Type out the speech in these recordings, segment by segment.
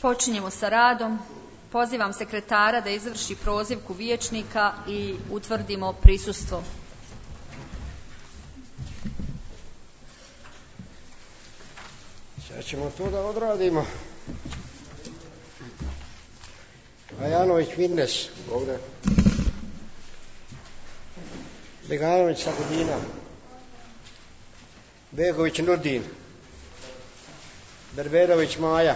Počinjemo sa radom. Pozivam sekretara da izvrši prozivku vijećnika i utvrdimo prisustvo. Sad ćemo to da odradimo. Ajanović Mirnes, ovdje. Beganović Sakudina. Begović Nurdin. Berberović Maja.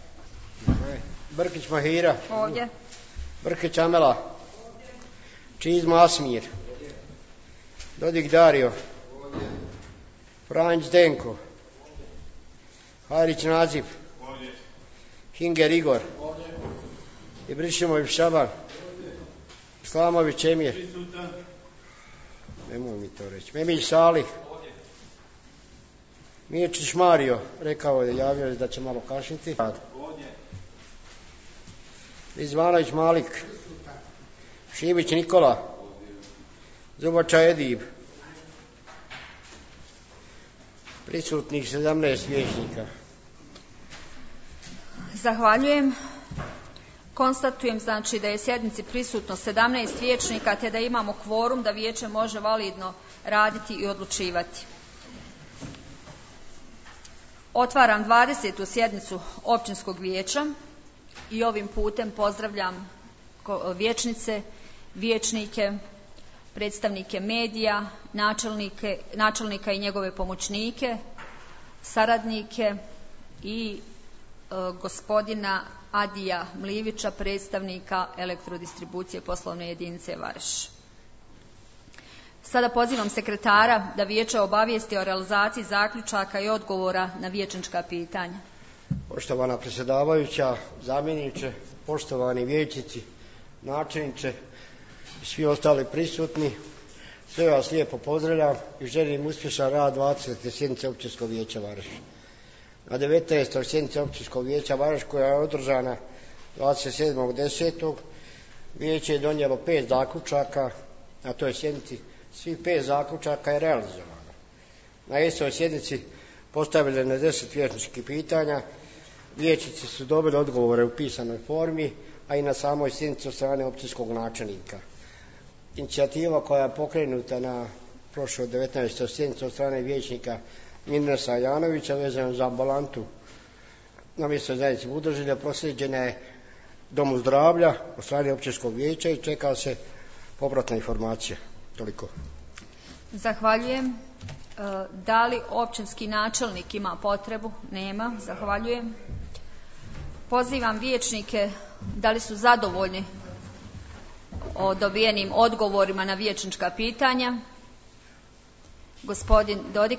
Brkić Mahira. Ovdje. Brkić Amela. Čizma Asmir. Dodik Dario. Franć Denko. Hajrić Nazif. Hinger Igor. Ibrišimović Šaban. Islamović Emir. Nemoj mi to reći. Memić Salih. Mirčić Mario. Rekao je, javio je da će malo kašniti. Izvanović Malik. Šibić Nikola. Zubača Edib. Prisutnih 17 vijećnika. Zahvaljujem. Konstatujem znači da je sjednici prisutno 17 vijećnika te da imamo kvorum da vijeće može validno raditi i odlučivati. Otvaram 20. sjednicu općinskog vijeća i ovim putem pozdravljam vijećnice, vijećnike, predstavnike medija, načelnika i njegove pomoćnike, saradnike i gospodina Adija Mlivića, predstavnika elektrodistribucije poslovne jedinice Vareš. Sada pozivam sekretara da vijeće obavijesti o realizaciji zaključaka i odgovora na vijećnička pitanja. Poštovana predsjedavajuća, zamjeniče, poštovani vijećnici, načelniče i svi ostali prisutni, sve vas lijepo pozdravljam i želim uspješan rad 20. sjednice općinskog vijeća Vareš. Na 19. sjednici općinskog vijeća Vareš koja je održana 27.10. vijeće je donijelo 5 zaključaka, na toj sjednici svih 5 zaključaka je realizovano. Na istoj sjednici postavljeno je 10 vijećničkih pitanja, vijećnici su dobili odgovore u pisanoj formi, a i na samoj sjednici od strane općinskog načelnika. Inicijativa koja je pokrenuta na prošloj 19. sjednici od strane vijećnika Mirnesa Ajanovića vezano za ambulantu na mjesto zajednice Budožilja proslijeđena je Domu zdravlja od strane općinskog vijeća i čeka se povratna informacija. Toliko. Zahvaljujem. Da li općinski načelnik ima potrebu? Nema. Zahvaljujem. Pozivam vijećnike da li su zadovoljni o dobijenim odgovorima na vijećnička pitanja. Gospodin Dodik.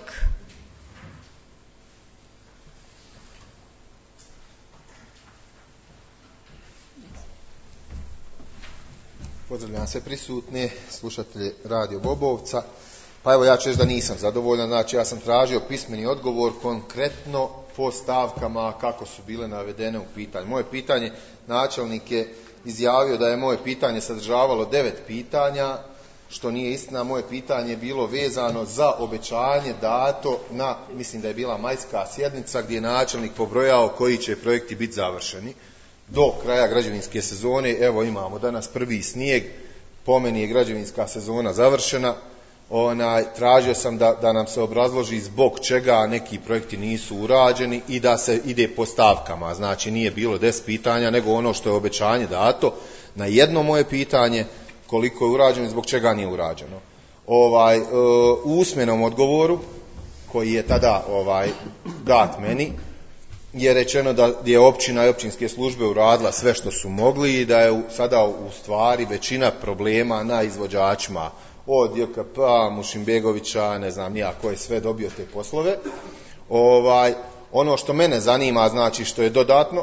Pozdravljam sve prisutne, slušatelje Radio Bobovca. Pa evo ja ću reći da nisam zadovoljan, znači ja sam tražio pismeni odgovor konkretno po stavkama kako su bile navedene u pitanju. Moje pitanje, načelnik je izjavio da je moje pitanje sadržavalo 9 pitanja, što nije istina. Moje pitanje je bilo vezano za obećanje dato na, mislim da je bila majska sjednica gdje je načelnik pobrojao koji će projekti biti završeni do kraja građevinske sezone. Evo imamo danas prvi snijeg, po meni je građevinska sezona završena. Tražio sam da nam se obrazloži zbog čega neki projekti nisu urađeni i da se ide po stavkama. Znači nije bilo 10 pitanja, nego ono što je obećanje dato. Na jedno moje pitanje koliko je urađeno i zbog čega nije urađeno. U usmenom odgovoru koji je tada dat meni je rečeno da je općina i općinske službe uradila sve što su mogli i da je sada u stvari većina problema na izvođačima od JKP-a, Mušimbegovića, ne znam nija ko je sve dobio te poslove. Ono što mene zanima, znači što je dodatno,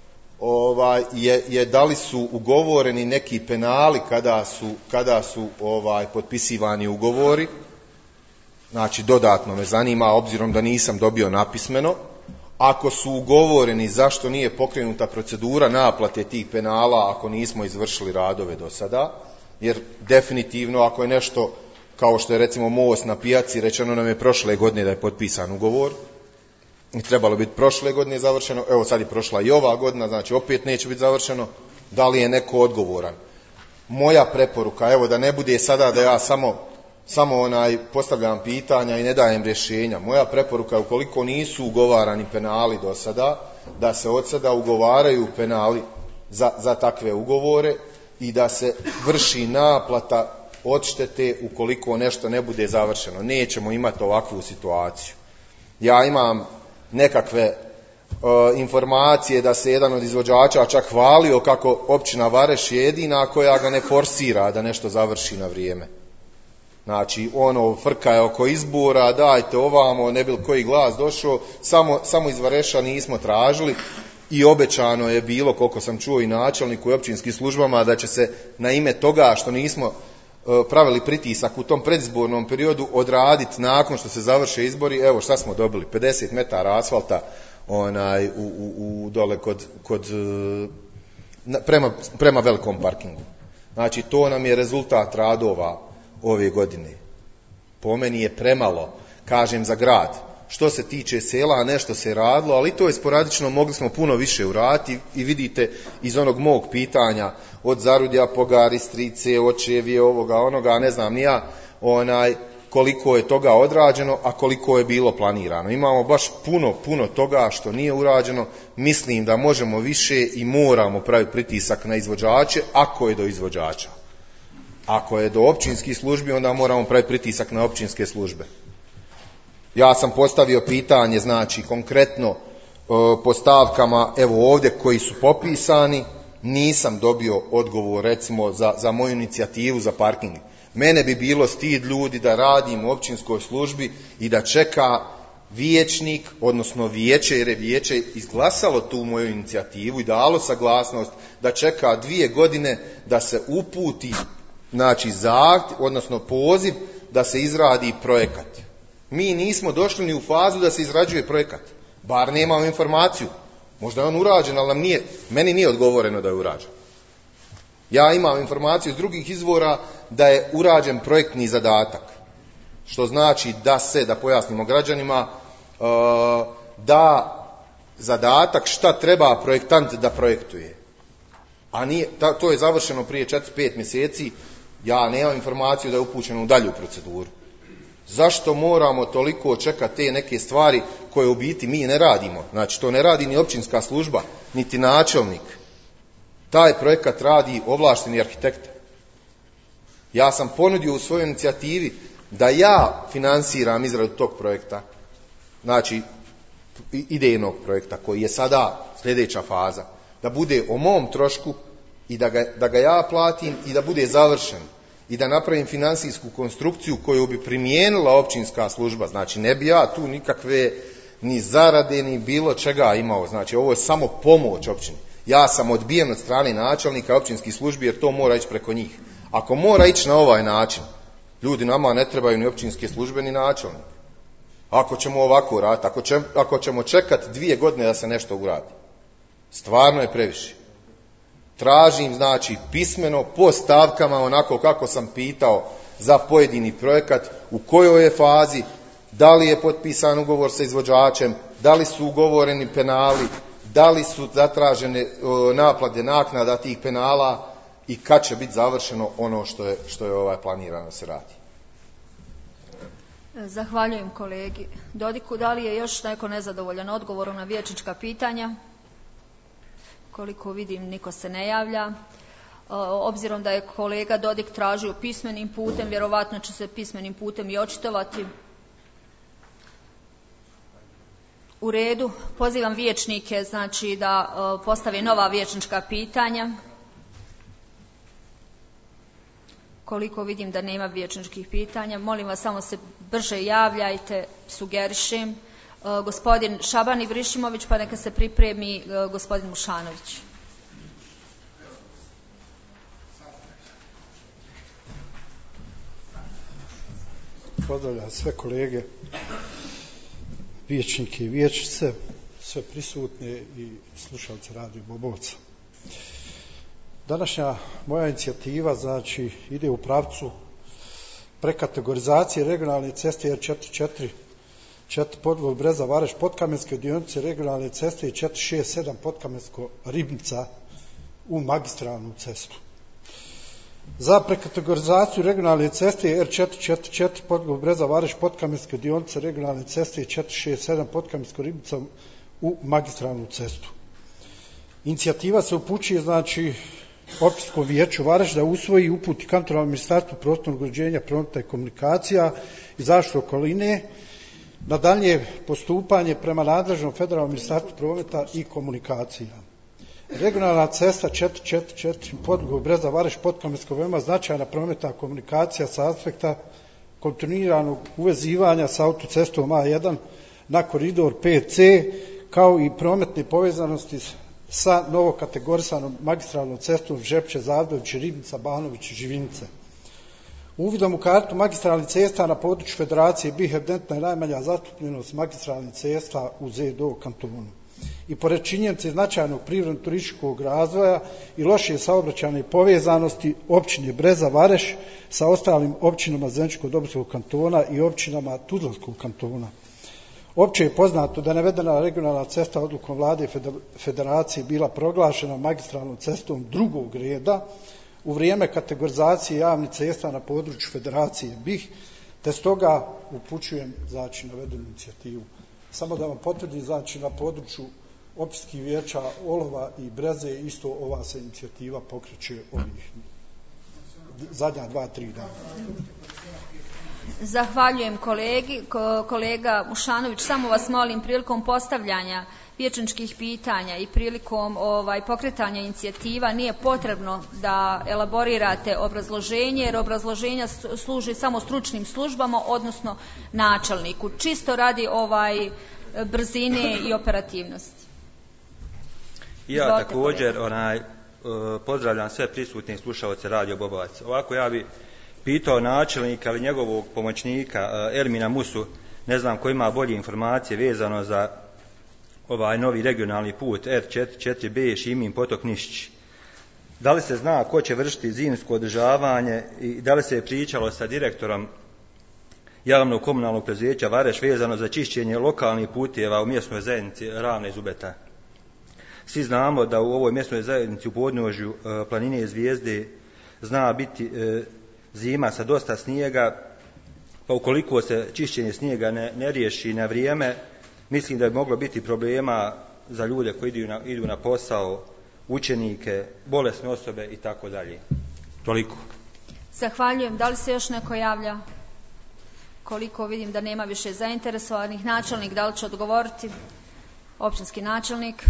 je da li su ugovoreni neki penali kada su potpisivani ugovori. Znači dodatno me zanima, obzirom da nisam dobio napismeno, ako su ugovoreni, zašto nije pokrenuta procedura naplate tih penala ako nismo izvršili radove do sada? Jer definitivno ako je nešto kao što je recimo most na pijaci, rečeno nam je prošle godine da je potpisan ugovor, i trebalo biti prošle godine završeno, evo sad je prošla i ova godina, znači opet neće biti završeno. Da li je neko odgovoran? Moja preporuka, evo da ne bude sada da ja samo postavljam pitanja i ne dajem rješenja. Moja preporuka je, ukoliko nisu ugovarani penali do sada, da se od sada ugovaraju penali za takve ugovore i da se vrši naplata odštete ukoliko nešto ne bude završeno. Nećemo imati ovakvu situaciju. Ja imam nekakve informacije da se jedan od izvođača čak hvalio kako općina Vareš je jedina koja ga ne forsira da nešto završi na vrijeme. Znači, frka je oko izbora, dajte ovamo, ne bi li koji glas došao, samo iz Vareša nismo tražili i obećano je bilo, koliko sam čuo i načelniku i općinskim službama, da će se na ime toga što nismo pravili pritisak u tom predizbornom periodu odraditi nakon što se završe izbori. Evo šta smo dobili, 50 metara asfalta dole prema velikom parkingu. Znači, to nam je rezultat radova ove godine. Po meni je premalo, kažem, za grad. Što se tiče sela, nešto se radilo, ali to je sporadično, mogli smo puno više uraditi i vidite iz onog mog pitanja, od Zarudja, Pogari, Strice, Očevije, ovoga, onoga, ne znam ni ja, koliko je toga odrađeno, a koliko je bilo planirano. Imamo baš puno toga što nije urađeno. Mislim da možemo više i moramo praviti pritisak na izvođače, ako je do izvođača. Ako je do općinskih službi, onda moramo praviti pritisak na općinske službe. Ja sam postavio pitanje, znači konkretno po stavkama, evo ovdje koji su popisani, nisam dobio odgovor recimo za moju inicijativu za parking. Mene bi bilo stid ljudi da radim u općinskoj službi i da čeka vijećnik, odnosno vijeće, jer je vijeće izglasalo tu moju inicijativu i dalo saglasnost da čeka 2 godine da se uputi, znači zahtjev, odnosno poziv da se izradi projekat. Mi nismo došli ni u fazu da se izrađuje projekat. Bar nemamo informaciju. Možda je on urađen, ali meni nije odgovoreno da je urađen. Ja imam informaciju iz drugih izvora da je urađen projektni zadatak. Što znači da pojasnimo građanima, da zadatak šta treba projektant da projektuje. A to je završeno prije 4-5 mjeseci. Ja nemam informaciju da je upućeno u dalju proceduru. Zašto moramo toliko čekati te neke stvari koje u biti mi ne radimo? Znači, to ne radi ni općinska služba, niti načelnik. Taj projekat radi ovlašteni arhitekt. Ja sam ponudio u svojoj inicijativi da ja finansiram izradu tog projekta, znači idejnog projekta koji je sada sljedeća faza, da bude o mom trošku i da ga ja platim i da bude završen i da napravim financijsku konstrukciju koju bi primijenila općinska služba. Znači, ne bi ja tu nikakve ni zarade ni bilo čega imao. Znači, ovo je samo pomoć općini. Ja sam odbijen od strane načelnika općinskih službi jer to mora ići preko njih. Ako mora ići na ovaj način, ljudi, nama ne trebaju ni općinske službe ni načelnik. Ako ćemo ovako raditi, ako ćemo čekati 2 godine da se nešto uradi, stvarno je previše. Tražim, znači, pismeno po stavkama, onako kako sam pitao za pojedini projekat, u kojoj je fazi, da li je potpisan ugovor sa izvođačem, da li su ugovoreni penali, da li su zatražene naplate naknada tih penala i kad će biti završeno ono što je planirano se radi. Zahvaljujem kolegi Dodiku. Da li je još neko nezadovoljan odgovorom na vijećnička pitanja? Koliko vidim, niko se ne javlja. Obzirom da je kolega Dodik tražio pismenim putem, vjerovatno će se pismenim putem i očitovati. U redu, pozivam vijećnike, znači, da postave nova vijećnička pitanja. Koliko vidim da nema vijećničkih pitanja, molim vas, samo se brže javljajte, sugerišem. Gospodin Šaban Ibrišimović, pa neka se pripremi gospodin Mušanović. Pozdravljam sve kolege, vijećnike i vijećnice, sve prisutne i slušalce Radio Bobovca. Današnja moja inicijativa, znači, ide u pravcu prekategorizacije regionalne ceste R44 4 Podgol Breza Vareš Podkamenske dionice regionalne ceste i 467 Podkamensko Ribnica u magistralnu cestu. Za prekategorizaciju regionalne ceste R444 Podgol Breza Vareš Podkamenske dionice regionalne ceste i 467 Podkamensko Ribnica u magistralnu cestu. Inicijativa se upućuje Općinskom vijeću Vareš da usvoji i uputi kantonalnom ministarstvu prostornog uređenja, prometa i komunikacija i zaštite okoline na daljnje postupanje prema nadležnom federalnom ministarstvu prometa i komunikacija. Regionalna cesta 444 Podgol Breza Vareš Podkamensko veoma značajna prometna komunikacija sa aspekta kontinuiranog uvezivanja sa autocestom A1 na koridor 5C, kao i prometne povezanosti sa novokategorisanom magistralnom cestom Žepče, Zavdović, Ribnica, Banović i Živince. Uvidom u kartu magistralnih cesta na području Federacije BiH evidentna je najmanja zastupljenost magistralnih cesta u ZDO kantonu. I pored činjenice značajnog privredno-turističkog razvoja i lošije saobraćajne povezanosti općine Breza Vareš sa ostalim općinama Zeničko-Dobojskog kantona i općinama Tuzlanskog kantona. Opće je poznato da je navedena regionalna cesta odlukom vlade Federacije bila proglašena magistralnom cestom drugog reda u vrijeme kategorizacije javnih cesta na području Federacije BiH, te stoga upućujem navedenu inicijativu. Samo da vam potvrdim, na području općinskih vijeća Olova i Breze isto ova se inicijativa pokreće ovih zadnja 2-3 dana. Zahvaljujem kolega Mušanović. Samo vas molim, prilikom postavljanja vijećničkih pitanja i prilikom pokretanja inicijativa nije potrebno da elaborirate obrazloženje, jer obrazloženja služi samo stručnim službama, odnosno načelniku, čisto radi brzine i operativnosti. Ja također pozdravljam sve prisutne slušaoce Radio Bobovac. Ovako ja bi pitao načelnika ili njegovog pomoćnika Ermina Musu, ne znam ko ima bolje informacije vezano za ovaj novi regionalni put R44B Šimin Potok Nišći. Da li se zna ko će vršiti zimsko održavanje i da li se je pričalo sa direktorom javnog komunalnog preduzeća Vareš vezano za čišćenje lokalnih puteva u mjesnoj zajednici Ravne i Zubeta? Svi znamo da u ovoj mjesnoj zajednici u podnožju planine Zvijezde zna biti zima sa dosta snijega, pa ukoliko se čišćenje snijega ne riješi na vrijeme, mislim da bi moglo biti problema za ljude koji idu na posao, učenike, bolesne osobe i tako dalje. Toliko. Zahvaljujem. Da li se još neko javlja? Koliko vidim da nema više zainteresovanih. Načelnik, da li će odgovoriti? Općinski načelnik.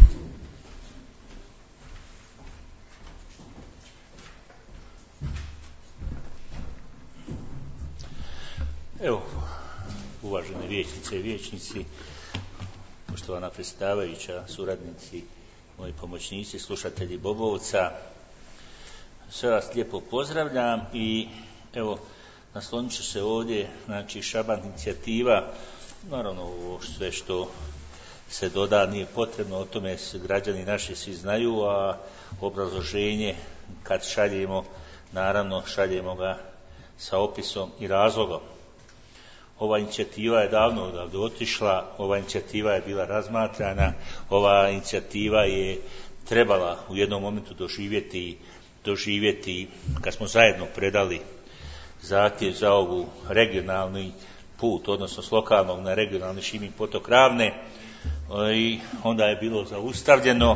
Evo, uvažene vijećnice i vijećnici, poštovana predsjedavajuća, suradnici, moji pomoćnici, slušatelji Bobovca, sve vas lijepo pozdravljam i evo, naslonit ću se ovdje, Šaban inicijativa, naravno ovo sve što se doda nije potrebno, o tome građani naši svi znaju, a obrazloženje kad šaljemo, naravno šaljemo ga sa opisom i razlogom. Ova inicijativa je davno odavde otišla, ova inicijativa je bila razmatrana, ova inicijativa je trebala u jednom momentu doživjeti kad smo zajedno predali zahtjev za ovu regionalni put, odnosno s lokalnog na regionalni Šimin Potok Ravne, i onda je bilo zaustavljeno.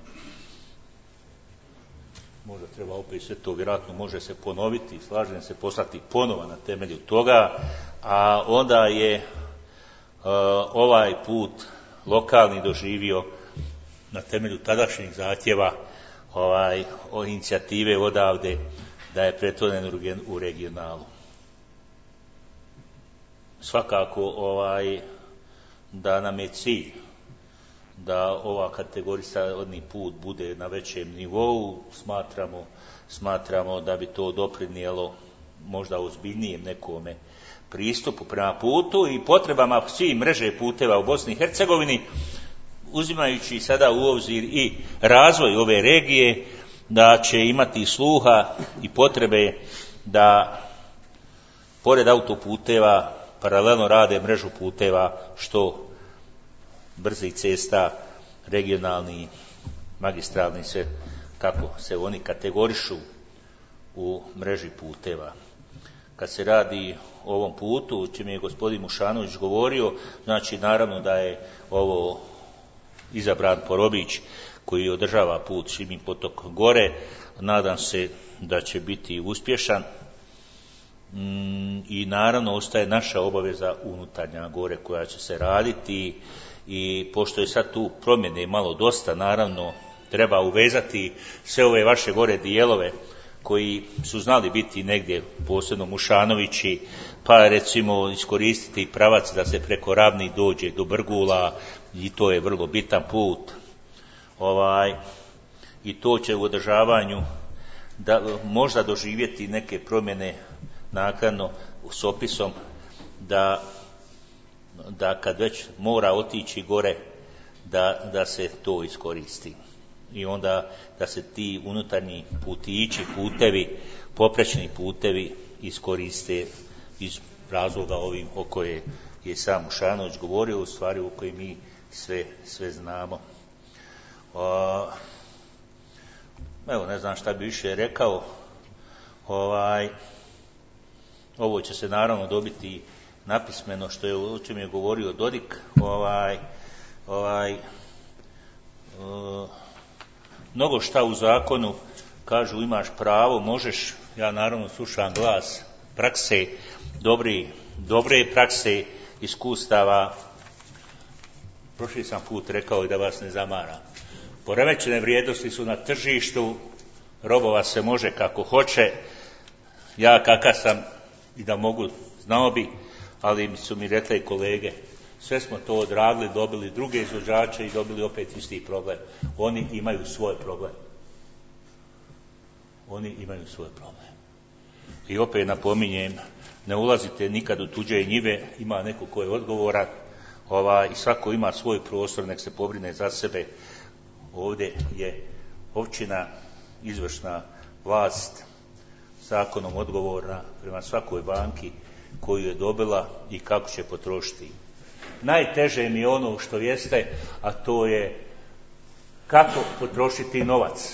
Možda treba opet sve to, vjerojatno može se ponoviti, slažem se, poslati ponova na temelju toga, a onda je ovaj put lokalni doživio na temelju tadašnjeg zahtjeva o inicijative odavde da je pretvoren u regionalu. Svakako da nam je cilj da ova kategorisani put bude na većem nivou, smatramo da bi to doprinijelo možda ozbiljnijem nekome pristupu prema putu i potrebama svih mreže puteva u Bosni i Hercegovini, uzimajući sada u obzir i razvoj ove regije, da će imati sluha i potrebe da pored autoputeva paralelno rade mrežu puteva, što brzih cesta, regionalni, magistralni, sve kako se oni kategorišu u mreži puteva. Kad se radi o ovom putu, čime je gospodin Mušanović govorio, znači naravno da je ovo izabran Porobić koji održava put Šimin potok gore. Nadam se da će biti uspješan i naravno ostaje naša obaveza unutarnja gore koja će se raditi i pošto je sad tu promjene malo dosta, naravno treba uvezati sve ove vaše gore dijelove koji su znali biti negdje, posebno Mušanovići, pa recimo iskoristiti pravac da se preko Ravni dođe do Brgula i to je vrlo bitan put. I to će u održavanju možda doživjeti neke promjene naknadno s opisom da kad već mora otići gore da se to iskoristi. I onda da se ti unutarnji putići, putevi, poprečni putevi iskoriste iz razloga ovim o koje je sam Mušanović govorio, u stvari o koje mi sve znamo. Evo, ne znam šta bi više rekao. Ovo će se naravno dobiti napismeno, o čem je govorio Dodik. Mnogo šta u zakonu kažu imaš pravo, možeš, ja naravno slušam glas prakse, dobre prakse, iskustava. Prošli sam put rekao i da vas ne zamaram. Poremećene vrijednosti su na tržištu, robova se može kako hoće, ja kakav sam i da mogu, znao bi, ali su mi rekli i kolege, sve smo to odradili, dobili druge izvođače i dobili opet isti problem. Oni imaju svoj problem. I opet napominjem, ne ulazite nikad u tuđe njive, ima neko ko je odgovoran, i svako ima svoj prostor, nek se pobrine za sebe. Ovdje je općina, izvršna vlast, zakonom odgovorna prema svakoj banki koju je dobila i kako će potrošiti. Najteže mi je ono što jeste, a to je kako potrošiti novac.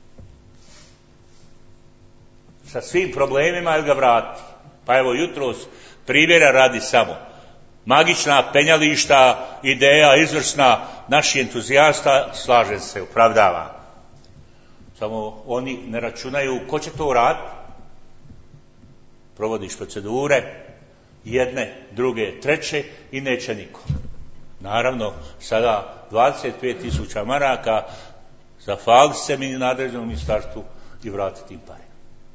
Sa svim problemima ili ga vratiti. Pa evo jutros primjera radi samo. Magična penjališta, ideja izvrsna, naši entuzijasta, slažem se, opravdava. Samo oni ne računaju ko će to raditi. Provodiš procedure, jedne, druge, treće i neće niko. Naravno, sada 25.000 maraka, zafali se mi nadležnom ministarstvu i vratiti im pare.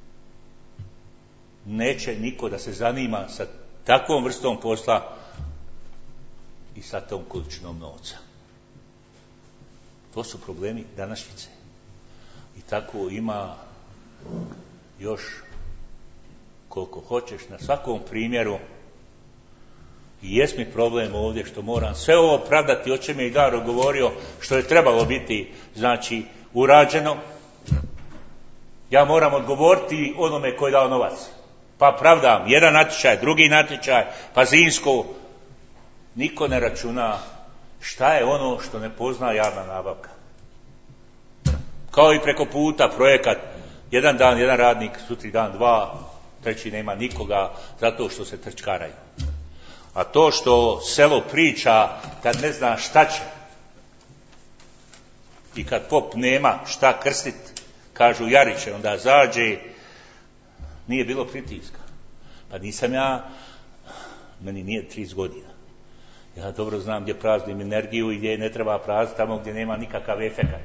Neće niko da se zanima sa takvom vrstom posla i sa tom količinom novca. To su problemi današnjice. I tako ima još koliko hoćeš na svakom primjeru. I jest mi problem ovdje što moram sve ovo pravdati, o čem je i Daro govorio, što je trebalo biti, znači, urađeno. Ja moram odgovoriti onome koji je dao novac. Pa pravdam jedan natječaj, drugi natječaj, pa zimsko. Niko ne računa šta je ono što ne pozna javna nabavka. Kao i preko puta projekat, jedan dan jedan radnik, sutri dan dva, treći nema nikoga, zato što se trčkaraju. A to što selo priča kad ne zna šta će i kad pop nema šta krstit, kažu Jariće, onda zađe, nije bilo pritiska. Pa nisam ja, meni nije 30 godina. Ja dobro znam gdje praznim energiju i gdje ne treba prazniti, tamo gdje nema nikakav efekat.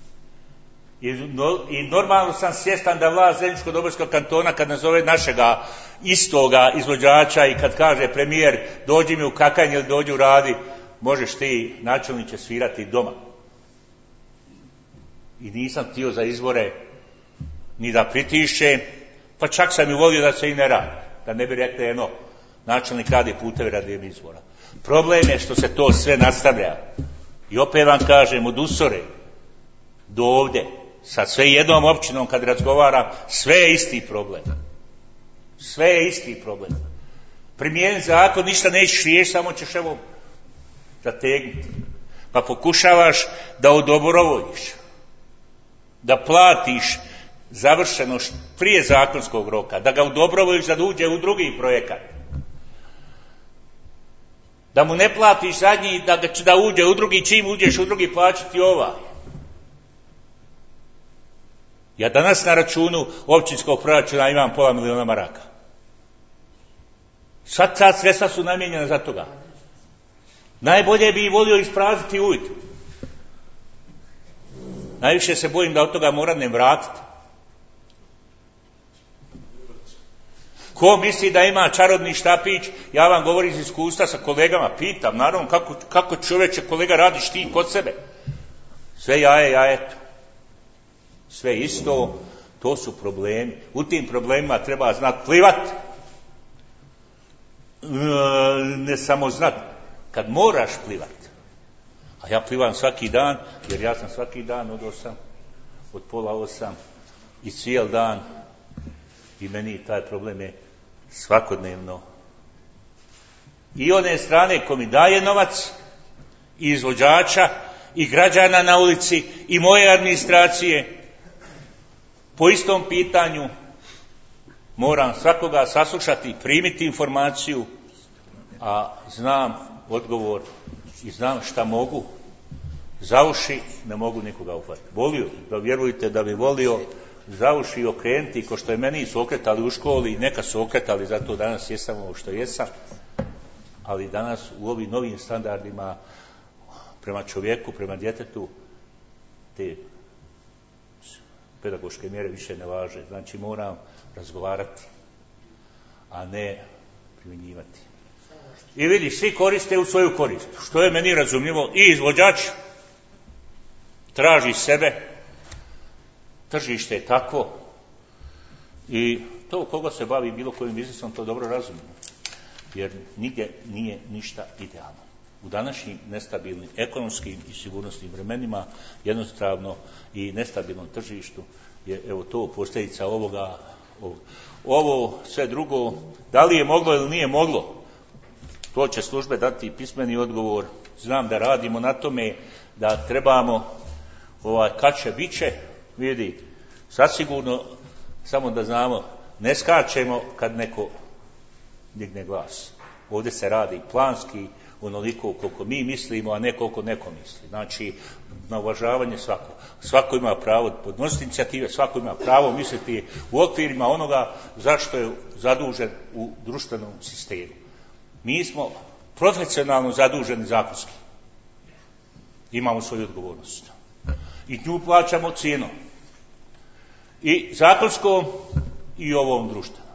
I normalno sam svjestan da vlast Zeničko-Dobojskog kantona kad nazove našega istoga izvođača i kad kaže premijer dođi mi u Kakanj ili dođi u Radi, možeš ti načelniče svirati doma. I nisam htio za izbore ni da pritišće, pa čak sam i volio da se i ne radi, da ne bi rekli načelnik radi puteve radi izbora. Problem je što se to sve nastavlja. I opet vam kažem, od Usore do ovdje, sa sve jednom općinom kad razgovaram, sve je isti problem. Sve je isti problem. Primijeni zakon, ništa nećeš riješiti, samo ćeš evo zategnuti. Pa pokušavaš da odobrovoljiš, da platiš završeno prije zakonskog roka, da ga udobrovoljiš da uđe u drugi projekat. Da mu ne platiš zadnji, da uđe u drugi, čim uđeš u drugi plaćati ovaj. Ja danas na računu općinskog proračuna imam pola miliona maraka. Sva ta sredstva su namijenjena za toga. Najbolje bi volio isprazniti ujutro. Najviše se bojim da od toga moram ne vratiti. Ko misli da ima čarobni štapić, ja vam govorim iz iskustva sa kolegama, pitam, naravno, kako čovječe kolega radiš ti kod sebe? Sve jajeto. Sve isto, to su problemi. U tim problemima treba znati plivati. Ne samo znati, kad moraš plivati. A ja plivam svaki dan, jer ja sam svaki dan od pola 8 i cijel dan. I meni taj problem je svakodnevno. I one strane ko mi daje novac, i izvođača, i građana na ulici, i moje administracije, po istom pitanju moram svakoga saslušati, primiti informaciju, a znam odgovor i znam šta mogu. Za uši ne mogu nikoga uhvatiti. Volio, da vjerujte da bi volio za uši okrenuti, ko što je meni su okretali u školi i neka su okretali, zato danas jesam ovo što jesam, ali danas u ovim novim standardima prema čovjeku, prema djetetu, te pedagoške mjere više ne važe. Znači moram razgovarati, a ne primjenjivati. I vidiš, svi koriste u svoju korist. Što je meni razumljivo, i izvođač traži sebe, tržište je takvo i to koga se bavi bilo kojim biznisom to dobro razumije. Jer nigdje nije ništa idealno. U današnjim nestabilnim ekonomskim i sigurnosnim vremenima jednostavno i nestabilnom tržištu je evo to posljedica ovoga. Ovo sve drugo, da li je moglo ili nije moglo, to će službe dati pismeni odgovor. Znam da radimo na tome, da trebamo kad će bit će, vidi, sasigurno, samo da znamo, ne skačemo kad neko digne glas. Ovdje se radi planski, onoliko koliko mi mislimo, a ne koliko neko misli. Znači, na uvažavanje svako. Svako ima pravo podnositi inicijative, svako ima pravo misliti u okvirima onoga zašto je zadužen u društvenom sistemu. Mi smo profesionalno zaduženi zakonski. Imamo svoju odgovornost. I nju plaćamo cijenom. I zakonskom i ovom društvenom.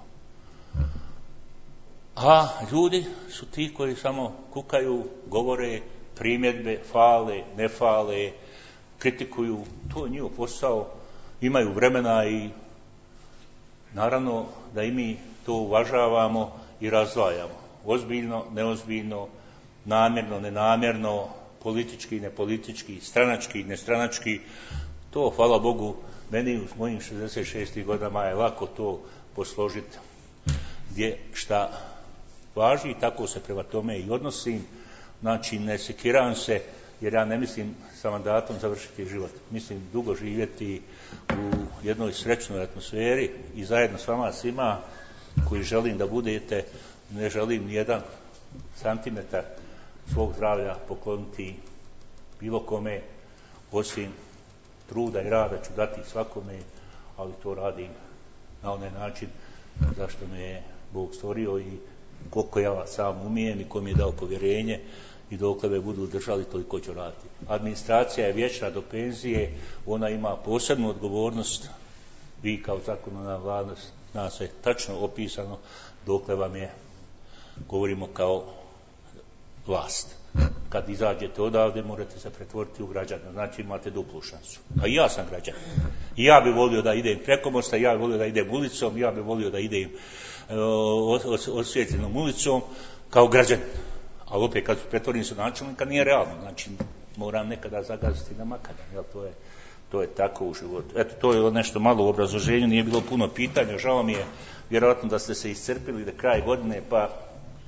A ljudi su ti koji samo kukaju, govore, primjedbe, fale, ne fale, kritikuju. To je njihov posao. Imaju vremena i naravno da i mi to uvažavamo i razdvajamo. Ozbiljno, neozbiljno, namjerno, nenamjerno, politički, nepolitički, stranački, nestranački. To, hvala Bogu, meni u mojim 66 godinama je lako to posložiti gdje šta važi i tako se prema tome i odnosim. Znači, ne sekiram se, jer ja ne mislim sa mandatom završiti život. Mislim dugo živjeti u jednoj srećnoj atmosferi i zajedno s vama svima koji želim da budete, ne želim nijedan santimetar svog zdravlja pokloniti bilo kome, osim truda i rada ću dati svakome, ali to radim na onaj način zašto me je Bog stvorio i koliko ja sam umijem i ko mi je dao povjerenje i dokle me budu držali, toliko ću raditi. Administracija je vječna do penzije, ona ima posebnu odgovornost, vi kao zakonodavna vlada, nas je tačno opisano dokle vam je, govorimo kao vlast. Kad izađete odavde morate se pretvoriti u građana, znači imate duplu šansu. A i ja sam građan. I ja bih volio da idem preko mosta, ja bih volio da idem ulicom, ja bih volio da idem osvijetljenom ulicom kao građanin. Ali opet kad pretvorim se načelnika nije realno, znači moram nekada zagaziti na makadam, jel to je tako u životu. Eto, to je nešto malo u obrazloženju, nije bilo puno pitanja, žao mi je vjerojatno da ste se iscrpili do kraja godine, pa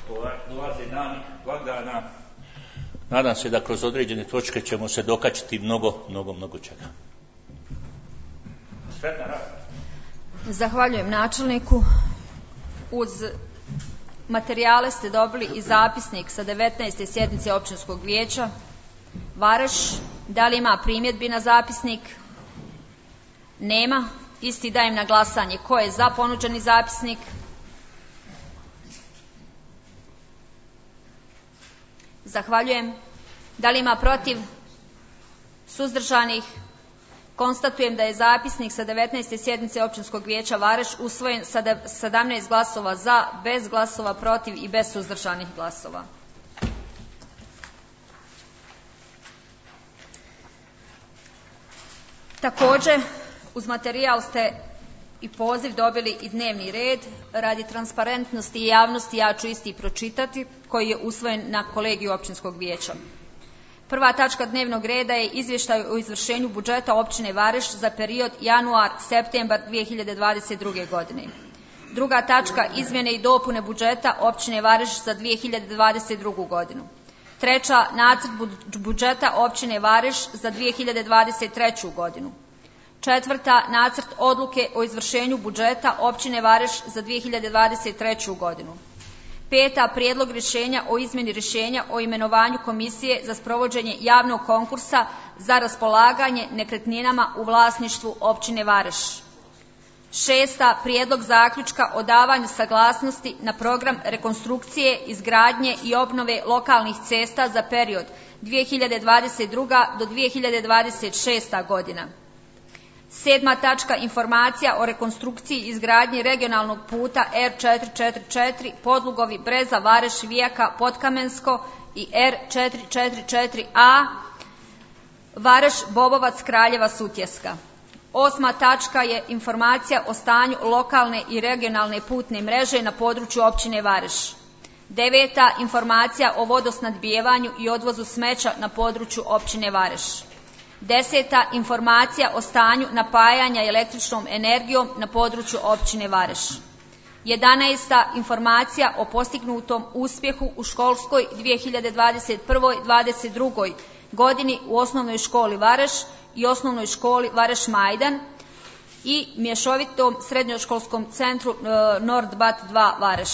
dolaze dani blagdana. Nadam se da kroz određene točke ćemo se dokačiti mnogo čega. Sretna rasprava. Zahvaljujem načelniku. Uz materijale ste dobili i zapisnik sa 19. sjednice općinskog vijeća Vareš. Da li ima primjedbi na zapisnik? Nema. Isti dajem na glasanje. Ko je za ponuđeni zapisnik? Zahvaljujem. Da li ima protiv? Suzdržanih? Konstatujem da je zapisnik sa 19. sjednice općinskog vijeća Vareš usvojen sa 17 glasova za, bez glasova protiv i bez suzdržanih glasova. Također, uz materijal ste i poziv dobili i dnevni red. Radi transparentnosti i javnosti ja ću isti pročitati, koji je usvojen na kolegiju općinskog vijeća. Prva tačka dnevnog reda je izvještaj o izvršenju budžeta općine Vareš za period januar-septembar 2022. godine. Druga tačka, izmjene i dopune budžeta općine Vareš za 2022. godinu. Treća, nacrt budžeta općine Vareš za 2023. godinu. Četvrta, nacrt odluke o izvršenju budžeta općine Vareš za 2023. godinu. Peta, prijedlog rješenja o izmjeni rješenja o imenovanju komisije za sprovođenje javnog konkursa za raspolaganje nekretninama u vlasništvu općine Vareš. Šesta, prijedlog zaključka o davanju saglasnosti na program rekonstrukcije, izgradnje i obnove lokalnih cesta za period 2022. do 2026. godina. Sedma tačka, informacija o rekonstrukciji i izgradnji regionalnog puta R444 Podlugovi Breza Vareš Vijaka Potkamensko i R444A Vareš Bobovac Kraljeva Sutjeska. Osma tačka je informacija o stanju lokalne i regionalne putne mreže na području općine Vareš. Deveta, informacija o vodosnadbijevanju i odvozu smeća na području općine Vareš. Deseta, informacija o stanju napajanja električnom energijom na području općine Vareš. 11. informacija o postignutom uspjehu u školskoj 2021-2022. godini u osnovnoj školi Vareš i osnovnoj školi Vareš Majdan i mješovitom srednjoškolskom centru Nordbat 2 Vareš.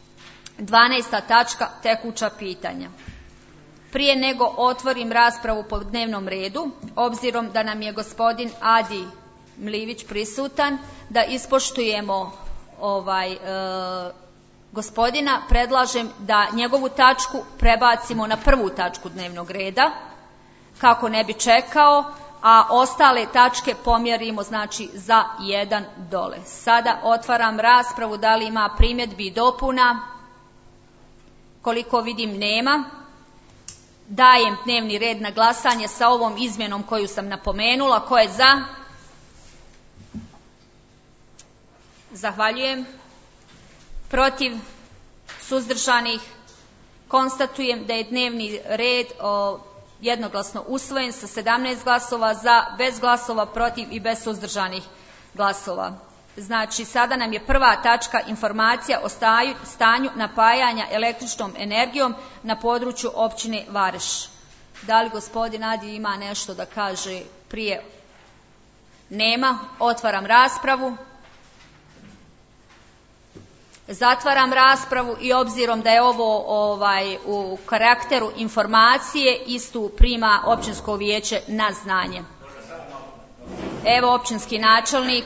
12. tačka, tekuća pitanja. Prije nego otvorim raspravu po dnevnom redu, obzirom da nam je gospodin Adi Mlivić prisutan, da ispoštujemo gospodina, predlažem da njegovu tačku prebacimo na prvu tačku dnevnog reda, kako ne bi čekao, a ostale tačke pomjerimo za jedan dole. Sada otvaram raspravu, da li ima primjedbi i dopuna? Koliko vidim nema. Dajem dnevni red na glasanje sa ovom izmjenom koju sam napomenula. Ko je za? Zahvaljujem. Protiv? Suzdržanih? Konstatujem da je dnevni red jednoglasno usvojen sa 17 glasova za, bez glasova protiv i bez suzdržanih glasova. Znači, sada nam je prva tačka informacija o stanju napajanja električnom energijom na području općine Vareš. Da li gospodin Adi ima nešto da kaže prije? Nema. Otvaram raspravu. Zatvaram raspravu i obzirom da je ovo u karakteru informacije, istu prima općinsko vijeće na znanje. Evo općinski načelnik.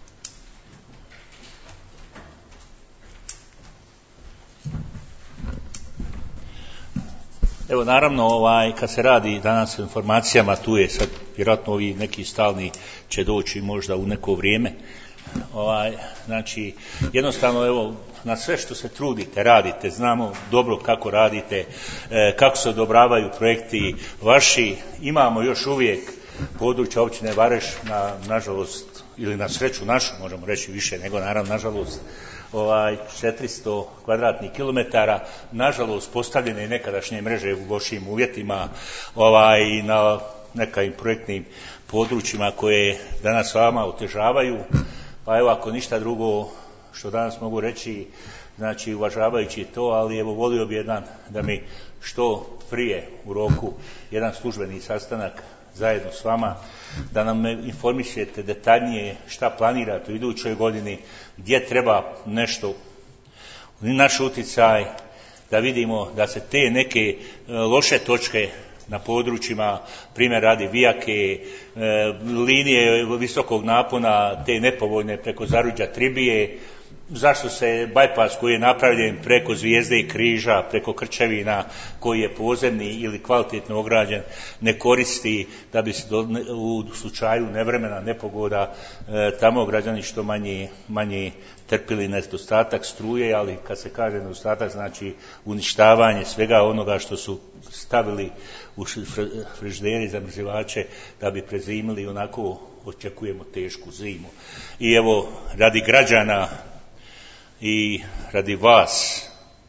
Evo naravno kad se radi danas o informacijama, tu je sad vjerojatno ovi neki stalni će doći možda u neko vrijeme. Znači jednostavno evo na sve što se trudite, radite, znamo dobro kako radite, kako se odobravaju projekti vaši, imamo još uvijek područja općine Vareš, nažalost ili na sreću našu, možemo reći više nego naravno nažalost, 400 kvadratnih kilometara, nažalost postavljene i nekadašnje mreže u lošim uvjetima i na nekim projektnim područjima koje danas vama otežavaju. Pa evo ako ništa drugo što danas mogu reći, znači uvažavajući to, ali evo volio bi da mi što prije u roku jedan službeni sastanak zajedno s vama, da nam informišete detaljnije šta planirate u idućoj godini, gdje treba nešto naš utjecaj, da vidimo da se te neke loše točke na područjima, primjer radi Vijake, linije visokog napona, te nepovoljne preko Zaruđa Tribije, zašto se bajpas koji je napravljen preko Zvijezde i Križa, preko Krčevina, koji je podzemni ili kvalitetno ograđen, ne koristi, da bi se u slučaju nevremena, nepogoda, tamo građani što manje trpili nedostatak struje, ali kad se kaže nedostatak, znači uništavanje svega onoga što su stavili u frižidere, zamrzivače, da bi prezimili, onako očekujemo tešku zimu. I evo, radi građana i radi vas,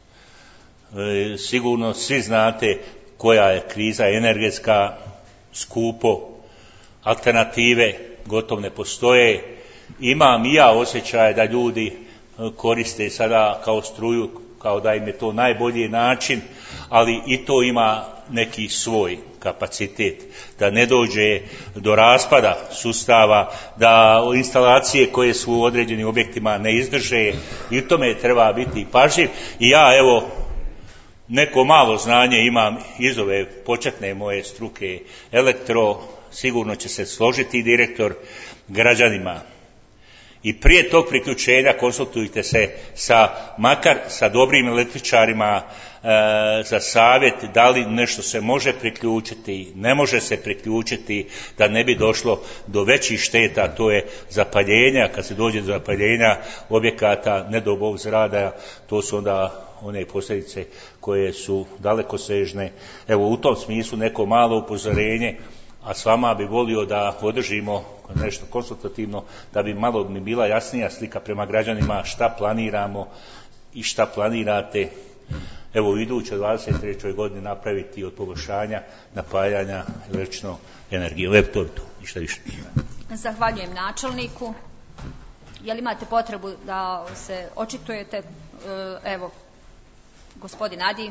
sigurno svi znate koja je kriza energetska, skupo, alternative gotovo ne postoje. Imam i ja osjećaj da ljudi koriste sada kao struju, kao da im je to najbolji način, ali i to ima neki svoj kapacitet, da ne dođe do raspada sustava, da instalacije koje su u određenim objektima ne izdrže, i u tome treba biti pažljiv. I ja evo neko malo znanje imam iz ove početne moje struke elektro, sigurno će se složiti direktor građanima. I prije tog priključenja konsultujte se makar sa dobrim električarima za savjet da li nešto se može priključiti, ne može se priključiti, da ne bi došlo do većih šteta, to je zapaljenja. Kad se dođe do zapaljenja objekata, ne do Bog zrada, to su onda one posljedice koje su dalekosežne. Evo, u tom smislu neko malo upozorenje, a s vama bi volio da održimo nešto konsultativno, da bi malo mi bila jasnija slika prema građanima šta planiramo i šta planirate evo u idućoj 23. godini napraviti od poboljšanja napajanja električnom energijom. Evo to je to, ništa više. Zahvaljujem načelniku. Jel imate potrebu da se očitujete? Evo, gospodin Adi.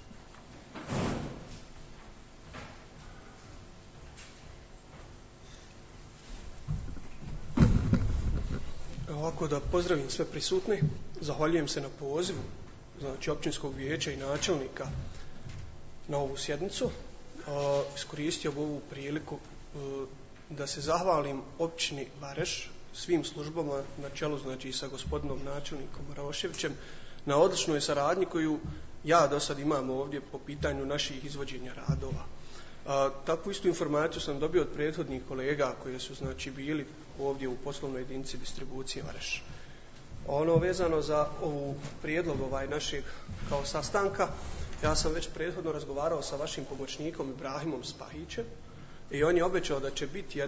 Ovako da pozdravim sve prisutne, zahvaljujem se na pozivu, znači općinskog vijeća i načelnika na ovu sjednicu. Iskoristio bi ovu priliku da se zahvalim općini Vareš, svim službama na čelu, znači sa gospodinom načelnikom Raoševićem, na odličnoj saradnji koju ja do sad imam ovdje po pitanju naših izvođenja radova. Takvu istu informaciju sam dobio od prethodnih kolega koji su znači bili ovdje u poslovnoj jedinici distribucije Vareš. Ono vezano za ovu prijedlog našeg kao sastanka, ja sam već prethodno razgovarao sa vašim pomoćnikom Ibrahimom Spahićem i on je obećao da će biti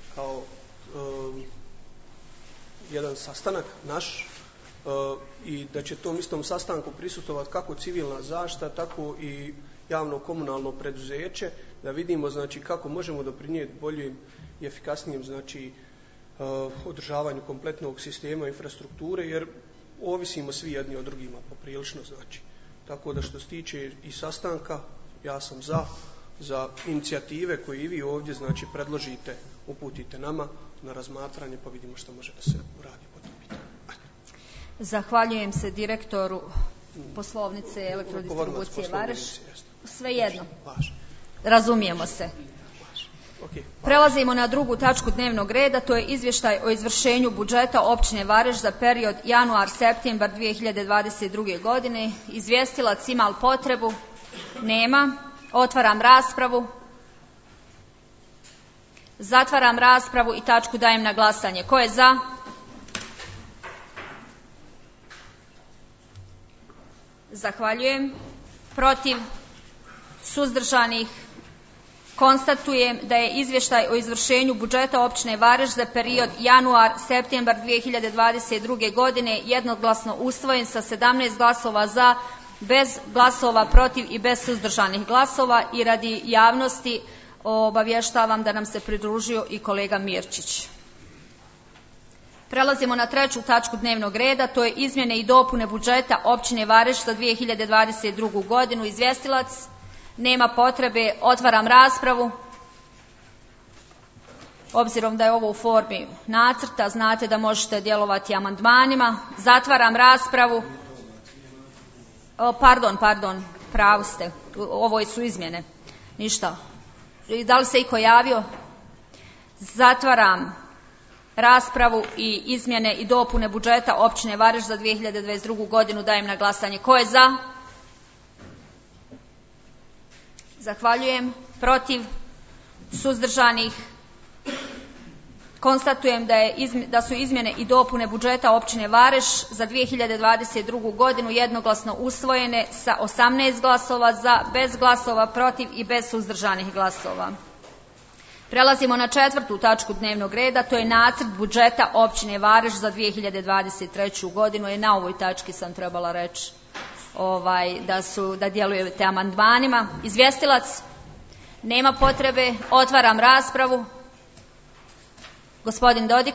jedan sastanak naš i da će tom istom sastanku prisustvovati kako civilna zaštita, tako i javno komunalno preduzeće, da vidimo znači kako možemo doprinijeti boljim i efikasnijem znači održavanju kompletnog sistema infrastrukture, jer ovisimo svi jedni od drugima poprilično znači. Tako da što se tiče i sastanka, ja sam za inicijative koje i vi ovdje znači predložite, uputite nama na razmatranje, pa vidimo što može da se uradi po tom pitanju. Zahvaljujem se direktoru poslovnice elektrodistribucije Vareš. Svejedno. Razumijemo se. Prelazimo na drugu tačku dnevnog reda, to je izvještaj o izvršenju budžeta općine Vareš za period januar-septembar 2022. godine. Izvjestilac ima li potrebu? Nema. Otvaram raspravu. Zatvaram raspravu i tačku dajem na glasanje. Ko je za? Zahvaljujem. Protiv? Suzdržanih? Konstatujem da je izvještaj o izvršenju budžeta općine Vareš za period januar-septembar 2022. godine jednoglasno usvojen sa 17 glasova za, bez glasova protiv i bez suzdržanih glasova. I radi javnosti obavještavam da nam se pridružio i kolega Mirčić. Prelazimo na 3. tačku dnevnog reda, to je izmjene i dopune budžeta općine Vareš za 2022. godinu. Izvjestilac? Nema potrebe. Otvaram raspravu. Obzirom da je ovo u formi nacrta, znate da možete djelovati amandmanima. Zatvaram raspravu. Pardon, pravu ste. Ovo su izmjene. Ništa. Da li se iko javio? Zatvaram raspravu i izmjene i dopune budžeta općine Vareš za 2022. godinu dajem na glasanje. Ko je za? Zahvaljujem. Protiv? Suzdržanih? Konstatujem da su izmjene i dopune budžeta općine Vareš za 2022. godinu jednoglasno usvojene sa 18 glasova za, bez glasova protiv i bez suzdržanih glasova. Prelazimo na 4. tačku dnevnog reda, to je nacrt budžeta općine Vareš za 2023. godinu. I na ovoj tački sam trebala reći da djelujete amandmanima. Izvjestilac? Nema potrebe. Otvaram raspravu. Gospodin Dodik.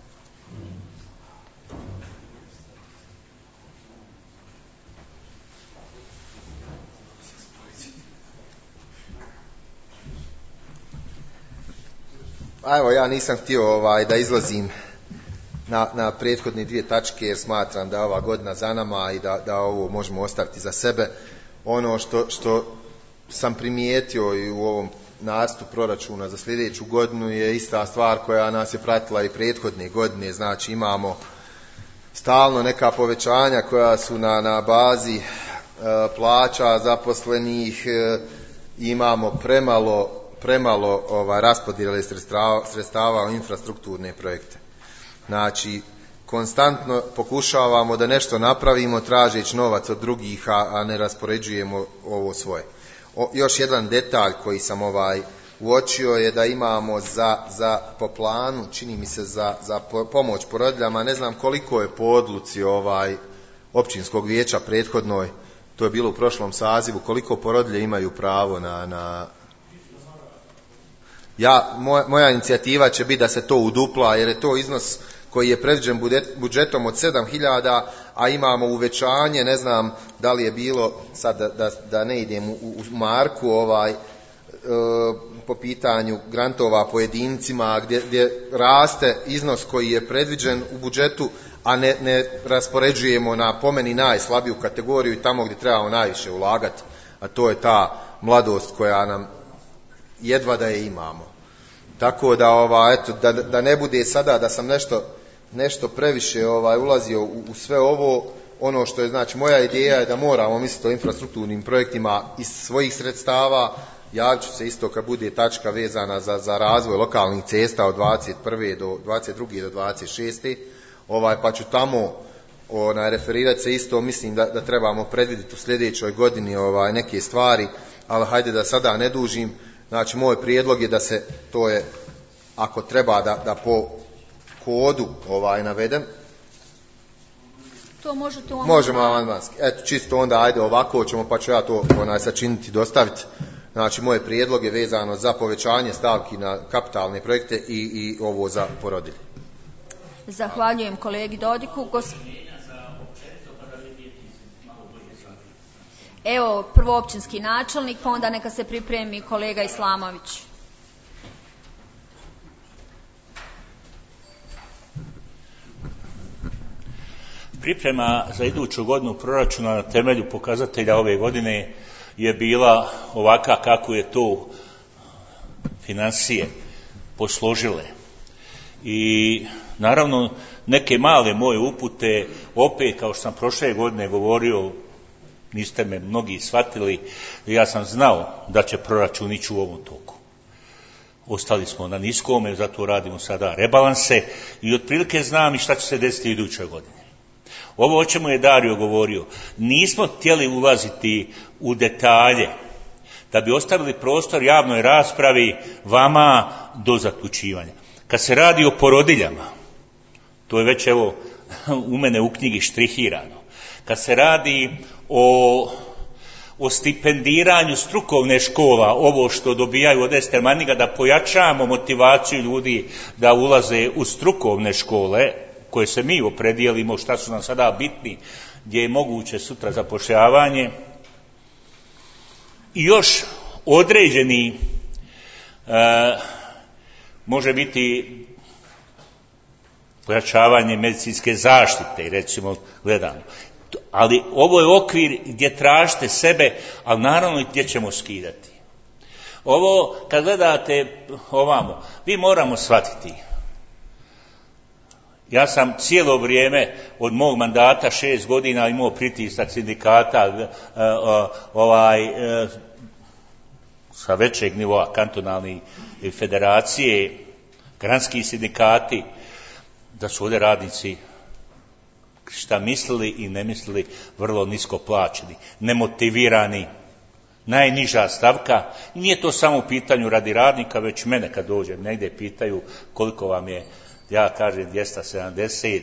Evo, ja nisam htio da izlazim na prethodne 2 tačke jer smatram da je ova godina za nama i da ovo možemo ostaviti za sebe. Ono što sam primijetio i u ovom nacrtu proračuna za sljedeću godinu je ista stvar koja nas je pratila i prethodne godine. Znači imamo stalno neka povećanja koja su na bazi plaća zaposlenih, imamo premalo raspodjele sredstava u infrastrukturne projekte. Znači, konstantno pokušavamo da nešto napravimo tražeći novac od drugih, a ne raspoređujemo ovo svoje. Još jedan detalj koji sam uočio je da imamo po planu, čini mi se za pomoć porodiljama, ne znam koliko je po odluci općinskog vijeća prethodnoj, to je bilo u prošlom sazivu, koliko porodilje imaju pravo na moja inicijativa će biti da se to udupla, jer je to iznos koji je predviđen budžetom od 7.000, a imamo uvećanje, ne znam da li je bilo, sad da ne idem u marku, po pitanju grantova pojedincima, gdje raste iznos koji je predviđen u budžetu, a ne raspoređujemo na po meni najslabiju kategoriju i tamo gdje trebamo najviše ulagati, a to je ta mladost koja nam jedva da je imamo. Tako da ne bude sada da sam nešto previše ulazio u sve ovo. Ono što je, znači, moja ideja je da moramo misliti o infrastrukturnim projektima iz svojih sredstava. Javit ću se isto kad bude tačka vezana za razvoj lokalnih cesta od 21. do 22. do 26. Pa ću tamo referirati se isto. Mislim da trebamo predvidjeti u sljedećoj godini neke stvari, ali hajde da sada ne dužim. Znači, moj prijedlog je da se, to je, ako treba da po kodu navedem. To možete u možemo amandmanski. Eto, čisto onda, ajde ovako ćemo, pa ću ja to sačiniti, dostaviti. Znači, moje prijedlog je vezano za povećanje stavki na kapitalne projekte i ovo za porodilje. Zahvaljujem kolegi Dodiku. Evo, prvo općinski načelnik, pa onda neka se pripremi kolega Islamović. Priprema za iduću godinu proračuna na temelju pokazatelja ove godine je bila ovaka kako je to financije posložile. I naravno neke male moje upute, opet kao što sam prošle godine govorio, niste me mnogi shvatili, ja sam znao da će proračun ići u ovom toku. Ostali smo na niskome, zato radimo sada rebalanse i otprilike znam i šta će se desiti u idućoj godini. Ovo o čemu je Dario govorio, nismo htjeli ulaziti u detalje da bi ostavili prostor javnoj raspravi vama do zaključivanja. Kad se radi o porodiljama, to je već evo u mene u knjigi štrihirano. Kad se radi o stipendiranju strukovne škola, ovo što dobijaju od Ester Manninga, da pojačamo motivaciju ljudi da ulaze u strukovne škole, koje se mi opredijelimo, šta su nam sada bitni, gdje je moguće sutra zapošljavanje, i još određeni može biti pojačavanje medicinske zaštite, recimo gledamo. Ali ovo je okvir gdje tražite sebe, ali naravno i gdje ćemo skidati. Ovo, kad gledate ovamo, vi moramo shvatiti. Ja sam cijelo vrijeme od mog mandata 6 godina imao pritisak sindikata sa većeg nivoa, kantonalne federacije, granski sindikati, da su ovdje radnici šta mislili i ne mislili vrlo nisko plaćeni, nemotivirani, najniža stavka. I nije to samo u pitanju radi radnika, već mene kad dođem negdje pitaju koliko vam je, ja kažem 270,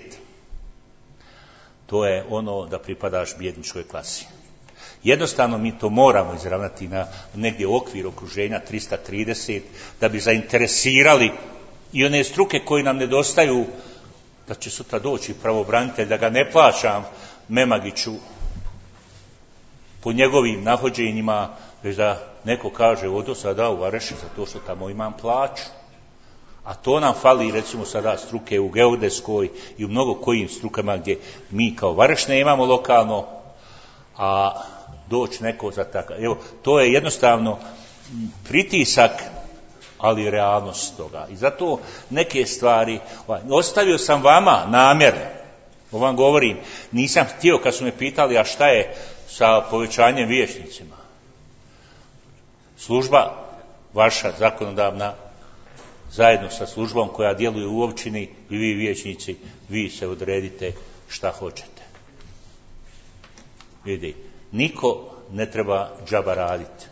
to je ono da pripadaš bijedničkoj klasi. Jednostavno mi to moramo izravnati na negdje u okvir okruženja 330, da bi zainteresirali i one struke koje nam nedostaju, da će sutra doći pravobranitelj, da ga ne plaćam Memagiću po njegovim nahođenjima, već da neko kaže odo sada u Vareši za to što tamo imam plaću. A to nam fali, recimo sada struke u geodetskoj i u mnogo kojim strukama gdje mi kao Vareš ne imamo lokalno, a doći neko za takav. Evo, to je jednostavno pritisak, ali realnost toga. I zato neke stvari, ostavio sam vama namjerno, ovo vam govorim, nisam htio kad su me pitali, a šta je sa povećanjem vijećnicima? Služba vaša zakonodavna, zajedno sa službom koja djeluje u općini i vi vijećnici, vi se odredite šta hoćete. Vidi, niko ne treba džaba raditi.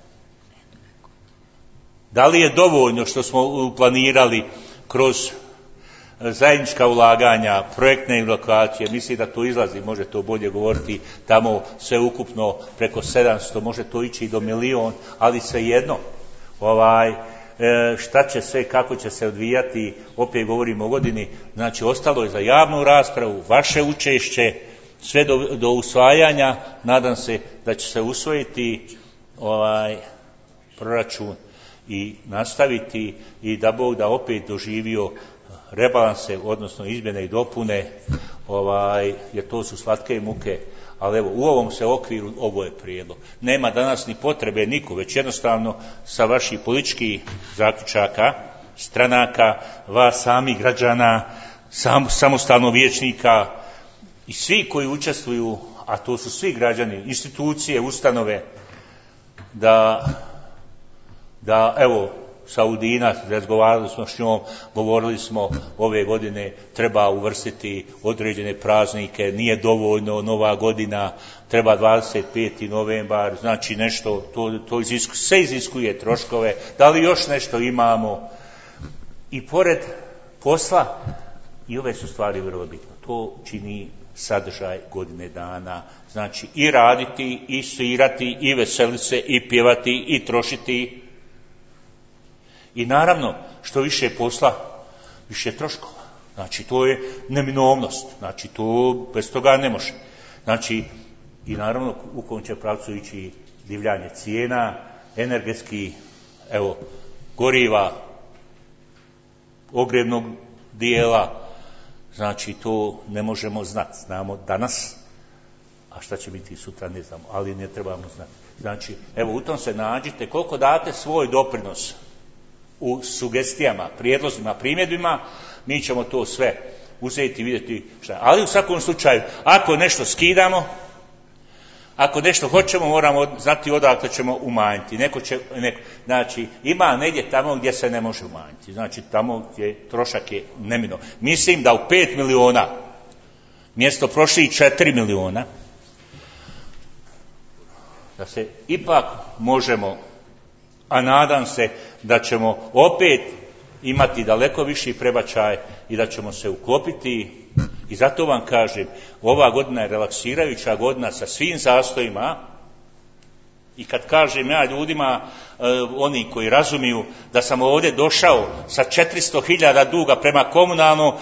Da li je dovoljno što smo planirali kroz zajednička ulaganja, projektne lokacije, mislim da to izlazi, može to bolje govoriti, tamo sve ukupno preko 700, može to ići i do 1 milion, ali svejedno, šta će sve, kako će se odvijati, opet govorimo o godini, znači ostalo je za javnu raspravu, vaše učešće, sve do usvajanja, nadam se da će se usvojiti proračun i nastaviti i da Bog da opet doživio rebalanse, odnosno izmjene i dopune, jer to su slatke muke, ali evo, u ovom se okviru ovo je prijedlog. Nema danas ni potrebe niko, već jednostavno sa vaših političkih zaključaka, stranaka, vas samih građana, samostalnog vijećnika i svi koji učestvuju, a to su svi građani, institucije, ustanove, da evo, Saudina, razgovarali smo s njom, govorili smo ove godine treba uvrstiti određene praznike, nije dovoljno Nova godina, treba 25. novembar, znači nešto, to sve iziskuje troškove, da li još nešto imamo. I pored posla, i ove su stvari vrlo bitne, to čini sadržaj godine dana, znači i raditi, i svirati, i veseliti se, i pjevati, i trošiti. I naravno, što više posla, više troškova. Znači, to je neminovnost. Znači, to bez toga ne može. Znači, i naravno, u kom će pravcu ići divljanje cijena, energetski, evo, goriva, ogrjevnog dijela. Znači, to ne možemo znati. Znamo danas, a šta će biti sutra ne znamo, ali ne trebamo znati. Znači, evo, u tom se nađite, koliko date svoj doprinos u sugestijama, prijedlozima, primjedbima, mi ćemo to sve uzeti i vidjeti šta. Ali u svakom slučaju, ako nešto skidamo, ako nešto hoćemo, moramo znati odakle ćemo umanjiti. Znači, ima negdje tamo gdje se ne može umanjiti. Znači, tamo gdje trošak je nemino. Mislim da u 5 miliona, mjesto prošli 4 miliona, da se ipak možemo, a nadam se da ćemo opet imati daleko viši prebačaj i da ćemo se uklopiti. I zato vam kažem, ova godina je relaksirajuća godina sa svim zastojima, I kad kažem ja ljudima, oni koji razumiju, da sam ovdje došao sa 400.000 duga prema komunalnom,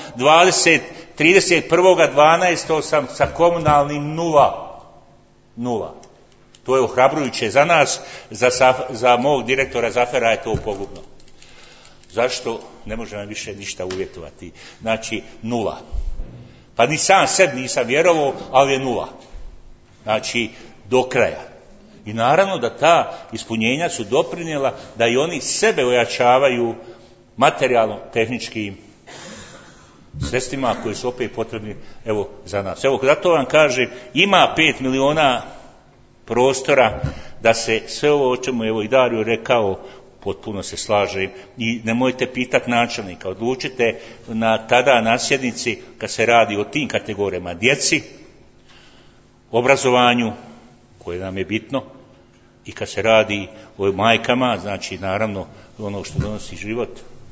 31.12. sam sa komunalnim nula. To je ohrabrujuće za nas, za mog direktora Zafera je to pogubno. Zašto? Ne možemo više ništa uvjetovati. Znači, nula. Pa ni sam sebi nisam vjerovao, ali je nula. Znači, do kraja. I naravno da ta ispunjenja su doprinijela da i oni sebe ojačavaju materijalno, tehničkim sredstvima koji su opet potrebni za nas. Zato vam kažem, ima 5 miliona prostora da se sve ovo o čemu je i Dario rekao, potpuno se slažem, i nemojte pitati načelnika, odlučite tada na sjednici kad se radi o tim kategorijama, djeci, obrazovanju, koje nam je bitno, i kad se radi o majkama, znači naravno ono što donosi život,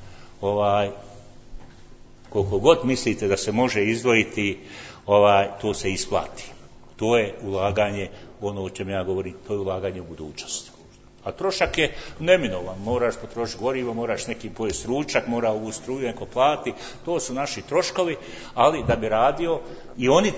koliko god mislite da se može izdvojiti, to se isplati. To je ulaganje, ono o čem ja govorim, to je ulaganje u budućnost. A trošak je neminovan, moraš potrošiti gorivo, moraš nekim pojesti ručak, mora ovu struju neko plati, to su naši troškovi, ali da bi radio, i oni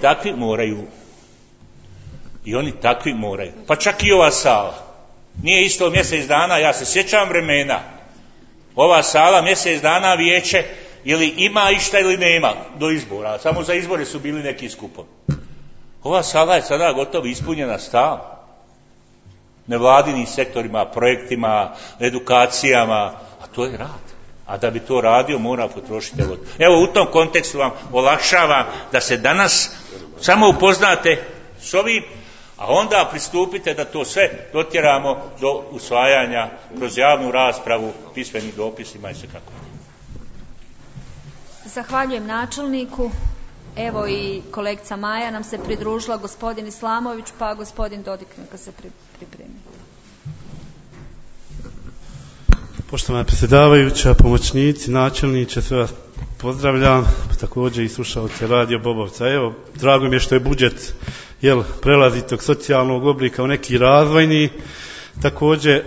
takvi moraju. Pa čak i ova sala. Nije isto mjesec dana, ja se sjećam vremena. Ova sala mjesec dana vijeće, ili ima išta ili nema do izbora. Samo za izbore su bili neki skupovi. Ova sala je sada gotovo ispunjena stalno. Nevladinim sektorima, projektima, edukacijama, a to je rad. A da bi to radio, mora potrošiti vodu. Evo, u tom kontekstu vam olakšavam da se danas samo upoznate s ovim, a onda pristupite da to sve dotjeramo do usvajanja kroz javnu raspravu, pismenim dopisima i sve kako. Zahvaljujem načelniku. Evo i kolegica Maja nam se pridružila, gospodin Islamović, pa gospodin Dodik neka se pripremi. Poštovana predsjedavajuća, pomoćnici, načelniče, sve vas pozdravljam, također i slušalce Radio Bobovca. Evo, drago mi je što je budžet prelazi tog socijalnog oblika u neki razvojni. Također,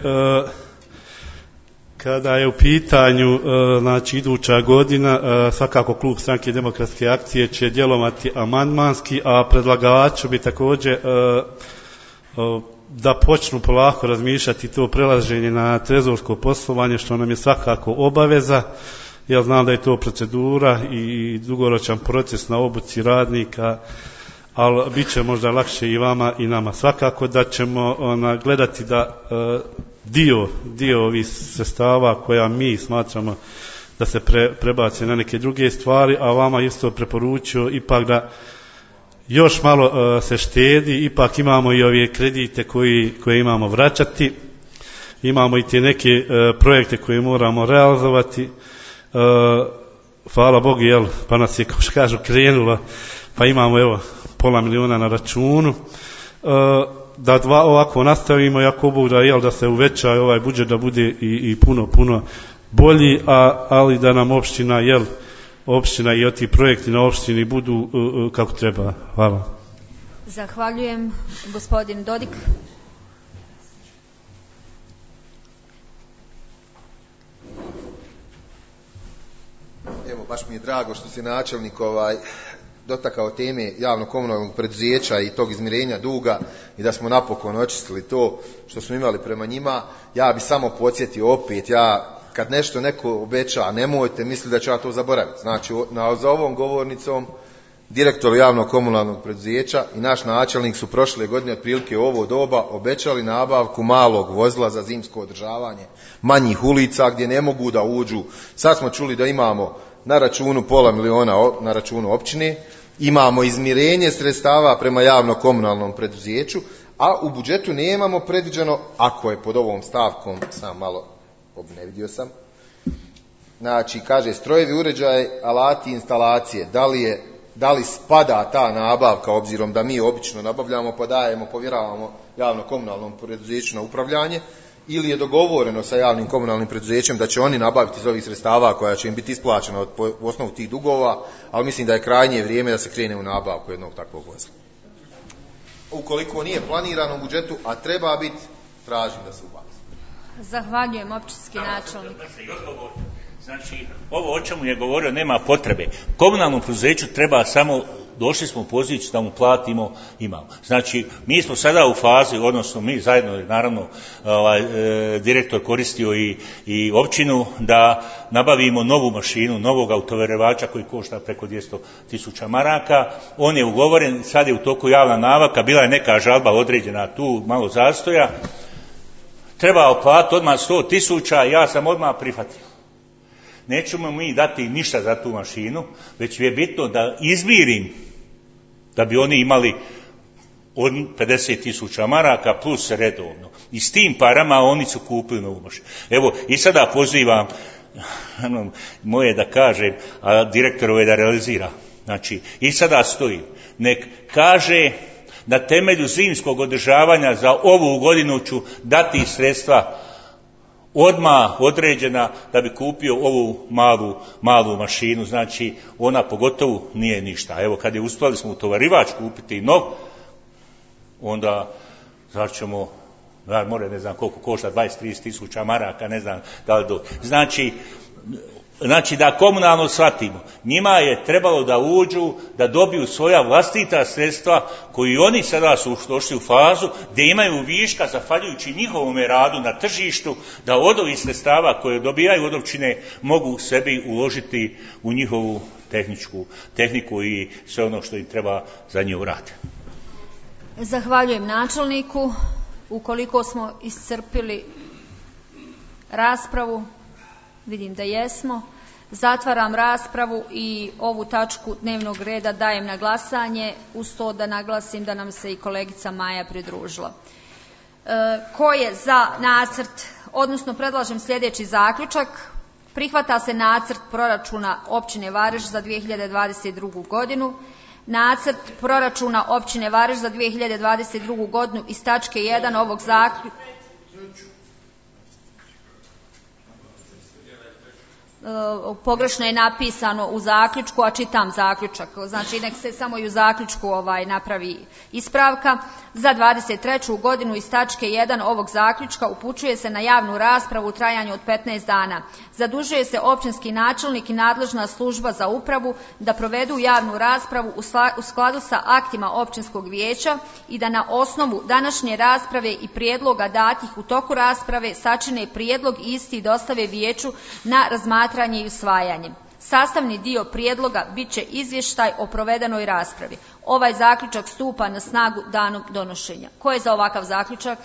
kada je u pitanju znači iduća godina, svakako klub Stranke demokratske akcije će djelovati amandmanski, a predlagaču bi također da počnu polako razmišljati to prelaženje na trezorsko poslovanje, što nam je svakako obaveza. Ja znam da je to procedura i dugoročan proces na obuci radnika, ali bit će možda lakše i vama i nama. Svakako da ćemo gledati da dio ovih sredstava koja mi smatramo da se prebace na neke druge stvari, a vama isto preporučio ipak da još malo se štedi, ipak imamo i ove kredite koje imamo vraćati, imamo i te neke projekte koje moramo realizovati. Hvala Bogu, pa nas je, kao što kažu, krenulo, pa imamo pola miliona na računu. Da ovako nastavimo, jako Bog da se uveća ovaj budžet, da bude i puno bolji, ali da nam opština i ti projekti na opštini budu kako treba. Hvala. Zahvaljujem. Gospodin Dodik. Evo, baš mi je drago što se načelnik dotakao teme javno-komunalnog preduzeća i tog izmirenja duga i da smo napokon očistili to što smo imali prema njima. Ja bi samo podsjetio opet, kad nešto neko obeća, nemojte misliti da ću ja to zaboraviti. Znači, za ovom govornicom direktor javno-komunalnog preduzeća i naš načelnik su prošle godine otprilike u ovo doba obećali nabavku malog vozila za zimsko održavanje manjih ulica gdje ne mogu da uđu. Sad smo čuli da imamo na računu pola miliona na računu općine, imamo izmirenje sredstava prema javno-komunalnom preduzeću, a u budžetu nemamo predviđeno, ako je pod ovom stavkom, sam malo ne vidio sam, znači kaže strojevi, uređaje, alati, instalacije, da li spada ta nabavka, obzirom da mi obično nabavljamo pa povjeravamo javno-komunalnom preduzeću na upravljanje, ili je dogovoreno sa javnim komunalnim preduzećem da će oni nabaviti iz ovih sredstava koja će im biti isplaćena u osnovu tih dugova, ali mislim da je krajnje vrijeme da se krene u nabavku jednog takvog vozila. Ukoliko nije planirano u budžetu, a treba biti, tražim da se ubaci. Zahvaljujem, općinski načelnik. Znači, ovo o čemu je govorio nema potrebe. Komunalnom poduzeću treba samo, došli smo u poziciju da mu platimo, imamo. Znači, mi smo sada u fazi, odnosno mi zajedno, naravno, direktor koristio i općinu da nabavimo novu mašinu, novog autoverevača koji košta preko 200.000 maraka. On je ugovoren, sad je u toku javna nabavka, bila je neka žalba određena tu, malo zastoja. Trebao platiti odmah 100.000, ja sam odmah prihvatio. Nećemo mi dati ništa za tu mašinu, već je bitno da izmirim da bi oni imali 50.000 maraka plus redovno. I s tim parama oni su kupili novu mašinu. Evo, i sada pozivam moje da kažem, a direktorove da realizira. Znači, i sada stoji. Nek kaže na temelju zimskog održavanja za ovu godinu ću dati sredstva odmah određena da bi kupio ovu malu mašinu, znači ona pogotovo nije ništa. Evo kad je uspjeli smo u tovarivač kupiti nov, onda znači ćemo, ne znam koliko košta, 20-30.000 maraka, ne znam da li Znači da komunalno shvatimo, njima je trebalo da uđu, da dobiju svoja vlastita sredstva koji oni sada su došli u fazu gdje imaju viška zahvaljujući njihovom radu na tržištu, da od ovih sredstava koje dobijaju od općine mogu sebi uložiti u njihovu tehniku i sve ono što im treba za nju uraditi. Zahvaljujem načelniku. Ukoliko smo iscrpili raspravu, vidim da jesmo. Zatvaram raspravu i ovu tačku dnevnog reda dajem na glasanje, uz to da naglasim da nam se i kolegica Maja pridružila. Ko je za nacrt, odnosno predlažem sljedeći zaključak. Prihvata se nacrt proračuna općine Vareš za 2022. godinu. Nacrt proračuna općine Vareš za 2022. godinu iz tačke 1 ovog zaključka. Pogrešno je napisano u zaključku, a čitam zaključak. Znači, nek se samo i u zaključku napravi ispravka. Za 23. godinu iz tačke 1 ovog zaključka upućuje se na javnu raspravu u trajanju od 15 dana. Zadužuje se općinski načelnik i nadležna služba za upravu da provedu javnu raspravu u skladu sa aktima općinskog vijeća i da na osnovu današnje rasprave i prijedloga datih u toku rasprave sačine prijedlog isti i dostave vijeću na razmatranje i usvajanje. Sastavni dio prijedloga bit će izvještaj o provedenoj raspravi. Ovaj zaključak stupa na snagu danom donošenja. Ko je za ovakav zaključak?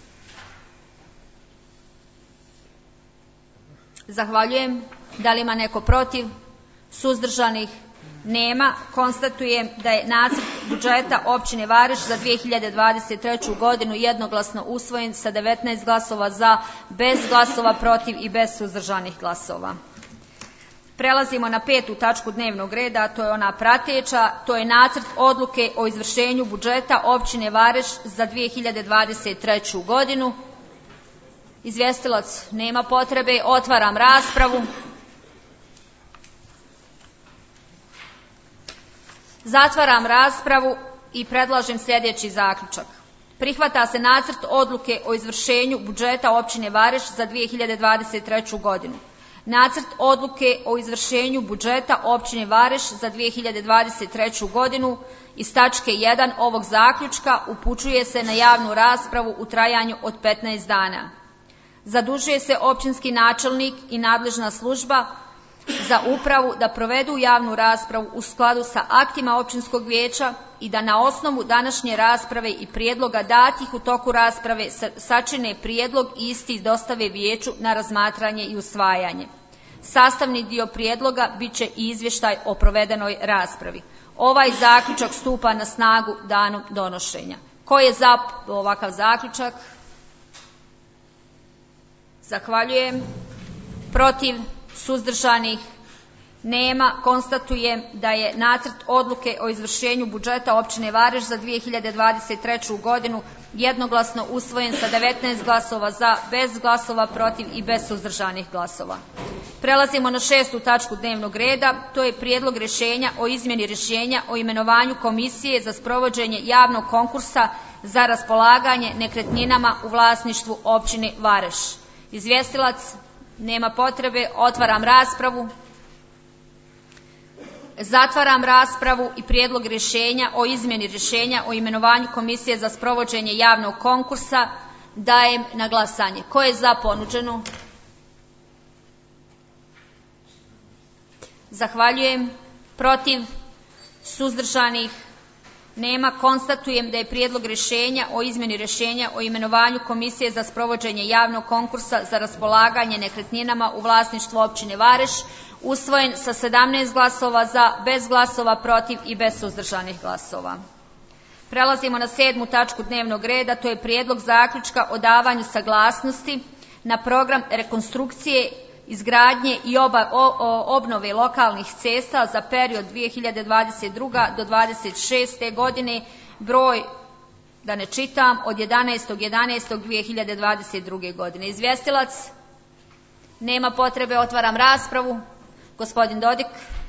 Zahvaljujem. Da li ima neko protiv? Suzdržanih? Nema. Konstatujem da je nacrt budžeta općine Vareš za 2023. godinu jednoglasno usvojen sa 19 glasova za, bez glasova protiv i bez suzdržanih glasova. Prelazimo na 5. tačku dnevnog reda, to je ona prateća, to je nacrt odluke o izvršenju budžeta općine Vareš za 2023. godinu. Izvjestilac nema potrebe, otvaram raspravu. Zatvaram raspravu i predlažem sljedeći zaključak. Prihvata se nacrt odluke o izvršenju budžeta općine Vareš za 2023. godinu. Nacrt odluke o izvršenju budžeta općine Vareš za 2023. godinu iz tačke 1 ovog zaključka upućuje se na javnu raspravu u trajanju od 15 dana. Zadužuje se općinski načelnik i nadležna služba za upravu da provedu javnu raspravu u skladu sa aktima općinskog vijeća i da na osnovu današnje rasprave i prijedloga datih u toku rasprave sačine prijedlog isti i dostave vijeću na razmatranje i usvajanje. Sastavni dio prijedloga bit će i izvještaj o provedenoj raspravi. Ovaj zaključak stupa na snagu danom donošenja. Ko je za ovakav zaključak? Zahvaljujem. Protiv? Suzdržanih? Nema. Konstatujem da je nacrt odluke o izvršenju budžeta općine Vareš za 2023. godinu jednoglasno usvojen sa 19 glasova za, bez glasova protiv i bez suzdržanih glasova. Prelazimo na 6. tačku dnevnog reda, to je prijedlog rješenja o izmjeni rješenja o imenovanju komisije za sprovođenje javnog konkursa za raspolaganje nekretninama u vlasništvu općine Vareš. Izvjestilac? Nema potrebe. Otvaram raspravu. Zatvaram raspravu i prijedlog rješenja o izmjeni rješenja o imenovanju Komisije za sprovođenje javnog konkursa dajem na glasanje. Ko je za ponuđeno? Zahvaljujem. Protiv? Suzdržanih? Nema. Konstatujem da je prijedlog rješenja o izmjeni rješenja o imenovanju Komisije za sprovođenje javnog konkursa za raspolaganje nekretninama u vlasništvu općine Vareš usvojen sa 17 glasova za, bez glasova protiv i bez suzdržanih glasova. Prelazimo na 7. tačku dnevnog reda, to je prijedlog zaključka o davanju saglasnosti na program rekonstrukcije, izgradnje i obnove lokalnih cesta za period 2022. do 2026. godine, broj, da ne čitam, od 11.11.2022. godine. Izvjestilac? Nema potrebe. Otvaram raspravu. Gospodin Dodik.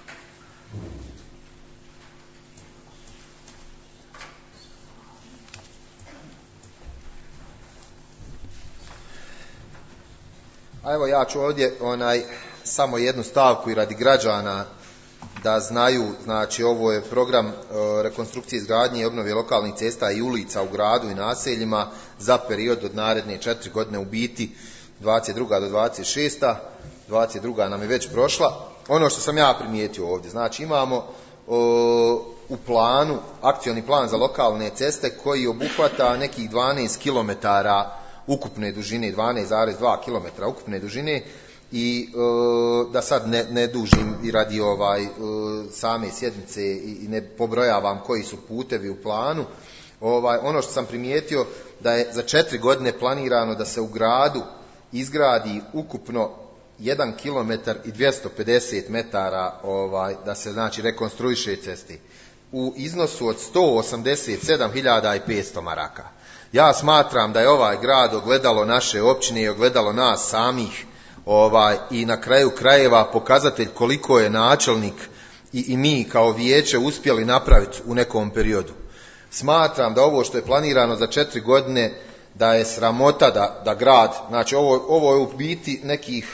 A evo ja ću ovdje samo jednu stavku i radi građana da znaju, znači ovo je program rekonstrukcije, izgradnje i obnove lokalnih cesta i ulica u gradu i naseljima za period od naredne 4 godine, u biti 22. do 26. 22. nam je već prošla. Ono što sam ja primijetio ovdje, znači imamo u planu akcioni plan za lokalne ceste koji obuhvata nekih 12 km ukupne dužine, 12,2 km ukupne dužine, i da sad ne dužim i radi same sjednice i ne pobrojavam koji su putevi u planu, ono što sam primijetio da je za 4 godine planirano da se u gradu izgradi ukupno 1 km i 250 metara da se znači rekonstruiše cesti u iznosu od 187.500 maraka. Ja smatram da je ovaj grad ogledalo naše općine i ogledalo nas samih i na kraju krajeva pokazatelj koliko je načelnik i mi kao vijeće uspjeli napraviti u nekom periodu. Smatram da ovo što je planirano za 4 godine da je sramota da grad, znači ovo je u biti nekih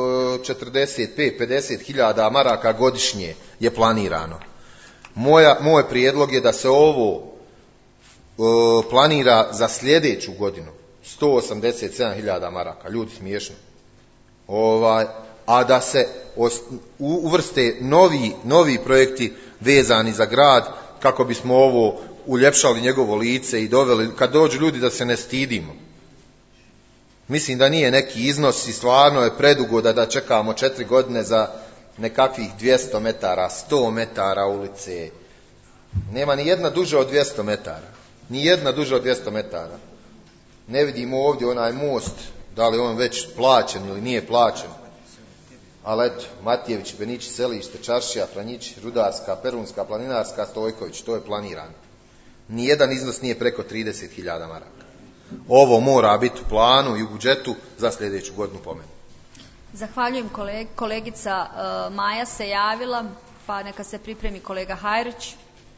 45-50 hiljada maraka godišnje je planirano. Moj prijedlog je da se ovo planira za sljedeću godinu 187.000 maraka, ljudi smiješno, a da se uvrste novi projekti vezani za grad kako bismo ovo uljepšali njegovo lice i doveli, kad dođu ljudi, da se ne stidimo. Mislim da nije neki iznos i stvarno je predugo da čekamo 4 godine za nekakvih 200 metara, 100 metara ulice. Nema ni jedna duža od 200 metara. Ni jedna duža od 200 metara. Ne vidimo ovdje onaj most, da li on već plaćen ili nije plaćen. Ali eto, Matijević, Benići, Selište, Čaršija, Franjić, Rudarska, Perunska, Planinarska, Stojković, to je planirano. Nijedan iznos nije preko 30.000 maraka. Ovo mora biti u planu i u budžetu za sljedeću godinu po meni. Zahvaljujem. Kolegica Maja se javila, pa neka se pripremi kolega Hajrić.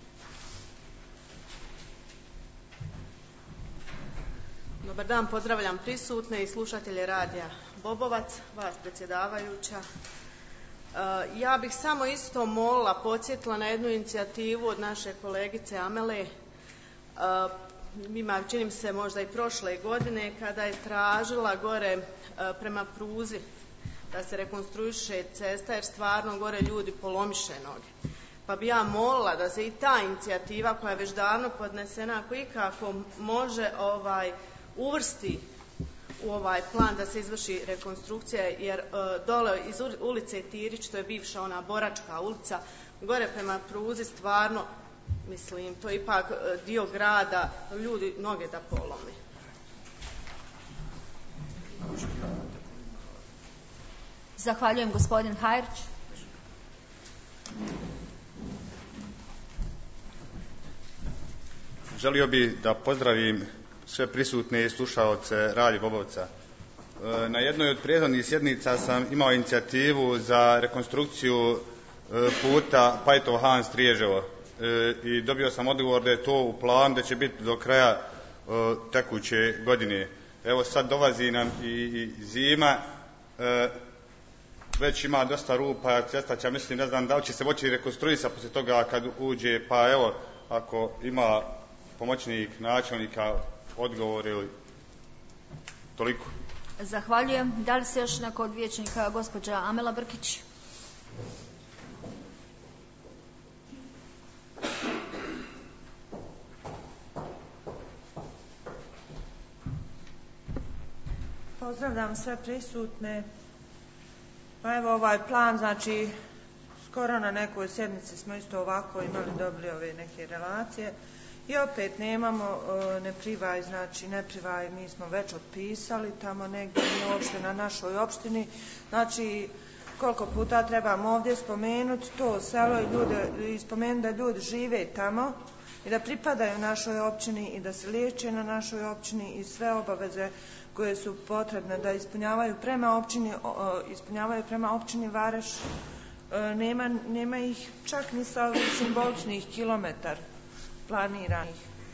Dobar dan, pozdravljam prisutne i slušatelje radija Bobovac, vas predsjedavajuća. Ja bih samo isto molila, podsjetila na jednu inicijativu od naše kolegice Amele, ima, čini mi se možda i prošle godine, kada je tražila gore prema pruzi da se rekonstruiše cesta, jer stvarno gore ljudi polomiše noge. Pa bi ja molila da se i ta inicijativa koja je već davno podnesena, ako ikako može uvrsti u ovaj plan da se izvrši rekonstrukcija, jer dole iz ulice Tirić, to je bivša ona Boračka ulica, gore prema pruzi stvarno, mislim, to je ipak dio grada, ljudi noge da polomi. Zahvaljujem. Gospodin Hajrić. Želio bih da pozdravim sve prisutne i slušaoce Radija Bobovca. Na jednoj od prethodnih sjednica sam imao inicijativu za rekonstrukciju puta Pajtov-Han-Striježevo i dobio sam odgovor da je to u planu, da će biti do kraja tekuće godine. Evo sad dolazi nam i zima, već ima dosta rupa, cesta će, mislim, ne znam da li će se moći rekonstruisati poslije toga kad uđe, pa evo, ako ima pomoćnik načelnika odgovor ili toliko. Zahvaljujem. Da li se još neko od vijećnika, gospođa Amela Brkić? Pozdravljam sve prisutne. Pa evo ovaj plan, znači skoro na nekoj sjednici smo isto ovako imali, dobili ove neke relacije i opet nemamo neprivaj, znači neprivaj mi smo već otpisali tamo negdje, nije uopšte na našoj opštini, znači koliko puta trebamo ovdje spomenuti to selo i spomenuti da ljudi žive tamo i da pripadaju našoj općini i da se liječe na našoj općini i sve obaveze koje su potrebne da ispunjavaju prema općini Vareš. Nema ih čak ni sa simboličnih kilometar planiranih.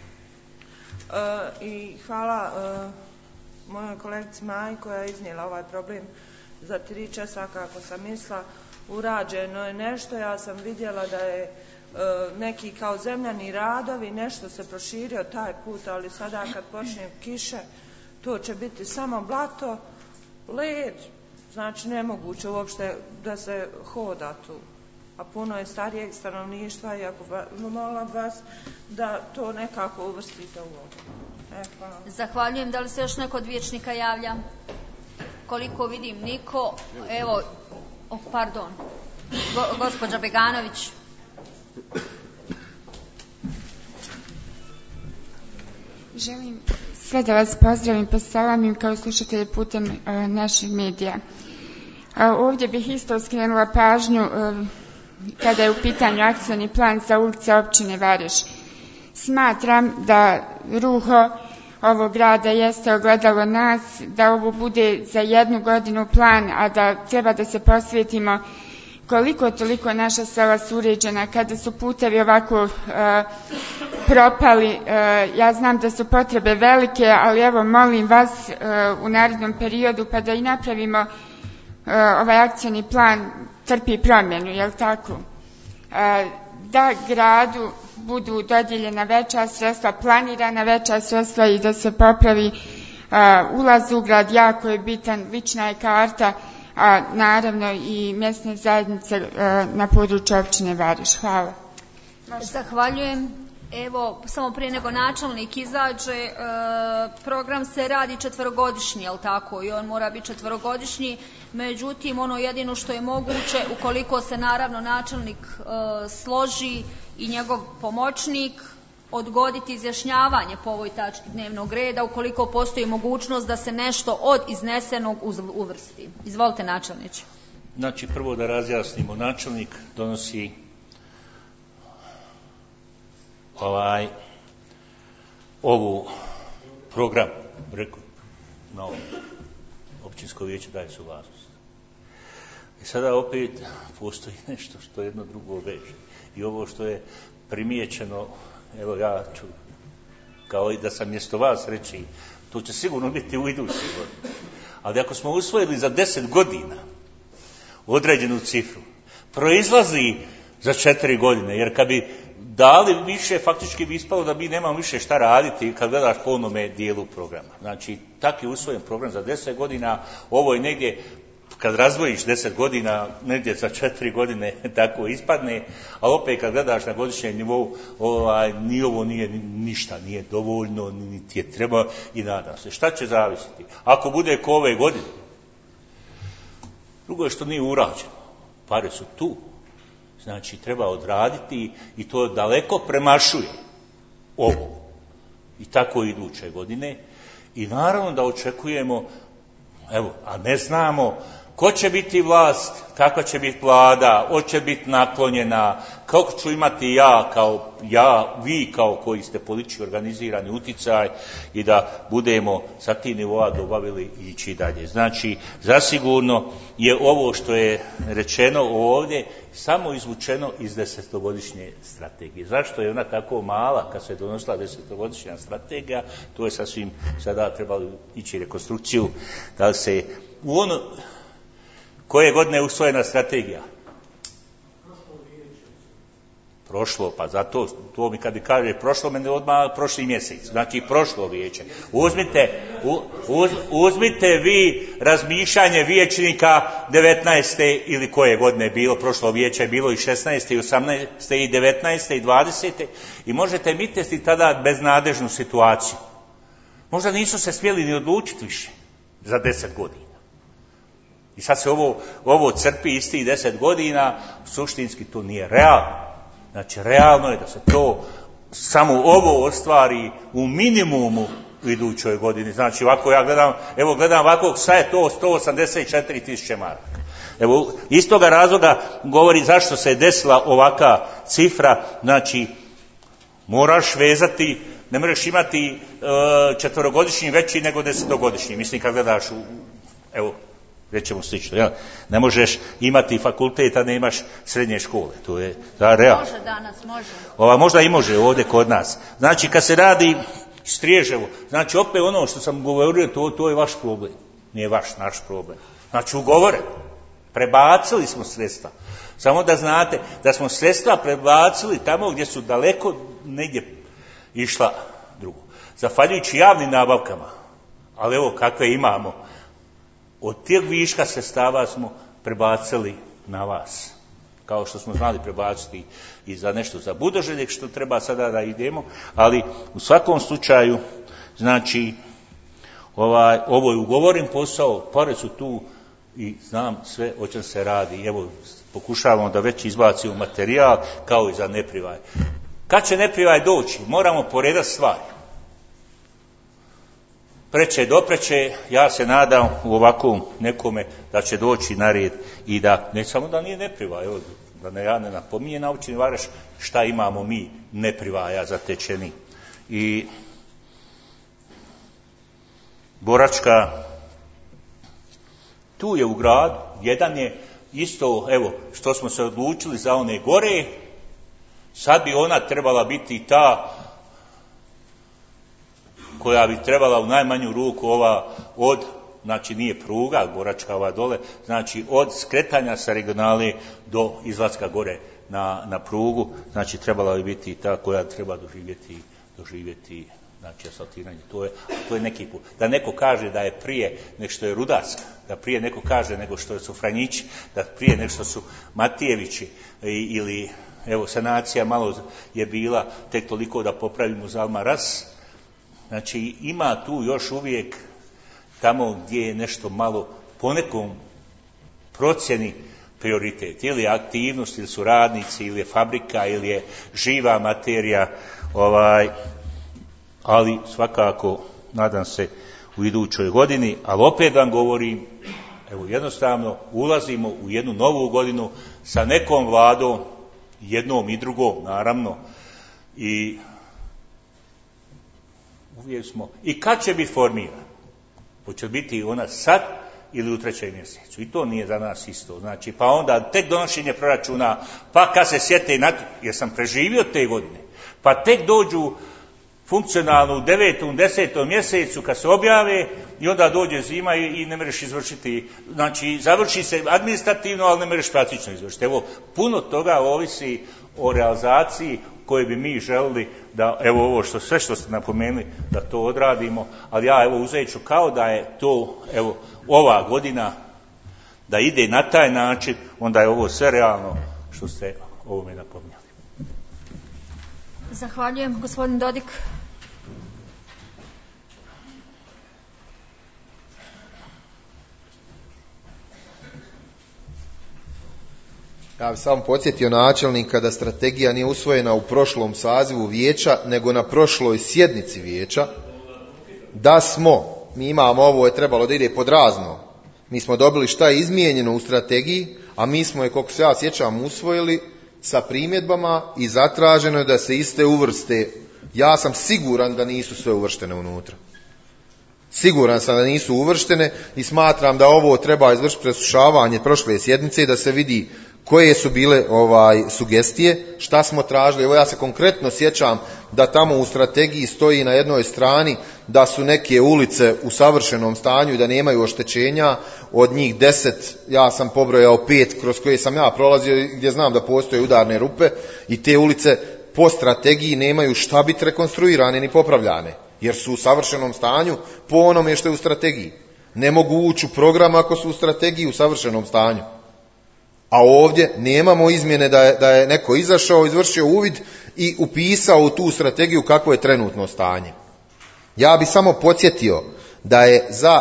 I hvala mojoj kolegici Maji koja je iznijela ovaj problem za 3 časa, kako sam mislila. Urađeno je nešto, ja sam vidjela da je neki kao zemljani radovi, nešto se proširio taj put, ali sada kad počne kiše, to će biti samo blato, led, znači nemoguće uopšte da se hoda tu. A puno je starijeg stanovništva i ako molila vas da to nekako uvrstite u ovo. Hvala. Zahvaljujem. Da li se još neko od vijećnika javlja? Koliko vidim niko, evo, pardon, gospođa Beganović. Želim sve da vas pozdravim, posalamim kao slušatelji putem naših medija. Ovdje bih isto skrenula pažnju kada je u pitanju akcioni plan za ulice općine Vareš. Smatram da ruho ovog grada jeste ogledalo nas, da ovo bude za 1 godinu plan, a da treba da se posvetimo koliko toliko naša sela su uređena, kada su putevi ovako propali. Ja znam da su potrebe velike, ali evo molim vas u narednom periodu pa da i napravimo ovaj akcioni plan trpi promjenu, jel tako? Da gradu budu dodijeljena veća sredstva, planirana veća sredstva i da se popravi ulaz u grad, jako je bitan, lična je karta, a naravno i mjesne zajednice na području općine Vareš. Hvala. Zahvaljujem. Evo, samo prije nego načelnik izađe, program se radi 4-godišnji, jel tako, i on mora biti 4-godišnji, međutim, ono jedino što je moguće, ukoliko se naravno načelnik složi i njegov pomoćnik, odgoditi izjašnjavanje po ovoj tački dnevnog reda, ukoliko postoji mogućnost da se nešto od iznesenog uvrsti. Izvolite, načelniče. Znači, prvo da razjasnimo, načelnik donosi ovu program, na općinsko vijeće daje suglasnost. I sada opet postoji nešto što jedno drugo veže. I ovo što je primijećeno, evo ja ću, kao i da sam mjesto vas reći, to će sigurno biti u idućoj godini. Ali ako smo usvojili za 10 godina određenu cifru, proizlazi za 4 godine, jer kad bi dali više, faktički bi ispalo da mi nemamo više šta raditi kad gledaš po onome dijelu programa. Znači, tak je usvojen program za 10 godina, ovo je negdje, kad razdvojiš 10 godina, negdje za 4 godine tako ispadne, a opet kad gledaš na godišnjem nivou, ni ovo nije ništa, nije dovoljno, niti je treba i nadam se. Šta će zavisiti? Ako bude ko ove godine, drugo je što nije urađeno. Pare su tu. Znači, treba odraditi i to daleko premašuje ovo. I tako iduće godine. I naravno da očekujemo, evo, a ne znamo ko će biti vlast, kakva će biti vlada, hoće biti naklonjena, kako ću imati vi kao koji ste politički organizirani uticaj i da budemo sa tih nivoa dobavili i ići dalje. Znači, zasigurno je ovo što je rečeno ovdje samo izvučeno iz 10-godišnje strategije. Zašto je ona tako mala kad se donosila 10-godišnja strategija? To je sasvim sada trebalo ići rekonstrukciju. Da li se u ono koje godine je usvojena strategija? Prošlo, pa zato to mi kad mi kaže prošlo, mene odmah prošli mjesec, znači prošlo vijeće. Uzmite vi razmišljanje vijećnika 19. ili koje godine je bilo, prošlo vijeće je bilo i 16. i 18. i 19. i 20. i možete misliti tada beznadežnu situaciju. Možda nisu se smjeli ni odlučiti više za 10 godina. I sad se ovo crpi istih 10 godina, suštinski to nije realno. Znači, realno je da se to samo ovo ostvari u minimumu u idućoj godini. Znači, ovako ja gledam ovako, sad je to 184.000 maraka. Evo, iz toga razloga govori zašto se je desila ovaka cifra. Znači, moraš vezati, ne možeš imati 4-godišnji veći nego 10-godišnji. Mislim, kad gledaš evo, rećemo slično, ja? Ne možeš imati fakultet, a ne imaš srednje škole. To je realno. Može danas, može. Možda i može ovdje kod nas. Znači, kad se radi Striježevo, znači opet ono što sam govorio, to je vaš problem. Nije naš problem. Znači, ugovore. Prebacili smo sredstva. Samo da znate da smo sredstva prebacili tamo gdje su daleko negdje išla drugo. Zahvaljujući javnim nabavkama, ali evo kakve imamo, od tih viška sredstava smo prebacili na vas. Kao što smo znali prebaciti i za nešto za Budoželjek, što treba sada da idemo, ali u svakom slučaju, znači, ovo je ugovoren posao, pare su tu i znam sve o čem se radi. Evo, pokušavamo da već izbacimo materijal, kao i za Neprivaj. Kad će Neprivaj doći? Moramo poredati stvari. Preće dopreće, ja se nadam u ovakvom nekome da će doći na red i da, ne samo da nije Neprivaj, evo, da ja ne napominje na općini Vareš šta imamo mi Neprivaja zatečeni. I Boračka, tu je u gradu, jedan je isto, evo, što smo se odlučili za one gore, sad bi ona trebala biti ta koja bi trebala u najmanju ruku znači nije pruga, Boračka ova dole, znači od skretanja sa regionale do izlaska gore na prugu, znači trebala bi biti ta koja treba doživjeti znači asfaltiranje. To je neki put. Da neko kaže da je prije nego što je Rudarska, da prije neko kaže nego što su Franjići, da prije nego što su Matijevići ili evo sanacija malo je bila tek toliko da popravimo Zalma Ras. Znači ima tu još uvijek tamo gdje je nešto malo po nekom procjeni prioritet. Ili je aktivnost, ili su radnici, ili je fabrika, ili je živa materija, ali svakako nadam se u idućoj godini, ali opet vam govorim, evo jednostavno ulazimo u jednu novu godinu sa nekom vladom, jednom i drugom naravno, i uvijek smo. I kad će biti formirana? Hoće biti ona sad ili u 3. mjesecu? I to nije za nas isto. Znači, pa onda tek donošenje proračuna, pa kad se sjete, jer sam preživio te godine, pa tek dođu funkcionalno u 9. 10. mjesecu kad se objave i onda dođe zima i ne možeš izvršiti, znači završi se administrativno, ali ne možeš praktično izvršiti. Evo, puno toga ovisi o realizaciji koje bi mi želili da, evo ovo sve što ste napomenuli, da to odradimo, ali ja evo uzet ću kao da je to, evo, ova godina da ide na taj način, onda je ovo sve realno što ste ovome napominjali. Zahvaljujem. Gospodin Dodik. Ja bih samo podsjetio načelnika da strategija nije usvojena u prošlom sazivu vijeća, nego na prošloj sjednici vijeća. Da smo, mi imamo, ovo je trebalo da ide pod razno, Mi smo dobili šta je izmijenjeno u strategiji, a mi smo je, koliko se ja sjećam, usvojili sa primjedbama i zatraženo je da se iste uvrste. Ja sam siguran da nisu sve uvrštene unutra. Siguran sam da nisu uvrštene i smatram da ovo treba izvršiti preslušavanje prošle sjednice i da se vidi koje su bile sugestije, šta smo tražili. Evo ja se konkretno sjećam da tamo u strategiji stoji na jednoj strani da su neke ulice u savršenom stanju i da nemaju oštećenja. Od njih 10, ja sam pobrojao 5 kroz koje sam ja prolazio i gdje znam da postoje udarne rupe i te ulice po strategiji nemaju šta biti rekonstruirane ni popravljane, jer su u savršenom stanju po onome što je u strategiji. Ne mogu ući u program ako su u strategiji u savršenom stanju. A ovdje nemamo izmjene da je neko izašao, izvršio uvid i upisao u tu strategiju kakvo je trenutno stanje. Ja bi samo podsjetio da je za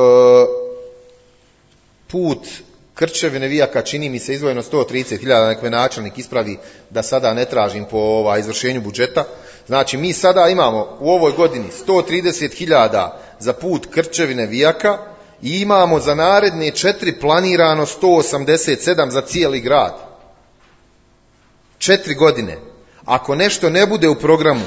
put Krčevine Vijaka, čini mi se, izdvojeno 130.000, nek me načelnik ispravi da sada ne tražim po izvršenju budžeta. Znači mi sada imamo u ovoj godini 130.000 za put Krčevine Vijaka i imamo za naredne 4 planirano 187 za cijeli grad. 4 godine. Ako nešto ne bude u programu,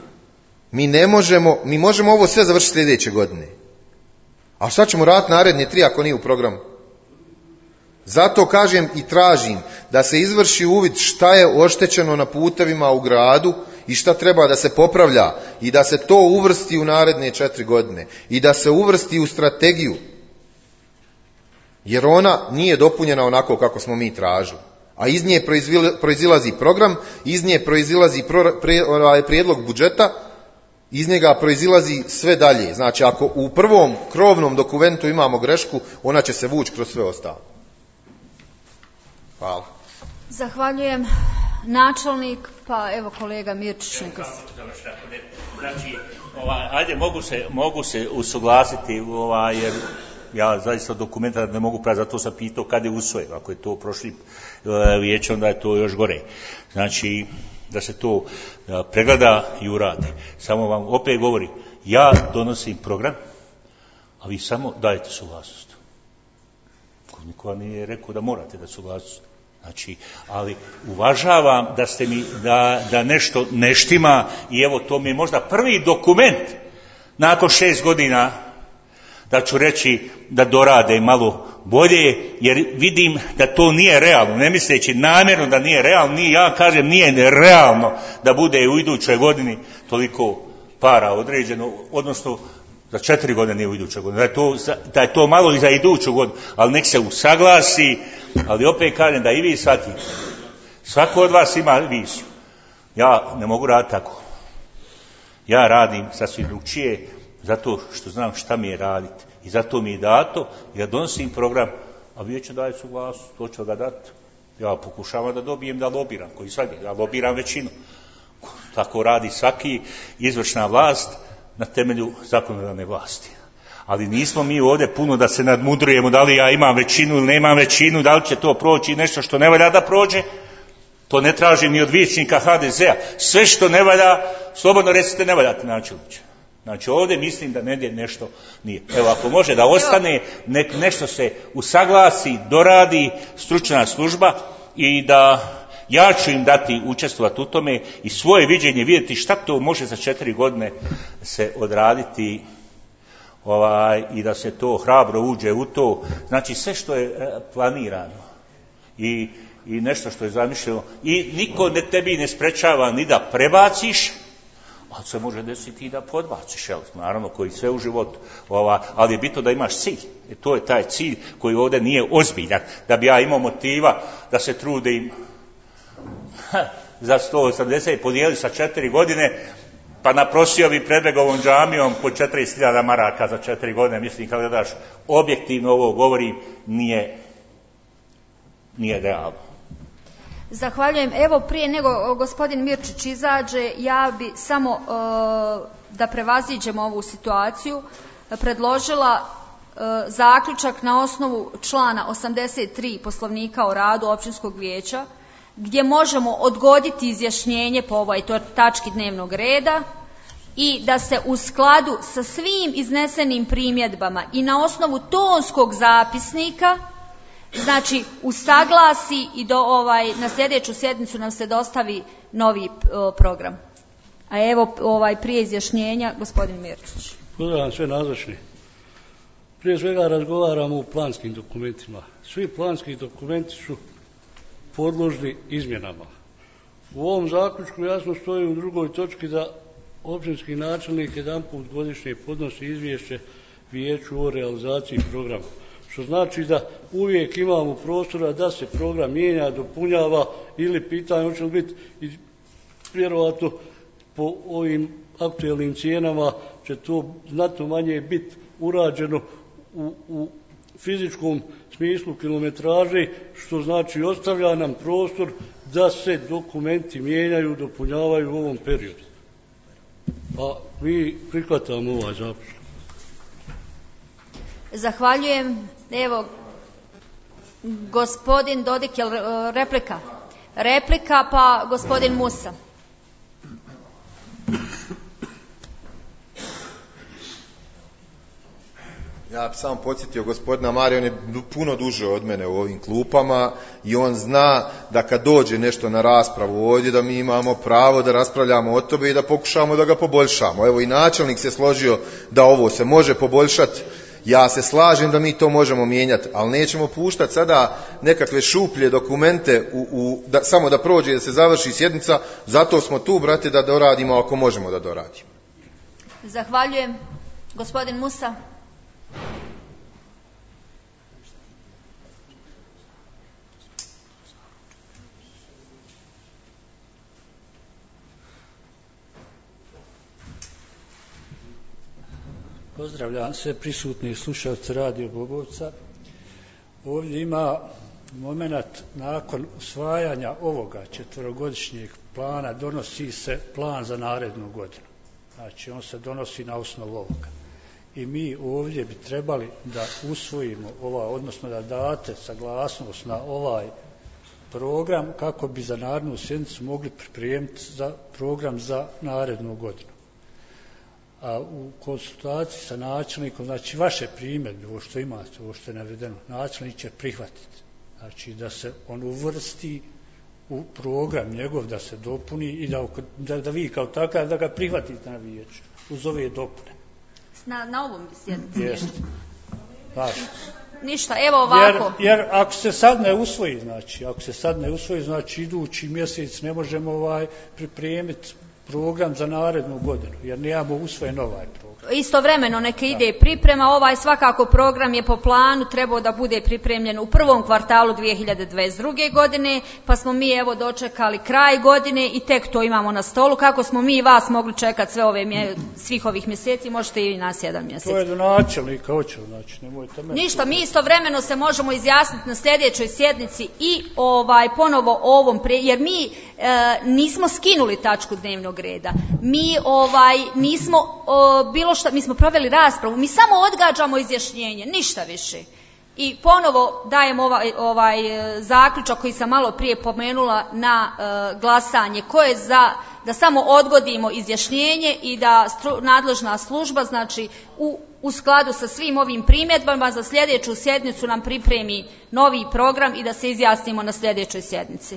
mi možemo ovo sve završiti sljedeće godine. A šta ćemo raditi naredne 3 ako nije u programu? Zato kažem i tražim da se izvrši uvid šta je oštećeno na putevima u gradu i šta treba da se popravlja i da se to uvrsti u naredne 4 godine i da se uvrsti u strategiju, jer ona nije dopunjena onako kako smo mi tražili. A iz nje proizilazi program, iz nje proizilazi prijedlog budžeta, iz njega proizilazi sve dalje. Znači ako u prvom krovnom dokumentu imamo grešku, ona će se vući kroz sve ostalo. Hvala. Zahvaljujem. Načelnik, pa evo kolega Mirčić. Znači, ajde, mogu se usuglasiti, jer ja zaista dokumenta ne mogu praviti, zato sam pitao kad je usvojen. Ako je to prošli vijeće, onda je to još gore. Znači, da se to pregleda i uradi. Samo vam opet govori, ja donosim program, a vi samo dajete suglasnost. Niko vam nije rekao da morate da suglasnost. Znači, ali uvažavam da ste mi, da nešto ne štima i evo to mi je možda prvi dokument nakon 6 godina da ću reći da dorade malo bolje, jer vidim da to nije realno, ne misleći namjerno da nije realno, ja kažem nije realno da bude u idućoj godini toliko para određeno, odnosno za 4 godine nije u idućoj godini, da je to malo i za iduću godinu, ali nek se usaglasi, ali opet kažem da i vi shvatite, svako od vas ima viziju, ja ne mogu raditi tako, ja radim sasvim drugčije, zato što znam šta mi je raditi i zato mi je dato, ja donosim program, a vijeće daje suglasnost, to će ga dati, ja pokušavam da dobijem da lobiram, koji svaki, ja lobiram većinu, tako radi svaki izvršna vlast na temelju zakonodavne vlasti. Ali nismo mi ovdje puno da se nadmudrujemo da li ja imam većinu ili nemam većinu, da li će to proći nešto što ne valja da prođe. To ne tražim ni od vijećnika HDZ-a. Sve što ne valja, slobodno recite ne valjate, načelniče. Znači ovdje mislim da negdje nešto nije. Evo ako može da ostane, nek nešto se usaglasi, doradi stručna služba i da ja ću im dati učestvovati u tome i svoje viđenje vidjeti šta to može za 4 godine se odraditi i da se to hrabro uđe u to. Znači sve što je planirano i nešto što je zamišljeno i niko tebi ne sprečava ni da prebaciš, ali se može desiti i da podbaciš, naravno, koji sve u životu, ali je bitno da imaš cilj. To je taj cilj koji ovdje nije ozbiljan, da bi ja imao motiva da se trudim za 180 podijeli sa 4 godine, pa naprosio bi pred Begovom džamijom po 40.000 maraka za 4 godine, mislim, kada daš objektivno ovo govorim, nije realno. Zahvaljujem. Evo prije nego gospodin Mirčić izađe, ja bi samo da prevaziđemo ovu situaciju predložila zaključak na osnovu člana 83 Poslovnika o radu općinskog vijeća, gdje možemo odgoditi izjašnjenje po ovoj tački dnevnog reda i da se u skladu sa svim iznesenim primjedbama i na osnovu tonskog zapisnika znači usaglasi i na sljedeću sjednicu nam se dostavi novi program. A evo prije izjašnjenja gospodin Mirčić. Pozdravljam sve nazočni. Prije svega razgovaramo o planskim dokumentima. Svi planski dokumenti su podložni izmjenama. U ovom zaključku jasno stoji u drugoj točki da općinski načelnik jedanput godišnje podnosi izvješće vijeću o realizaciji programa. Što znači da uvijek imamo prostora da se program mijenja, dopunjava ili pitanje hoće li biti vjerojatno po ovim aktualnim cijenama će to znatno manje biti urađeno u fizičkom smislu kilometraže, što znači ostavlja nam prostor da se dokumenti mijenjaju, dopunjavaju u ovom periodu. A mi prihvatamo ovaj zaključak. Zahvaljujem. Evo, gospodin Dodik, je li replika? Replika, pa gospodin Musa. Ja bih samo podsjetio gospodina Marija, on je puno duže od mene u ovim klupama i on zna da kad dođe nešto na raspravu ovdje da mi imamo pravo da raspravljamo o tome i da pokušamo da ga poboljšamo. Evo i načelnik se složio da ovo se može poboljšati. Ja se slažem da mi to možemo mijenjati, ali nećemo puštati sada nekakve šuplje dokumente samo da prođe, da se završi sjednica. Zato smo tu, brate, da doradimo ako možemo da doradimo. Zahvaljujem. Gospodin Musa. Pozdravljam sve prisutne slušalce Radio Bobovca. Ovdje ima moment nakon usvajanja ovoga 4-godišnjeg plana donosi se plan za narednu godinu. Znači on se donosi na osnovu ovoga. I mi ovdje bi trebali da usvojimo odnosno da date saglasnost na ovaj program kako bi za narednu sjednicu mogli pripremiti za program za narednu godinu. A u konsultaciji sa načelnikom, znači vaše primjedbe, ovo što imate, ovo što je navedeno, načelnik će prihvatiti. Znači da se on uvrsti u program njegov, da se dopuni i da vi kao takav da ga prihvatite na vijeću uz ove dopune. Na ovom sjednici? Jeste. Ništa, evo ovako. Jer ako se sad ne usvoji, znači idući mjesec ne možemo pripremiti program za narednu godinu, jer nemamo usvojen ovaj program. Istovremeno neka ide priprema, svakako program je po planu trebao da bude pripremljen u prvom kvartalu 2022. godine, pa smo mi dočekali kraj godine i tek to imamo na stolu. Kako smo mi vas mogli čekati svih ovih mjeseci, možete i nas jedan mjesec. To je do načelnika, znači nemojte meni. Ništa, mi istovremeno se možemo izjasniti na sljedećoj sjednici i ponovo ovom, jer mi nismo skinuli tačku dnevnog reda. Mi nismo bilo što, mi smo proveli raspravu, mi samo odgađamo izjašnjenje, ništa više. I ponovo dajem ovaj zaključak koji sam malo prije pomenula na glasanje, ko je za da samo odgodimo izjašnjenje i da nadležna služba, znači u skladu sa svim ovim primjedbama za sljedeću sjednicu nam pripremi novi program i da se izjasnimo na sljedećoj sjednici.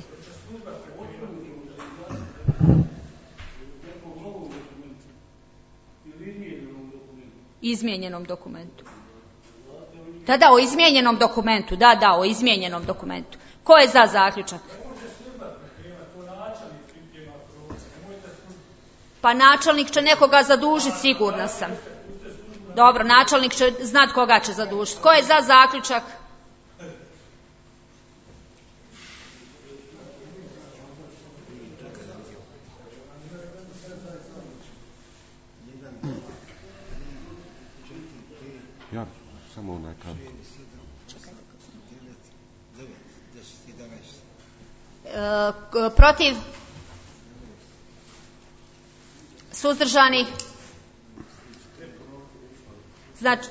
Izmijenjenom dokumentu. Da, o izmijenjenom dokumentu. Da, o izmijenjenom dokumentu. Ko je za zaključak? Pa načelnik će nekoga zadužiti, sigurna sam. Dobro, načelnik će znati koga će zadužiti. Ko je za zaključak? Ja, samo kratko. Protiv? Suzdržani? Znači...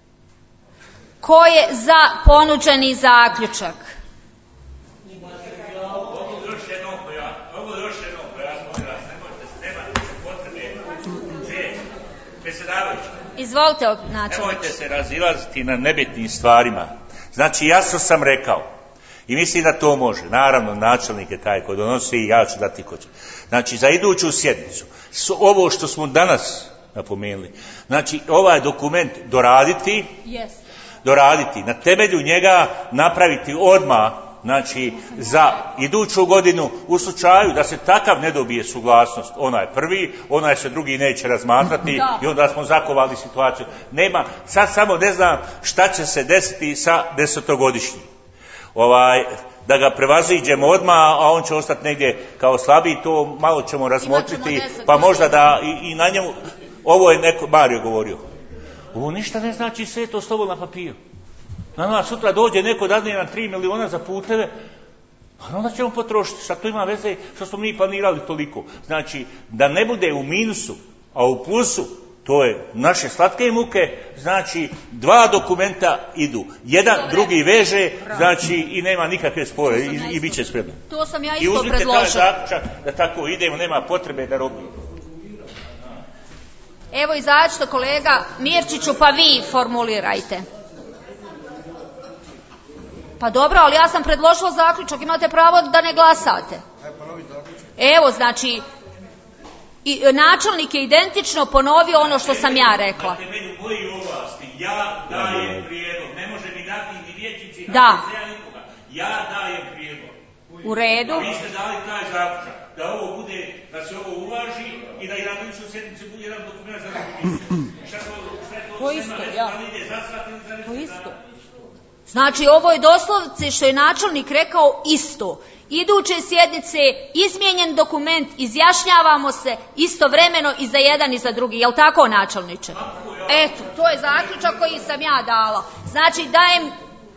Ko je za ponuđeni zaključak? Izvolite, načelniče. Nemojte se razilaziti na nebitnim stvarima. Znači, jasno sam rekao i mislim da to može. Naravno, načelnik je taj ko donosi i ja ću dati ko će. Znači, za iduću sjednicu, ovo što smo danas napomenuli, znači, ovaj dokument doraditi, na temelju njega napraviti odmah, znači, za iduću godinu, u slučaju da se takav ne dobije suglasnost, onaj prvi, onaj se drugi neće razmatrati i onda smo zakovali situaciju. Nema, sad samo ne znam šta će se desiti sa 10-godišnjim. Da ga prevaziđemo odmah, a on će ostati negdje kao slabiji, to malo ćemo razmotriti, pa možda da i na njemu, ovo je neko, Mario govorio, ovo ništa ne znači, sve to slovo na papiru. Nama sutra dođe neko dadne nam 3 miliona za puteve, a onda ćemo potrošiti. Sad to ima veze što smo mi planirali toliko. Znači, da ne bude u minusu, a u plusu, to je naše slatke muke, znači 2 dokumenta idu. Jedan drugi veže, znači i nema nikakve spore i bit će spremno. To sam ja isto predložila. I uzmite taj zaključak da tako idemo, nema potrebe da robimo. Evo izađite kolega Mirčiću, pa vi formulirajte. Pa dobro, ali ja sam predložila zaključak, imate pravo da ne glasate. Evo, znači, načelnik je identično ponovio ono što sam ja rekla. Na temelju mojih ovlasti, ja dajem prijedlog, ne može mi dati ni vijećnici, ja dajem prijedlog. U redu. Vi ste dali taj zaključak, da ovo bude, da se ovo uvaži i da i na budućoj sjednici bude jedan dokument za rekomendaciju. Po isto, ja. Po isto. Znači, ovo je doslovce što je načelnik rekao isto. Iduće sjednice, izmijenjen dokument, izjašnjavamo se istovremeno i za jedan i za drugi. Jel' tako, načelniče? Eto, to je zaključak koji sam ja dala. Znači, dajem...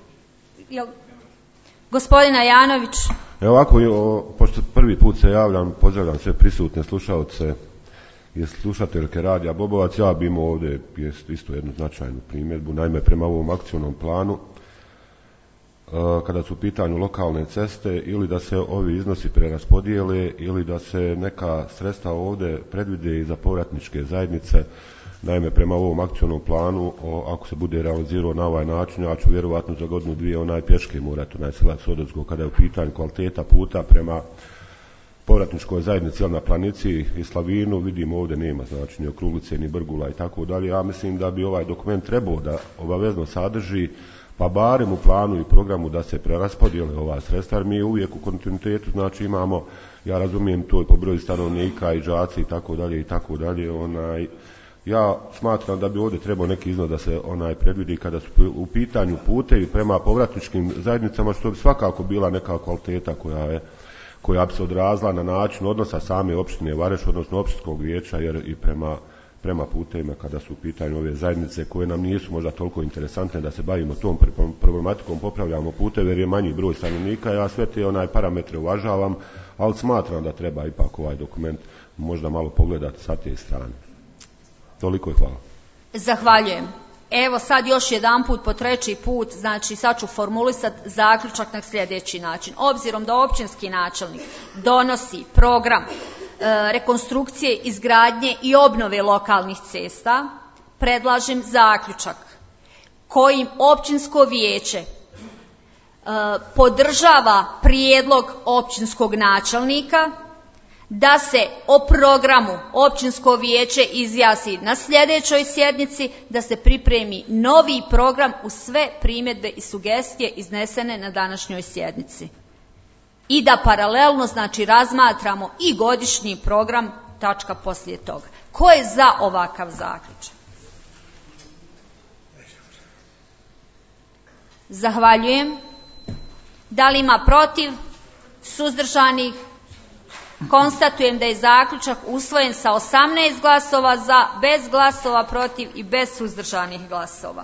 Gospodina Janović. Evo ovako, pošto prvi put se javljam, pozdravljam sve prisutne slušalce i slušateljke Radija Bobovac. Ja bi imao ovdje isto jednu značajnu primjedbu. Naime, prema ovom akcionom planu, kada su u pitanju lokalne ceste, ili da se ovi iznosi preraspodijele ili da se neka sredstva ovdje predvide i za povratničke zajednice. Naime, prema ovom akcionom planu, ako se bude realizirao na ovaj način, ja ću vjerovatno za godinu dvije onaj pješke morati, onaj Selac Odozgo, kada je u pitanju kvaliteta puta prema povratničkoj zajednici ili na Planici i Slavinu, vidimo ovdje nema, znači ni Okruglice, ni Brgula i tako dalje. Ja mislim da bi ovaj dokument trebao da obavezno sadrži, pa barem u planu i programu, da se preraspodijele ova sredstva, jer mi uvijek u kontinuitetu, znači imamo, ja razumijem to i po broju stanovnika i đaci i tako dalje, ja smatram da bi ovdje trebao neki iznos da se predvidi kada su u pitanju putevi prema povratničkim zajednicama, što bi svakako bila neka kvaliteta koja bi se odrazila na način odnosa same opštine Vareš, odnosno opštinskog vijeća, jer i prema putevima kada su u pitanju ove zajednice koje nam nisu možda toliko interesantne da se bavimo tom problematikom, popravljamo puteve jer je manji broj stanovnika. Ja sve te parametre uvažavam, ali smatram da treba ipak ovaj dokument možda malo pogledati sa te strane. Toliko i hvala. Zahvaljujem. Evo sad još jedan put, po treći put, znači sad ću formulisati zaključak na sljedeći način. Obzirom da općinski načelnik donosi program rekonstrukcije, izgradnje i obnove lokalnih cesta, predlažem zaključak kojim općinsko vijeće podržava prijedlog općinskog načelnika da se o programu općinsko vijeće izjasni na sljedećoj sjednici, da se pripremi novi program uz sve primjedbe i sugestije iznesene na današnjoj sjednici. I da paralelno, znači, razmatramo i godišnji program, tačka poslije toga. Ko je za ovakav zaključak? Zahvaljujem. Da li ima protiv? Suzdržanih? Konstatujem da je zaključak usvojen sa 18 glasova za, bez glasova protiv i bez suzdržanih glasova.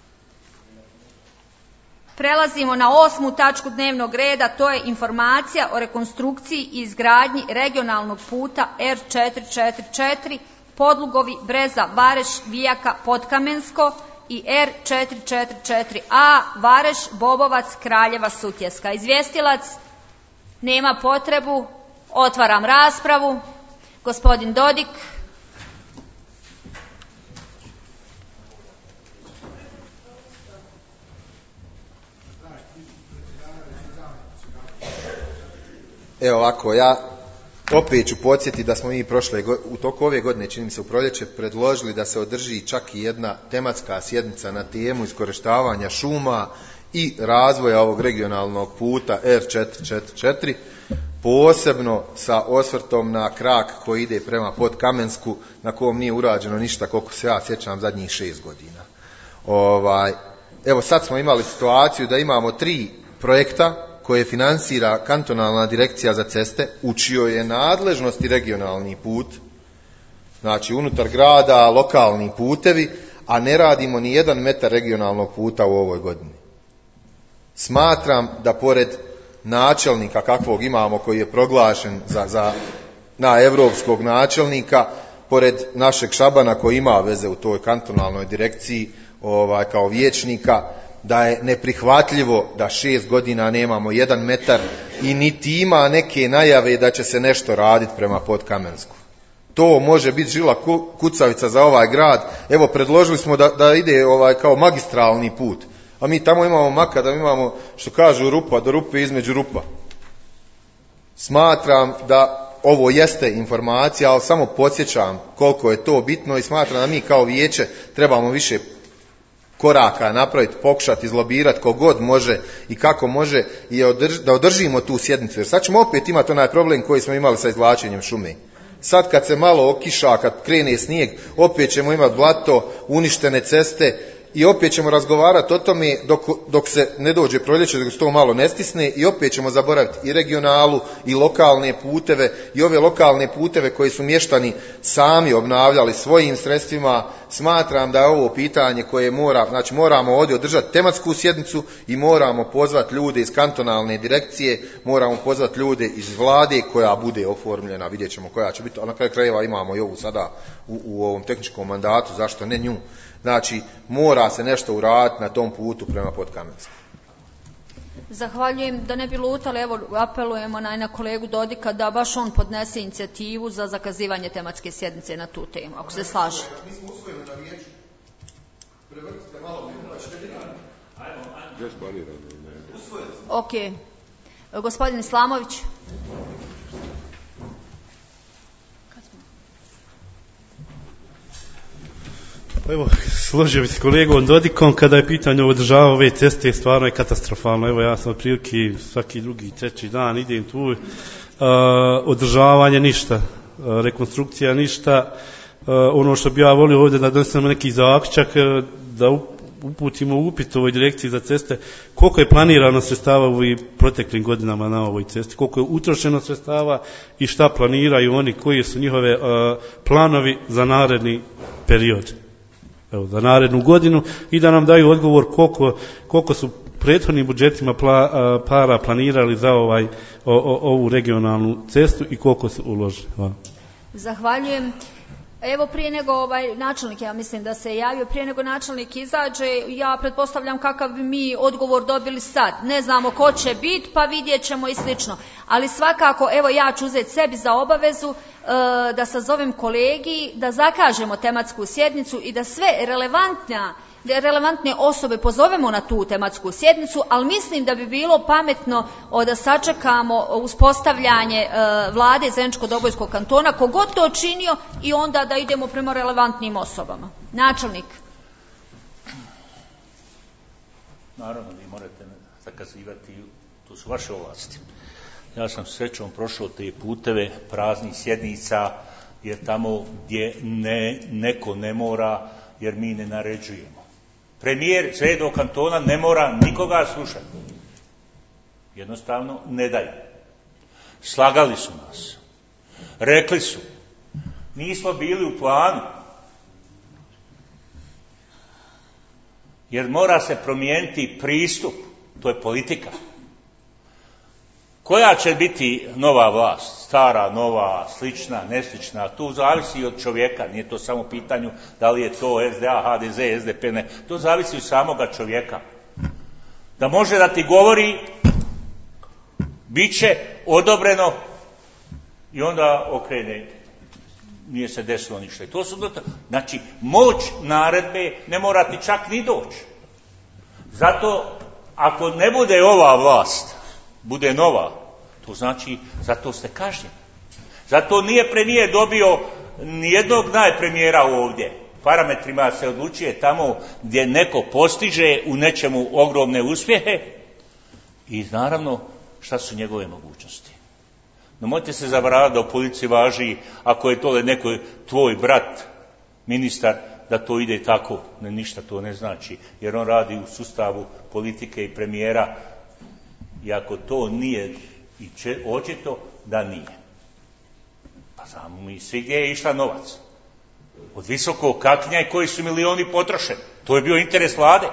Prelazimo na 8. tačku dnevnog reda, to je informacija o rekonstrukciji i izgradnji regionalnog puta R444 Podlugovi, Breza, Vareš, Vijaka, Potkamensko i R444A Vareš, Bobovac, Kraljeva, Sutjeska. Izvjestilac nema potrebu. Otvaram raspravu. Gospodin Dodik. Evo ovako, ja opet ću podsjetiti da smo mi u toku ove godine, čini mi se u proljeće, predložili da se održi čak i jedna tematska sjednica na temu iskorištavanja šuma i razvoja ovog regionalnog puta R444, posebno sa osvrtom na krak koji ide prema Podkamensku, na kom nije urađeno ništa, koliko se ja sjećam, zadnjih 6 godina. Evo sad smo imali situaciju da imamo 3 projekta koje finansira kantonalna direkcija za ceste, u čijoj je nadležnosti regionalni put, znači unutar grada, lokalni putevi, a ne radimo ni 1 metar regionalnog puta u ovoj godini. Smatram da pored načelnika kakvog imamo, koji je proglašen na evropskog načelnika, pored našeg Šabana koji ima veze u toj kantonalnoj direkciji kao vijećnika, da je neprihvatljivo da 6 godina nemamo 1 metar i niti ima neke najave da će se nešto raditi prema Podkamensku. To može biti žila kucavica za ovaj grad. Evo, predložili smo da ide kao magistralni put, a mi tamo imamo makadam, imamo, što kažu, rupa do rupe između rupa. Smatram da ovo jeste informacija, ali samo podsjećam koliko je to bitno i smatram da mi kao vijeće trebamo više koraka napraviti, pokušati izlobirati kogod može i kako može i da održimo tu sjednicu. Jer sad ćemo opet imati onaj problem koji smo imali sa izvlačenjem šume. Sad kad se malo okiša, kad krene snijeg, opet ćemo imati blato, uništene ceste i opet ćemo razgovarati o tome dok se ne dođe proljeće, dok se to malo ne stisne, i opet ćemo zaboraviti i regionalu i lokalne puteve i ove lokalne puteve koji su mještani sami obnavljali svojim sredstvima. Smatram da je ovo pitanje koje moramo ovdje održati tematsku sjednicu i moramo pozvati ljude iz kantonalne direkcije, moramo pozvati ljude iz vlade koja bude oformljena, vidjet ćemo koja će biti, a na kraju krajeva imamo i ovu sada u ovom tehničkom mandatu, zašto ne nju. Znači, mora se nešto uraditi na tom putu prema Podkamensku. Zahvaljujem. Da ne bi lutali, evo, apelujemo na kolegu Dodika da baš on podnese inicijativu za zakazivanje tematske sjednice na tu temu, ako se slaže. Mi smo usvojili na vijeću. Prevrtite malo, pa ćete vidjeti. Ok. Gospodin Islamović. Evo, složio bi se kolegom Dodikom, kada je pitanje održavanja ove ceste, stvarno je katastrofalno. Evo, ja sam otprilike svaki drugi, treći dan idem tu, održavanje ništa, rekonstrukcija ništa. Ono što bi ja volio ovdje da donesemo neki zaključak, da uputimo upit ovoj direkciji za ceste, koliko je planirano sredstava u proteklim godinama na ovoj cesti, koliko je utrošeno sredstava i šta planiraju oni, koji su njihove planovi za naredni period. Evo, za narednu godinu, i da nam daju odgovor koliko su prethodnim budžetima para planirali za ovu regionalnu cestu i koliko su uložili. Hvala. Zahvaljujem. Evo, prije nego načelnik, ja mislim da se javio, prije nego načelnik izađe, ja pretpostavljam kakav bi mi odgovor dobili sad. Ne znamo ko će biti, pa vidjet ćemo i slično. Ali svakako, evo, ja ću uzeti sebi za obavezu da sazovem kolegi, da zakažemo tematsku sjednicu i da sve relevantne osobe pozovemo na tu tematsku sjednicu, ali mislim da bi bilo pametno da sačekamo uspostavljanje vlade Zeničko-Dobojskog kantona, kogod to činio, i onda da idemo prema relevantnim osobama. Načelnik. Naravno, vi morate zakazivati, to su vaše ovlasti. Ja sam srećom prošao te puteve praznih sjednica, jer tamo gdje neko ne mora, jer mi ne naređujemo. Premijer Zeničkog kantona ne mora nikoga slušati. Jednostavno ne daju. Slagali su nas. Rekli su, nismo bili u planu. Jer mora se promijeniti pristup, to je politika. Koja će biti nova vlast? Stara, nova, slična, neslična? Tu zavisi od čovjeka, nije to samo pitanju da li je to SDA, HDZ, SDP, ne. To zavisi od samoga čovjeka. Da može da ti govori, bit će odobreno, i onda okrene, nije se desilo ništa. I to su, znači, moć naredbe ne mora ti čak ni doći. Zato, ako ne bude ova vlast, bude nova, To znači, zato ste kažnjeni. Zato nije premijer dobio nijednog najpremijera ovdje. Parametrima se odlučuje tamo gdje neko postiže u nečemu ogromne uspjehe i naravno šta su njegove mogućnosti. No mojte se zavaravati da u policiji važi, ako je to neko tvoj brat, ministar, da to ide tako. Ne, ništa to ne znači, jer on radi u sustavu politike i premijera i ako to nije i očito da nije. Pa znamo mi svi gdje je išla novac. Od visokog kaknja i koji su milioni potrošeni. To je bio interes vlade.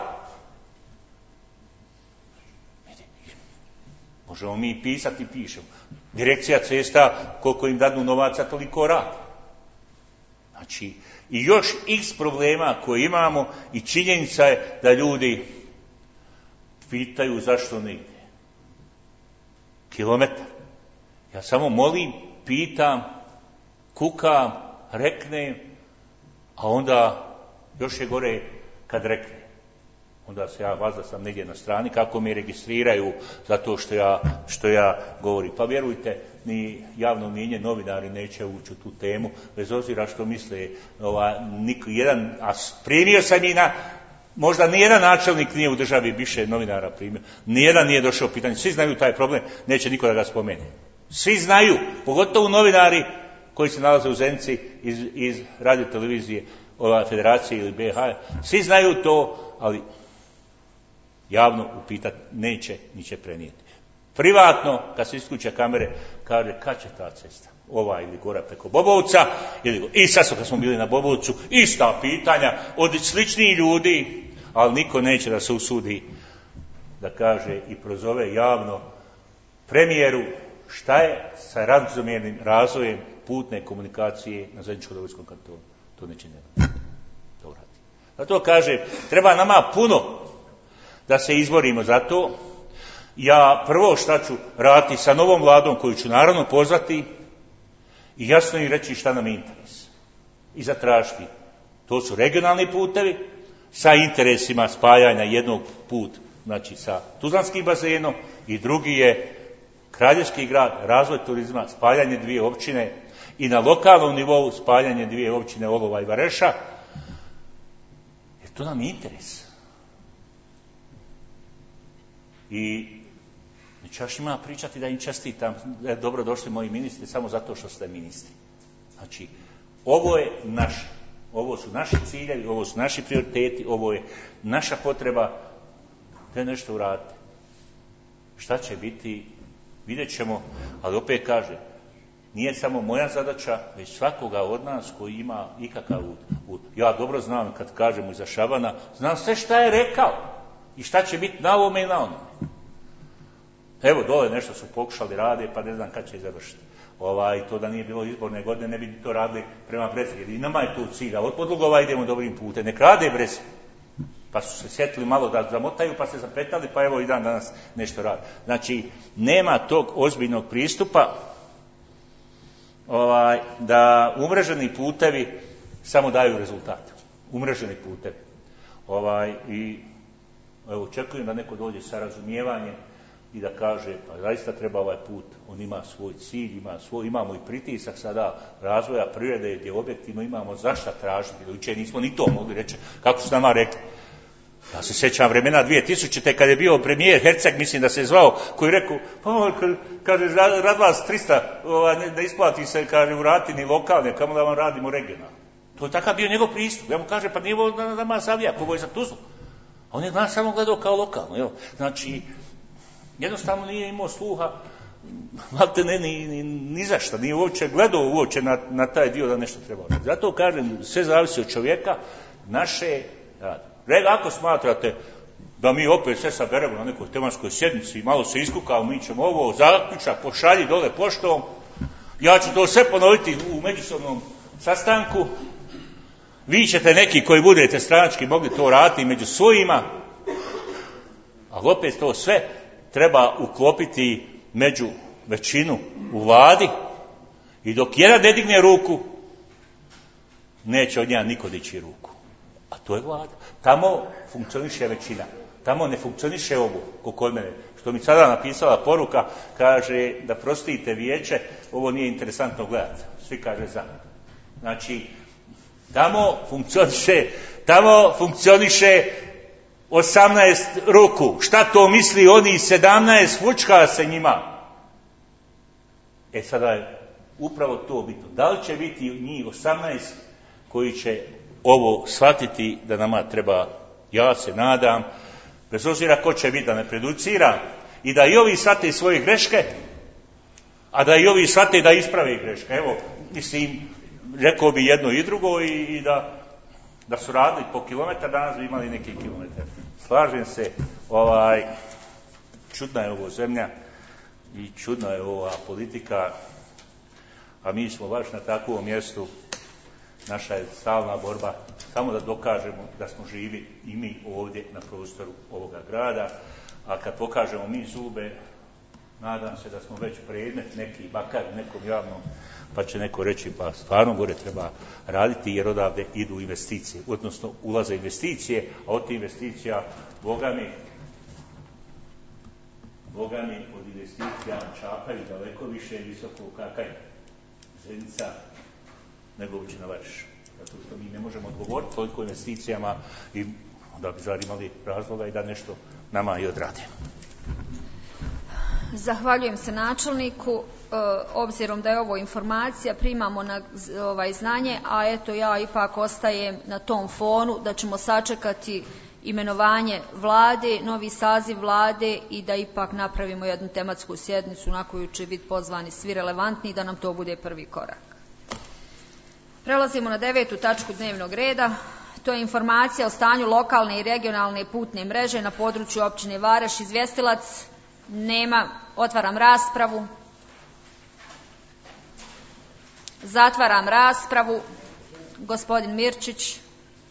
Možemo mi pisati i pišemo. Direkcija cesta, koliko im dadu novaca, toliko radi. Znači, i još x problema koje imamo i činjenica je da ljudi pitaju zašto ne ide. Kilometar. Ja samo molim, pitam, kukam, reknem, a onda još je gore kad rekne. Onda se ja vazda sam negdje na strani kako mi registriraju zato što ja govorim. Pa vjerujte, ni javno mnijenje, novinari neće ući u tu temu, bez obzira što misle jedan, a primio sam i možda nijedan načelnik nije u državi više novinara primio, nijedan nije došao u pitanje, svi znaju taj problem, neće niko da ga spomene. Svi znaju, pogotovo novinari koji se nalaze u Zenici iz radiotelevizije Federacije ili BH, svi znaju to, ali javno upitat neće, ni će prenijeti. Privatno, kad se isključe kamere, kaže kad će ta cesta, ova ili gora preko Bobovca, i sad kad smo bili na Bobovcu, ista pitanja od sličnih ljudi, ali niko neće da se usudi da kaže i prozove javno premijeru šta je sa ravnomjernim razvojem putne komunikacije na Zeničko-Dobojskom kantonu. To neće ne uradi. Zato kaže, treba nama puno da se izborimo za to. Ja prvo šta ću raditi sa novom vladom koju ću naravno pozvati i jasno im reći šta nam je interes. I zatražiti. To su regionalni putevi sa interesima spajanja jednog put, znači sa Tuzlanskim bazenom i drugi je Kraljevski grad, razvoj turizma, spajanje dvije općine i na lokalnom nivou spajanje dvije općine Olova i Vareša. Jer to nam je interes. I nećeš ima pričati da im čestitam, da je dobro došli moji ministri samo zato što ste ministri. Znači, ovo je naše. Ovo su naši ciljevi, ovo su naši prioriteti, ovo je naša potreba da nešto uradite. Šta će biti, vidjet ćemo, ali opet kaže, nije samo moja zadaća, već svakoga od nas koji ima ikakav ja dobro znam kad kažem iza Šabana, znam sve šta je rekao i šta će biti na ovome i na onome. Evo, dole nešto su pokušali rade, pa ne znam kad će završiti. To da nije bilo izborne godine, ne bi to radili prema Brezgi. I nama je tu cilj, a od Podlugova idemo dobrim putem. Nek rade Brezgi. Pa su se sjetili malo da zamotaju, pa se zapetali, pa evo i dan danas nešto radi. Znači, nema tog ozbiljnog pristupa da umreženi putevi samo daju rezultat. Umreženi putevi. I evo, očekujem da neko dođe sa razumijevanjem i da kaže, pa zaista treba ovaj put, on ima svoj cilj, imamo i pritisak sada razvoja prirode gdje objektivno imamo zašta tražiti, jučer nismo ni to mogli reći, kako su nama rekli. Ja se sjećam vremena 2000. kad je bio premijer Herceg, mislim da se zvao, koji rekao, pa kaže, rad vas 300, da isplati se, kaže, urati ni lokalne, kamo da vam radimo regionalno. To je takav bio njegov pristup. Ja mu kaže, pa nije ovo da nama savija, ovo je za Tuzlu. A on je nas samo gledao kao lokalno. Evo. Znači, jednostavno nije imao sluha, malte ne, ni za šta, nije uopće gledao uopće na taj dio da nešto treba raditi. Zato kažem, sve zavisi od čovjeka, naše rade. Ako smatrate da mi opet sve saberemo na nekoj tematskoj sjednici i malo se iskukao, mi ćemo ovo zaključak, pošalji dole poštom, ja ću to sve ponoviti u međusobnom sastanku, vi ćete neki koji budete stranački mogli to raditi među svojima, ali opet to sve treba uklopiti među većinu u vladi i dok jedan ne digne ruku, neće od njega niko dići ruku. A to je vlada. Tamo funkcioniše većina. Tamo ne funkcioniše ovo, kod mene. Što mi sada napisala poruka, kaže da prostite vijeće, ovo nije interesantno gledati. Svi kaže za. Znači, tamo funkcioniše 18 ruku. Šta to misli oni 17 fučka se njima? Sada je upravo to bitno. Da li će biti njih 18 koji će ovo shvatiti da nama treba, ja se nadam, bez obzira ko će biti, da ne preducira i da i ovi shvate svoje greške, a da i ovi shvate da isprave greške. Evo, mislim, rekao bi jedno i drugo i da su radili po kilometar, danas bi imali neki kilometar. Slažem se, čudna je ovo zemlja i čudna je ova politika, a mi smo baš na takvom mjestu, naša je stalna borba samo da dokažemo da smo živi i mi ovdje na prostoru ovoga grada, a kad pokažemo mi zube, nadam se da smo već predmet neki, makar nekom javnom, pa će neko reći pa stvarno gore treba raditi jer odavde idu investicije, odnosno ulaze investicije, a od tih investicija, Boga mi od investicija čapaju daleko više visoko kakaj Zenica nego Općina Vareš. Zato što mi ne možemo odgovoriti toliko investicijama i da bi zar imali razloga i da nešto nama i odradi. Zahvaljujem se načelniku. Obzirom da je ovo informacija, primamo na znanje, a eto ja ipak ostajem na tom fonu da ćemo sačekati imenovanje vlade, novi saziv vlade i da ipak napravimo jednu tematsku sjednicu na koju će biti pozvani svi relevantni i da nam to bude prvi korak. Prelazimo na 9. tačku dnevnog reda. To je informacija o stanju lokalne i regionalne putne mreže na području općine Vareš. Izvjestilac nema. Otvaram raspravu. Zatvaram raspravu. Gospodin Mirčić.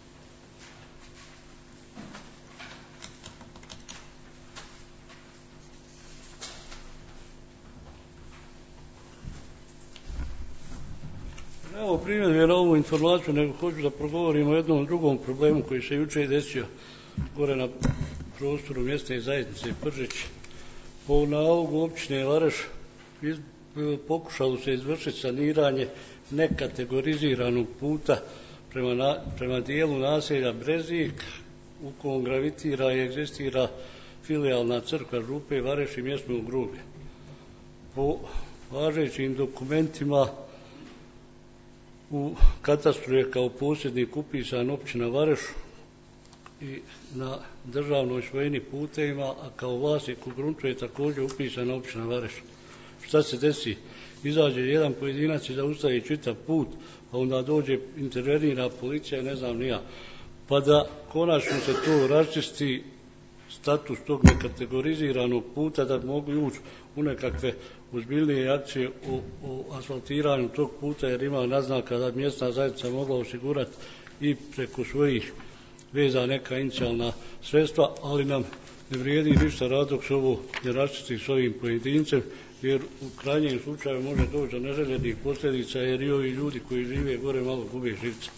Evo primjer na ovu informaciju, nego hoću da progovorim o jednom drugom problemu koji se jučer desio gore na prostoru mjesne zajednice Pržić. Na ovu općine Vareš pokušalo se izvršiti saniranje nekategoriziranog puta prema dijelu naselja Brezik u kojem gravitira i egzistira filijalna crkva Župe Vareš i mjesnog groblja. Po važećim dokumentima u katastru je kao posjednik upisan općina Vareš i na državnoj svojini putevima, a kao vlasnik u gruntu je također upisana općina Vareš. Šta se desi? Izađe jedan pojedinac i zaustavi čitav put, a onda dođe, intervenira policija, ne znam ni ja. Pa da konačno se to raščisti status tog nekategoriziranog puta, da bi mogli ući u nekakve ozbiljnije akcije o asfaltiranju tog puta, jer ima naznaka da mjesna zajednica mogla osigurati i preko svojih veza neka inicijalna sredstva, ali nam ne vrijedi ništa rad dok se ovo ne raščisti s ovim pojedincem, jer u krajnjem slučaju može doći do neželjenih posljedica, jer i ovi ljudi koji žive gore malo gube živce.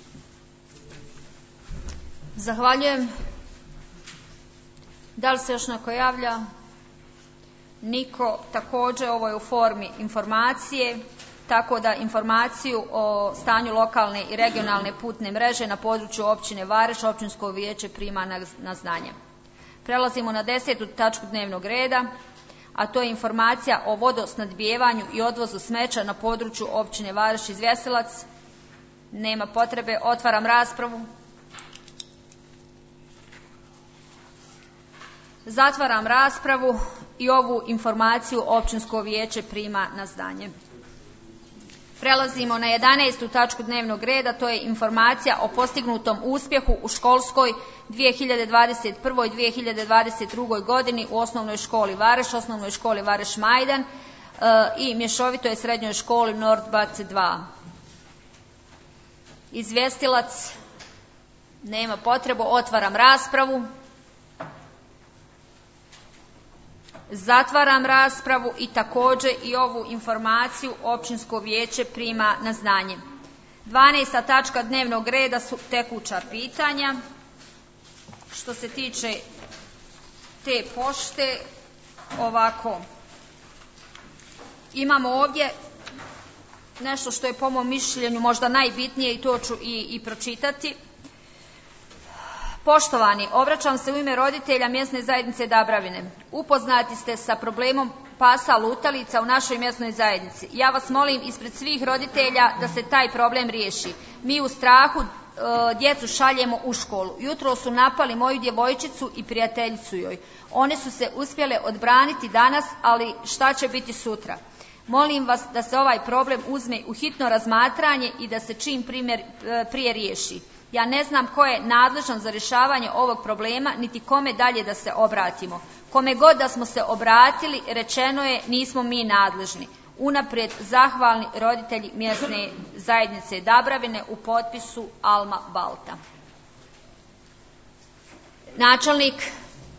Zahvaljujem. Da li se još neko javlja? Niko. Također ovo je u formi informacije, tako da informaciju o stanju lokalne i regionalne putne mreže na području općine Vareš općinsko vijeće prima na znanje. Prelazimo na 10. tačku dnevnog reda, a to je informacija o vodosnadbijevanju i odvozu smeća na području općine Vareš. Izvjestilac? Nema potrebe. Otvaram raspravu. Zatvaram raspravu i ovu informaciju općinsko vijeće prima na znanje. Prelazimo na 11. tačku dnevnog reda, to je informacija o postignutom uspjehu u školskoj 2021-2022. godini u osnovnoj školi Vareš, osnovnoj školi Vareš Majdan i mješovitoj srednjoj školi Nordbac 2. Izvjestilac? Nema potrebu. Otvaram raspravu. Zatvaram raspravu i također i ovu informaciju općinsko vijeće prima na znanje. 12. tačka dnevnog reda su tekuća pitanja. Što se tiče te pošte ovako. Imamo ovdje nešto što je po mom mišljenju možda najbitnije i to ću i pročitati. Poštovani, obraćam se u ime roditelja mjesne zajednice Dabravine. Upoznati ste sa problemom pasa lutalica u našoj mjesnoj zajednici. Ja vas molim ispred svih roditelja da se taj problem riješi. Mi u strahu djecu šaljemo u školu. Jutro su napali moju djevojčicu i prijateljicu joj. One su se uspjele odbraniti danas, ali šta će biti sutra? Molim vas da se ovaj problem uzme u hitno razmatranje i da se čim prije riješi. Ja ne znam ko je nadležan za rješavanje ovog problema, niti kome dalje da se obratimo. Kome god da smo se obratili, rečeno je nismo mi nadležni. Unaprijed zahvalni roditelji mjesne zajednice Dabravine u potpisu Alma Balta. Načelnik.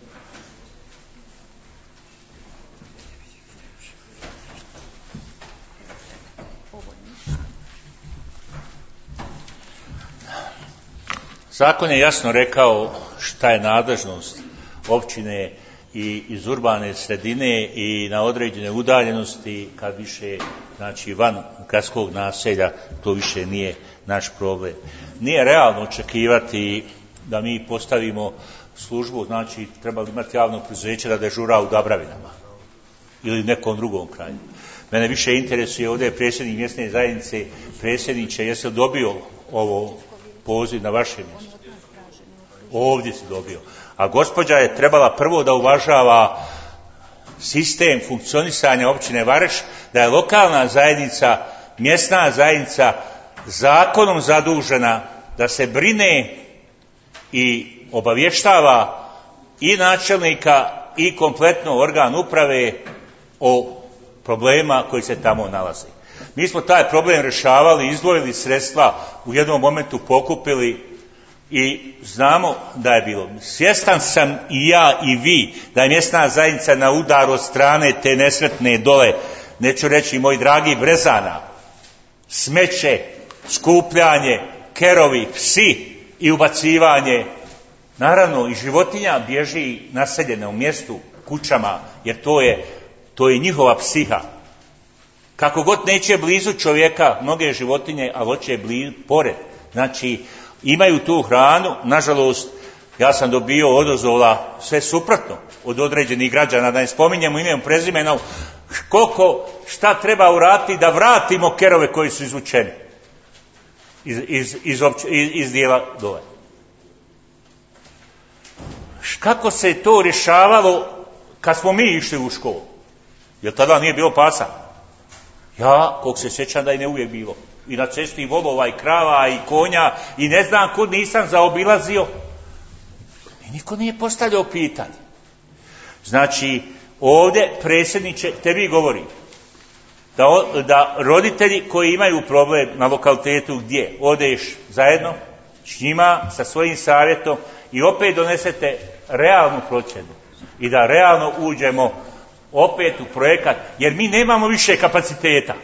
Zakon je jasno rekao šta je nadležnost općine i iz urbane sredine i na određene udaljenosti, kad više, znači van gradskog naselja, to više nije naš problem. Nije realno očekivati da mi postavimo službu, znači trebali imati javno preduzeće da dežura u Dabravinama ili nekom drugom kraju. Mene više interesuje, ovdje je predsjednik mjesne zajednice, predsjedniče, jesi li dobio ovo poziv na vaše mjesto? Ovdje si dobio. A gospođa je trebala prvo da uvažava sistem funkcionisanja općine Vareš, da je lokalna zajednica, mjesna zajednica zakonom zadužena da se brine i obavještava i načelnika i kompletno organ uprave o problema koji se tamo nalaze. Mi smo taj problem rješavali, izdvojili sredstva, u jednom momentu pokupili i znamo da je bilo. Svjestan sam i ja i vi da je mjesna zajednica na udar od strane te nesretne dole, neću reći moji dragi Brezana, smeće, skupljanje, kerovi, psi i ubacivanje. Naravno i životinja bježi naseljene u mjestu, kućama, jer to je njihova psiha. Kako god neće blizu čovjeka, mnoge životinje, ali hoće pored. Znači, imaju tu hranu, nažalost, ja sam dobio odozvola sve suprotno od određenih građana, da ne spominjemo imenom prezimenom, koliko, šta treba uraditi da vratimo kerove koji su izvučeni iz dijela dole. Kako se to rješavalo kad smo mi išli u školu? Jer tada nije bilo pasa. Ja, koliko se sjećam da je ne uvijek bilo. I na cesti i volova i krava i konja i ne znam kud nisam zaobilazio. I niko nije postavljao pitanje. Znači, ovdje predsjedniče, tebi govori da roditelji koji imaju problem na lokalitetu gdje odeš zajedno s njima, sa svojim savjetom i opet donesete realnu procjenu i da realno uđemo opet u projekat, jer mi nemamo više kapaciteta.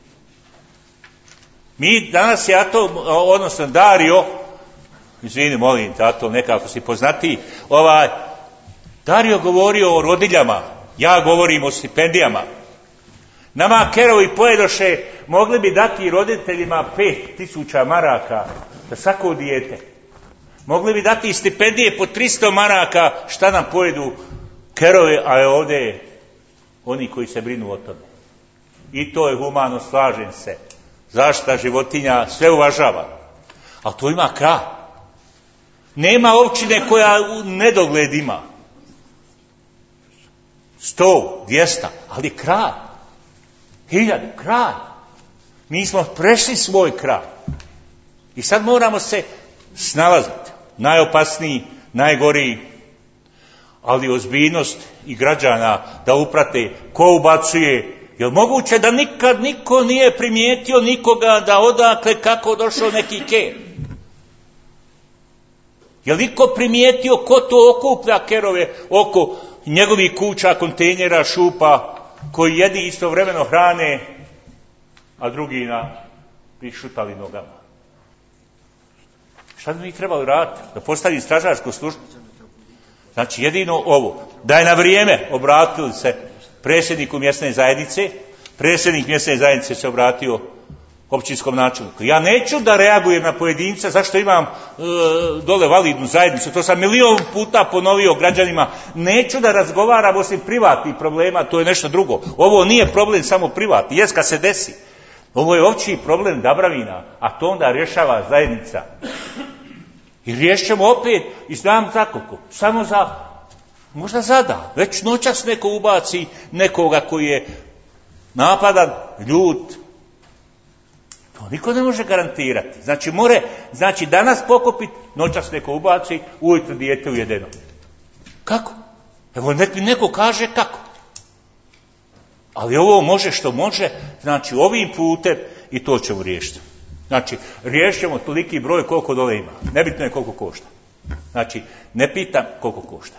Mi danas je odnosno Dario, izvini molim te, Ato, nekako si poznatiji, Dario govorio o rodiljama, ja govorim o stipendijama. Nama kerovi pojedoše, mogli bi dati roditeljima 5.000 maraka za svako dijete. Mogli bi dati stipendije po 300 maraka, šta nam pojedu kerovi, a je ovdje oni koji se brinu o tome. I to je humano, slažem se. Zaštita životinja sve uvažava. A to ima kraj. Nema općine koja u nedogled ima. 100, 200, ali kraj. 1000, kraj. Mi smo prešli svoj kraj. I sad moramo se snalaziti. Najopasniji, najgoriji, ali ozbiljnost i građana da uprate ko ubacuje. Je li moguće da nikad niko nije primijetio nikoga da odakle kako došao neki ker? Je li niko primijetio ko to okuplja kerove oko njegovih kuća, kontejnera, šupa, koji jedni istovremeno hrane, a drugi na prišutali nogama? Šta bi mi trebali raditi? Da postavi stražarsku službu? Znači jedino ovo, da je na vrijeme obratili se predsjedniku mjesne zajednice, predsjednik mjesne zajednice se obratio općinskom načelniku. Ja neću da reagujem na pojedinca, zašto imam dole validnu zajednicu, to sam milion puta ponovio građanima, neću da razgovaram osim privatnih problema, to je nešto drugo. Ovo nije problem samo privatni, jest kad se desi. Ovo je opći problem Dabravina, a to onda rješava zajednica. I riješit ćemo opet, i znam za koliko, samo za, možda zada, već noćas neko ubaci nekoga koji je napadan, ljut. To niko ne može garantirati. Znači danas pokopiti, noćas neko ubaci, ujutro dijete ujedeno. Kako? Evo nek mi neko kaže kako. Ali ovo može što može, znači ovim putem i to ćemo riješiti. Znači, riješit ćemo toliki broj koliko dole ima. Nebitno je koliko košta. Znači, ne pitam koliko košta.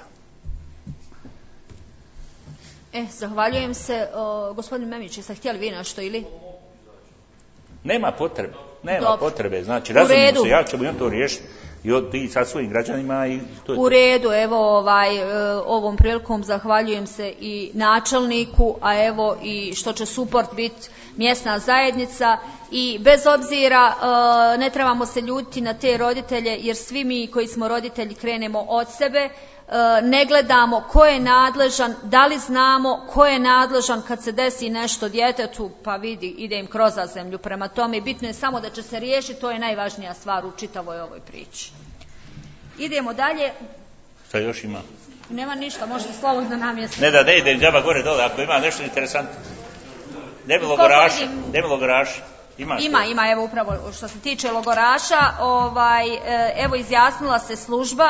Zahvaljujem se. Gospodin Memić, jeste htjeli vi nešto ili? Nema potrebe. Znači, razumimo se, ja ćemo i on to riješiti. I ti sa svojim građanima i to je. U redu, evo ovom prilikom zahvaljujem se i načelniku, a evo i što će suport biti mjesna zajednica i bez obzira ne trebamo se ljutiti na te roditelje jer svi mi koji smo roditelji krenemo od sebe, ne gledamo ko je nadležan, da li znamo ko je nadležan kad se desi nešto djetetu, pa vidi, ide im kroz zemlju. Prema tome, bitno je samo da će se riješiti, to je najvažnija stvar u čitavoj ovoj priči. Idemo dalje. Šta još ima? Nema ništa, možete slobodno namjestiti. Ne idem džaba gore dole, ako ima nešto interesantno. Ne bi logoraši. Ima, evo upravo što se tiče logoraša, evo izjasnila se služba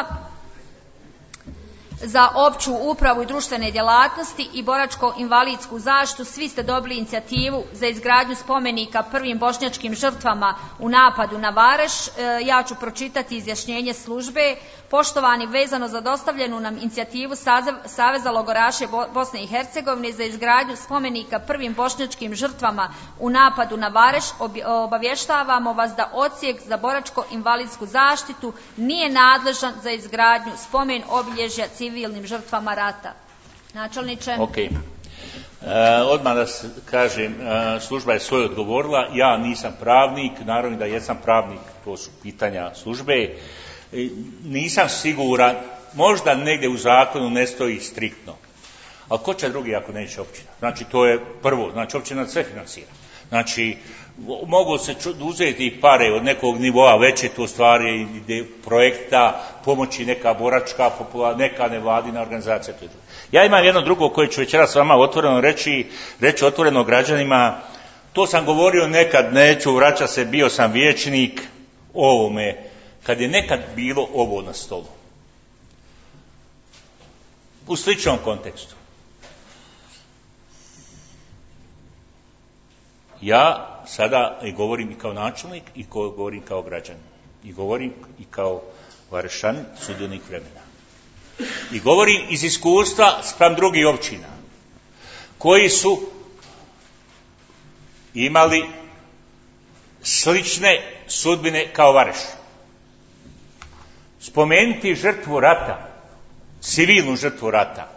za opću upravu i društvene djelatnosti i boračko-invalidsku zaštitu. Svi ste dobili inicijativu za izgradnju spomenika prvim bošnjačkim žrtvama u napadu na Vareš. Ja ću pročitati izjašnjenje službe. Poštovani, vezano za dostavljenu nam inicijativu Saveza logoraša Bosne i Hercegovine za izgradnju spomenika prvim bošnjačkim žrtvama u napadu na Vareš, obavještavamo vas da odsjek za boračko-invalidsku zaštitu nije nadležan za izgradnju spomen obilježja civilnim žrtvama rata. Načelniče. Ok. Odmah da kažem, služba je svoje odgovorila, ja nisam pravnik, naravno da jesam pravnik, to su pitanja službe. Nisam siguran, možda negdje u zakonu ne stoji striktno, ali ko će drugi ako neće općina? Znači to je prvo, znači općina sve financira. Znači mogu se uzeti pare od nekog nivoa, veće to stvari, projekta, pomoći neka boračka, neka nevladina organizacija. Ja imam jedno drugo koje ću večeras vama otvoreno reći otvoreno građanima, to sam govorio nekad, neću vraćati se, bio sam vijećnik ovome, kad je nekad bilo ovo na stolu. U sličnom kontekstu. Ja sada govorim i kao načelnik i govorim kao građanin. I govorim i kao Varešanin, sudionik vremena. I govorim iz iskustva spram drugih općina koji su imali slične sudbine kao Vareš. Spomenuti žrtvu rata, civilnu žrtvu rata,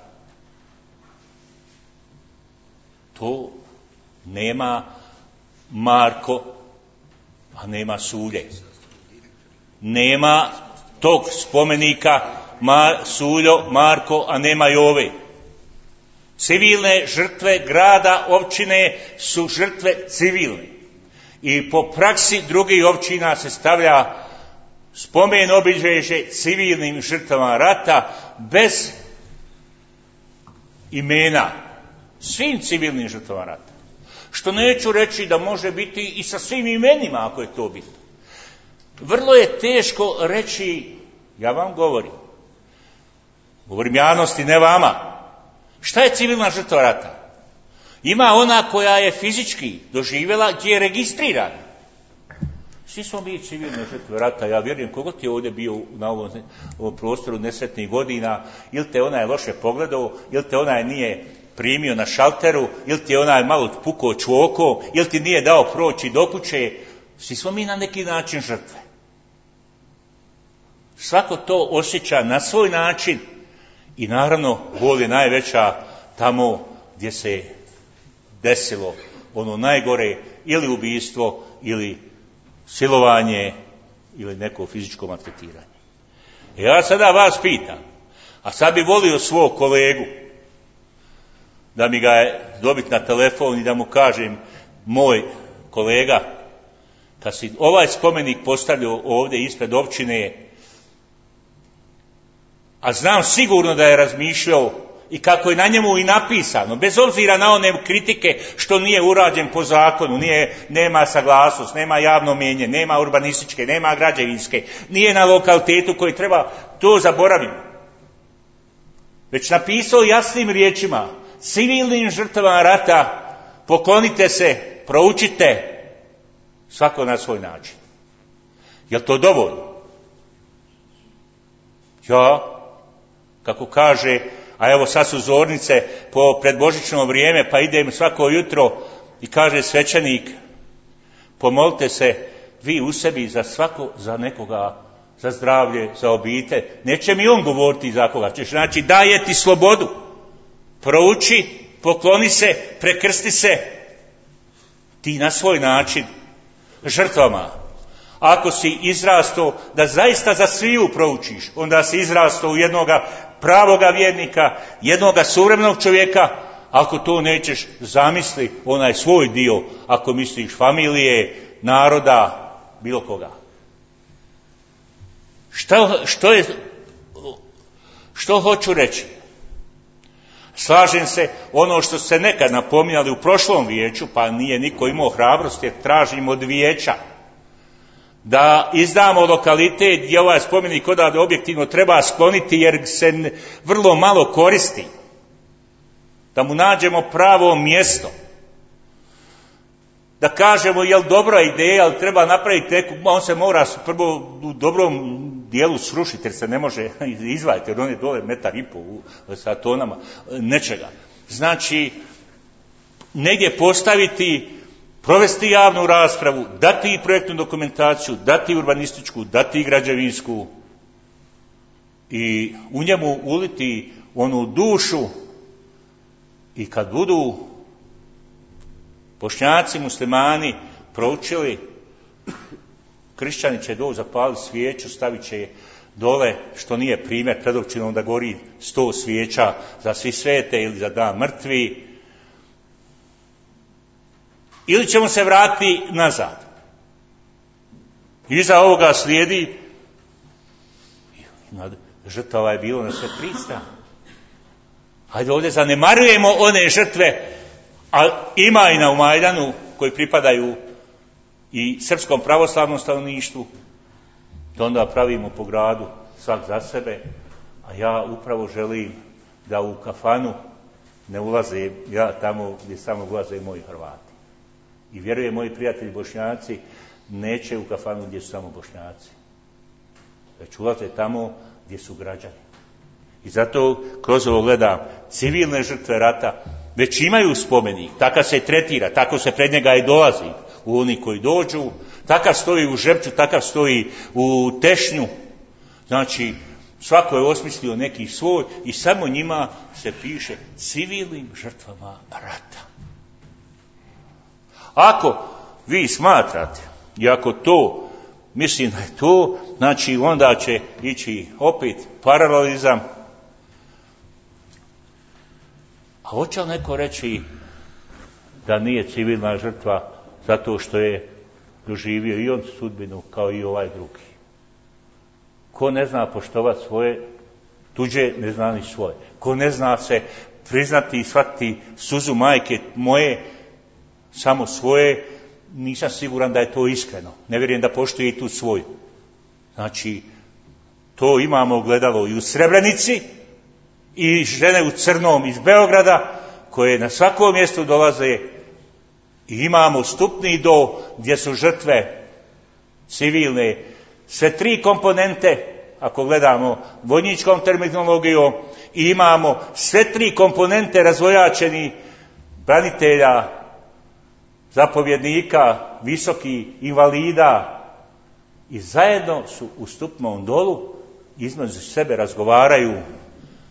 to nema Marko, a nema Sulje. Nema tog spomenika Suljo, Marko, a nema Jove. Civilne žrtve grada, općine su žrtve civilne. I po praksi drugih općina se stavlja spomen obilježje civilnim žrtvama rata bez imena. Svim civilnim žrtvama rata. Što neću reći da može biti i sa svim imenima ako je to bitno. Vrlo je teško reći, ja vam govorim javnosti, ne vama. Šta je civilna žrtva rata? Ima ona koja je fizički doživjela gdje je registrirana. Svi smo mi civilne žrtve rata, ja vjerujem kogod je ovdje bio na ovom prostoru nesretnih godina, ili te onaj loše pogledao, ili te onaj nije primio na šalteru, ili ti je onaj malo pukao čvoko, ili ti nije dao proći do kuće. Svi smo mi na neki način žrtve. Svako to osjeća na svoj način I naravno, bol je najveća tamo gdje se desilo ono najgore, ili ubijstvo, ili silovanje, ili neko fizičko maltretiranje. Ja sada vas pitam, a sad bi volio svog kolegu da mi ga je dobiti na telefon i da mu kažem, moj kolega, kad si ovaj spomenik postavljao ovdje ispred općine, a znam sigurno da je razmišljao i kako je na njemu i napisano, bez obzira na one kritike što nije urađen po zakonu, nema saglasnost, nema javno mijenje, nema urbanističke, nema građevinske, nije na lokalitetu koji treba, to zaboraviti. Već napisao jasnim riječima, civilnim žrtvama rata poklonite se, proučite, svako na svoj način. Je li to dovoljno? Ja, kako kaže, a evo sad su zornice po predbožićno vrijeme, pa idem svako jutro i kaže svećenik, pomolite se vi u sebi za svako, za nekoga, za zdravlje, za obitelj. Neće mi on govoriti za koga. Znači, daje ti slobodu. Prouči, pokloni se, prekrsti se. Ti na svoj način žrtvama. Ako si izrastao da zaista za sviju proučiš, onda si izrastao u jednoga pravoga vjernika, jednoga suvremenog čovjeka. Ako to nećeš, zamisli onaj svoj dio, ako misliš familije, naroda, bilo koga. Što hoću reći? Slažem se, ono što se nekad napominjali u prošlom vijeću, pa nije niko imao hrabrost, jer tražimo od vijeća da izdamo lokalitet gdje ovaj spomenik odavde objektivno treba skloniti, jer se vrlo malo koristi. Da mu nađemo pravo mjesto. Da kažemo, jel dobra ideja, ali treba napraviti neku, on se mora prvo u dobrom dijelu srušiti, jer se ne može izvaditi, jer on je dole 1,5 m sa tonama nečega. Znači, negdje postaviti, provesti javnu raspravu, dati i projektnu dokumentaciju, dati urbanističku, dati i građevinsku i u njemu uliti onu dušu i kad budu Bošnjaci, muslimani proučili, kršćani će doći zapaliti svijeću, stavit će je dole, što nije primjer pred općinom da gori 100 svijeća za svi svete ili za dan mrtvi. Ili ćemo se vratiti nazad. Iza ovoga slijedi, žrtava je bilo na sve 300. Hajde ovdje zanemarujemo one žrtve, a ima i na Majdanu koji pripadaju i srpskom pravoslavnom stanovništvu, da onda pravimo po gradu svak za sebe, a ja upravo želim da u kafanu ne ulaze ja tamo gdje samo ulaze moji Hrvati. I vjerujem, moji prijatelji Bošnjaci neće u kafanu gdje su samo Bošnjaci, već ulaze tamo gdje su građani. I zato kroz ovo gledam civilne žrtve rata, već imaju spomenik, takav se tretira, tako se pred njega i dolazi u oni koji dođu, takav stoji u Žepču, takav stoji u Tešnju. Znači, svako je osmislio neki svoj i samo njima se piše civilnim žrtvama rata. Ako vi smatrate, i ako to, mislim da je to, znači onda će ići opet paralelizam. A hoće li neko reći da nije civilna žrtva zato što je doživio i on sudbinu kao i ovaj drugi? Ko ne zna poštovati svoje, tuđe ne zna ni svoje. Ko ne zna se priznati i shvatiti suzu majke moje, samo svoje, nisam siguran da je to iskreno. Ne vjerujem da poštuje i tu svoju. Znači, to imamo ogledalo i u Srebrenici, i žene u crnom iz Beograda, koje na svakom mjestu dolaze, i imamo stupni do gdje su žrtve civilne, sve 3 komponente, ako gledamo vojničkom terminologijom, i imamo sve 3 komponente razvojačeni branitelja, zapovjednika, visokih invalida, i zajedno su u stupnom dolu, između sebe razgovaraju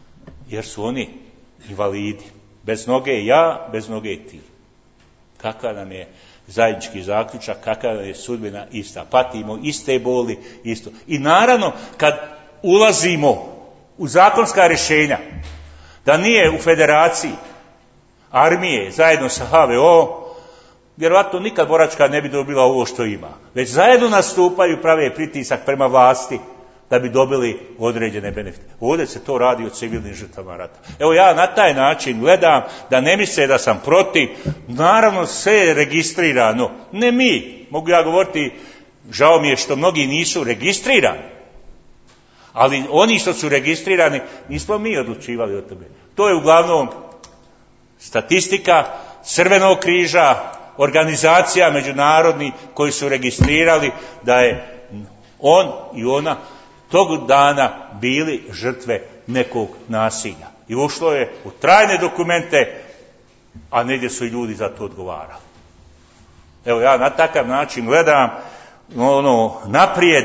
jer su oni invalidi. Bez noge ja, bez noge ti. Kakav nam je zajednički zaključak, kakva je sudbina ista. Patimo iste boli, isto. I naravno, kad ulazimo u zakonska rješenja, da nije u federaciji armije zajedno sa HVO, vjerojatno nikad boračka ne bi dobila ovo što ima. Već zajedno nastupaju, prave pritisak prema vlasti da bi dobili određene benefite. Ovdje se to radi o civilnim žrtvama rata. Evo ja na taj način gledam, da ne misle da sam protiv, naravno sve je registrirano. Ne mi, mogu ja govoriti, žao mi je što mnogi nisu registrirani. Ali oni što su registrirani, nismo mi odlučivali o tome. To je uglavnom statistika Crvenog križa, organizacija međunarodnih koji su registrirali da je on i ona tog dana bili žrtve nekog nasilja. I ušlo je u trajne dokumente, a negdje su i ljudi za to odgovarali. Evo ja na takav način gledam naprijed.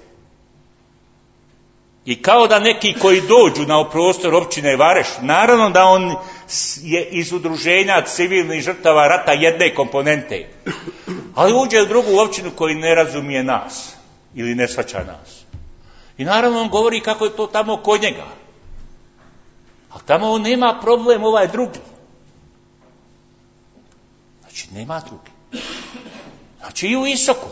I kao da neki koji dođu na prostor općine Vareš, naravno da on je iz udruženja civilnih žrtava rata jedne komponente, ali uđe u drugu općinu koji ne razumije nas ili ne shvaća nas. I naravno on govori kako je to tamo kod njega. A tamo on nema problem ovaj drugi. Znači nema drugi. Znači i u Isoku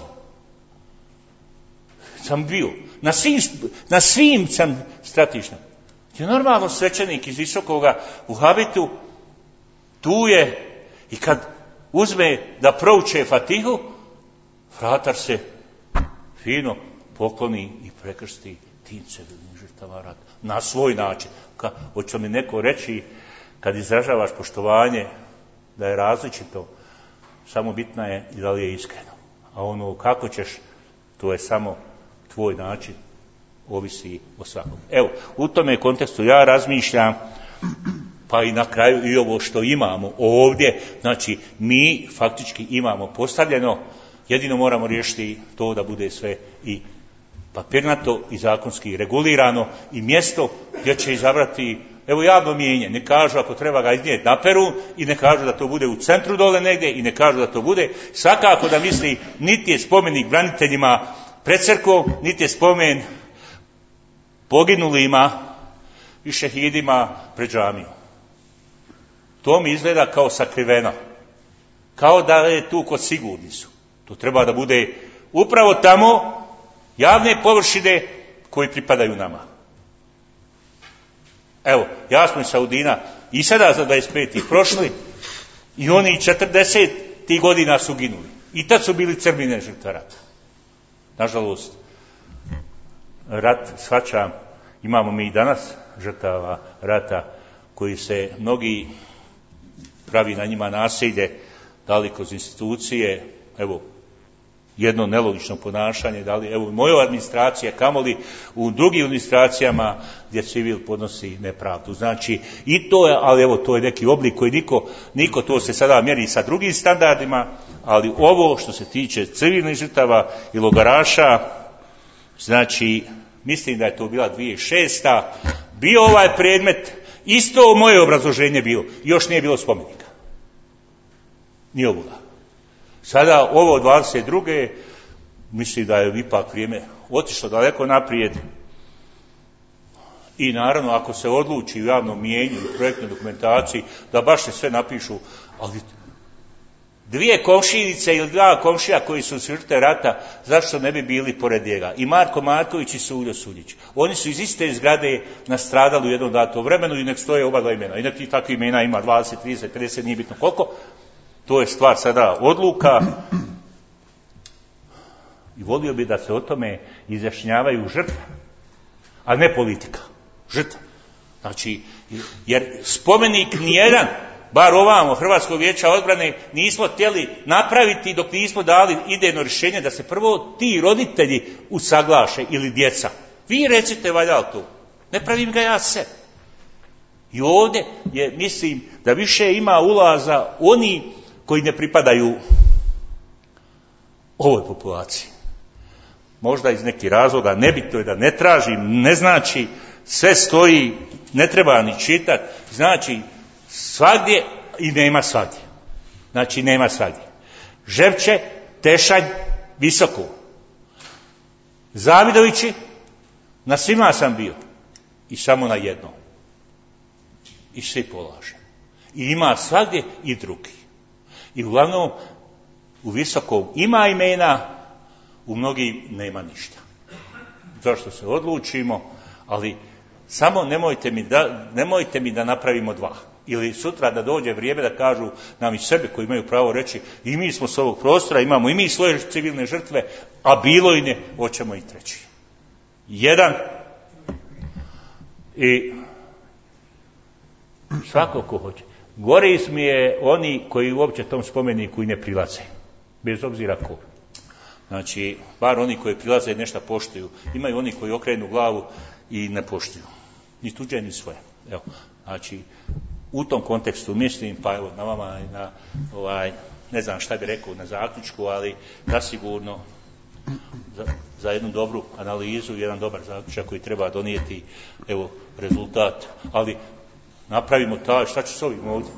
sam bio. Na svim sam stratišta. Je normalno svećenik iz Visokoga u habitu, tu je, i kad uzme da prouče Fatihu, fratar se fino pokloni i prekrsti tim civilnim žrtvama rata. Na svoj način. Hoće mi neko reći, kad izražavaš poštovanje, da je različito, samo bitna je i da li je iskreno. A ono kako ćeš, to je samo tvoj način, ovisi o svakom. Evo, u tome kontekstu ja razmišljam, pa i na kraju i ovo što imamo ovdje, znači mi faktički imamo postavljeno, jedino moramo riješiti to da bude sve i papirnato i zakonski regulirano i mjesto gdje će izabrati, evo javno mijenje, ne kažu ako treba ga iznijeti na Peru i ne kažu da to bude u centru dole negdje i ne kažu da to bude, svakako da misli niti je spomenik braniteljima pred crkvom, niti je spomen poginulima i šehidima pred džamijom. To mi izgleda kao sakriveno. Kao da je tu kod sigurni su. To treba da bude upravo tamo javne površine koji pripadaju nama. Evo, ja smo iz Saudina i sada za 25. prošli i oni 40. godina su ginuli. I tad su bili crvene žrtve rata. Nažalost, rat, shvaćam, imamo mi i danas žrtava rata koji se mnogi pravi na njima nasilje, da li kroz institucije, evo, jedno nelogično ponašanje, da li, evo, u mojoj administraciji, kamoli u drugim administracijama gdje civil podnosi nepravdu. Znači, i to je, ali evo, to je neki oblik koji niko to se sada mjeri sa drugim standardima, ali ovo što se tiče civilnih žrtava i logaraša, znači, mislim da je to bila 2006. bio ovaj predmet, isto moje obrazloženje bilo, još nije bilo spomenika. Nije ovoga. Sada ovo 22. mislim da je ipak vrijeme otišlo daleko naprijed i naravno ako se odluči u javnom mijenju i projektnoj dokumentaciji da baš se sve napišu, ali dvije komšinice ili dva komšija koji su žrtve rata, zašto ne bi bili pored njega? I Marko Marković i Suljo Suljić. Oni su iz iste zgrade nastradali u jednom datom vremenu i nek stoje oba dva imena. I nek takvih imena ima 20, 30, 50, nije bitno koliko. To je stvar sada odluka i volio bi da se o tome izjašnjavaju žrtve, a ne politika. Žrtva. Znači, jer spomenik nijedan, bar ovamo Hrvatskog vijeća odbrane, nismo htjeli napraviti dok nismo dali idejno rješenje da se prvo ti roditelji usaglaše ili djeca. Vi recite valjalo to. Ne pravim ga ja se. I ovdje je, mislim, da više ima ulaza oni koji ne pripadaju ovoj populaciji. Možda iz nekih razloga, nebitno je da ne tražim, ne znači, sve stoji, ne treba ni čitati, znači svagdje i nema svagdje. Znači nema svagdje. Žepče, Tešanj, Visoko. Zavidovići, na svima sam bio. I samo na jednom. I svi polaže. I ima svagdje i drugi. I uglavnom u Visokom ima imena, u mnogim nema ništa. Zašto se odlučimo, ali samo nemojte mi da napravimo dva. Ili sutra da dođe vrijeme da kažu nam i sebe koji imaju pravo reći i mi smo s ovog prostora, imamo i mi svoje civilne žrtve, a bilo i ne, hoćemo i treći. Jedan i svako ko hoće. Gore mi je oni koji uopće tom spomeniku i ne prilaze. Bez obzira ko. Znači, bar oni koji prilaze nešto poštuju. Imaju oni koji okrenu glavu i ne poštuju. Ni tuđe, ni svoje. Evo, znači, u tom kontekstu mislim, pa evo, na vama i na ne znam šta bi rekao na zaključku, ali zasigurno za jednu dobru analizu, jedan dobar zaključak koji treba donijeti, evo, rezultat. Ali napravimo taj, šta ću s ovim ovdje?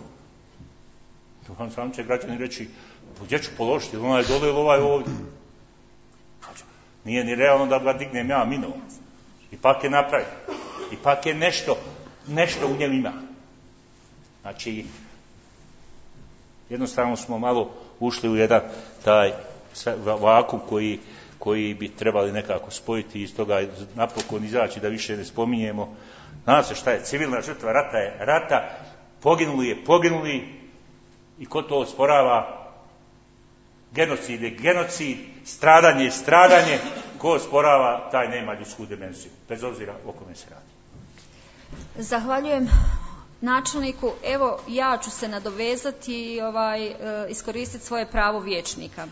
Sam će građani reći, gdje ću položiti, onaj dole ili ovaj ovdje? Znači, nije ni realno da ga dignem ja minovo. Ipak je napravio. Ipak je nešto u njem ima. Znači, jednostavno smo malo ušli u jedan taj vakum koji bi trebali nekako spojiti i iz toga napokon izaći da više ne spominjemo. Zna se šta je civilna žrtva rata je rata, poginuli i ko to osporava? Genocid je genocid, stradanje je stradanje, ko osporava taj nema ljudsku dimenziju, bez obzira o kome se radi. Zahvaljujem načelniku. Evo, ja ću se nadovezati i iskoristiti svoje pravo vijećnika.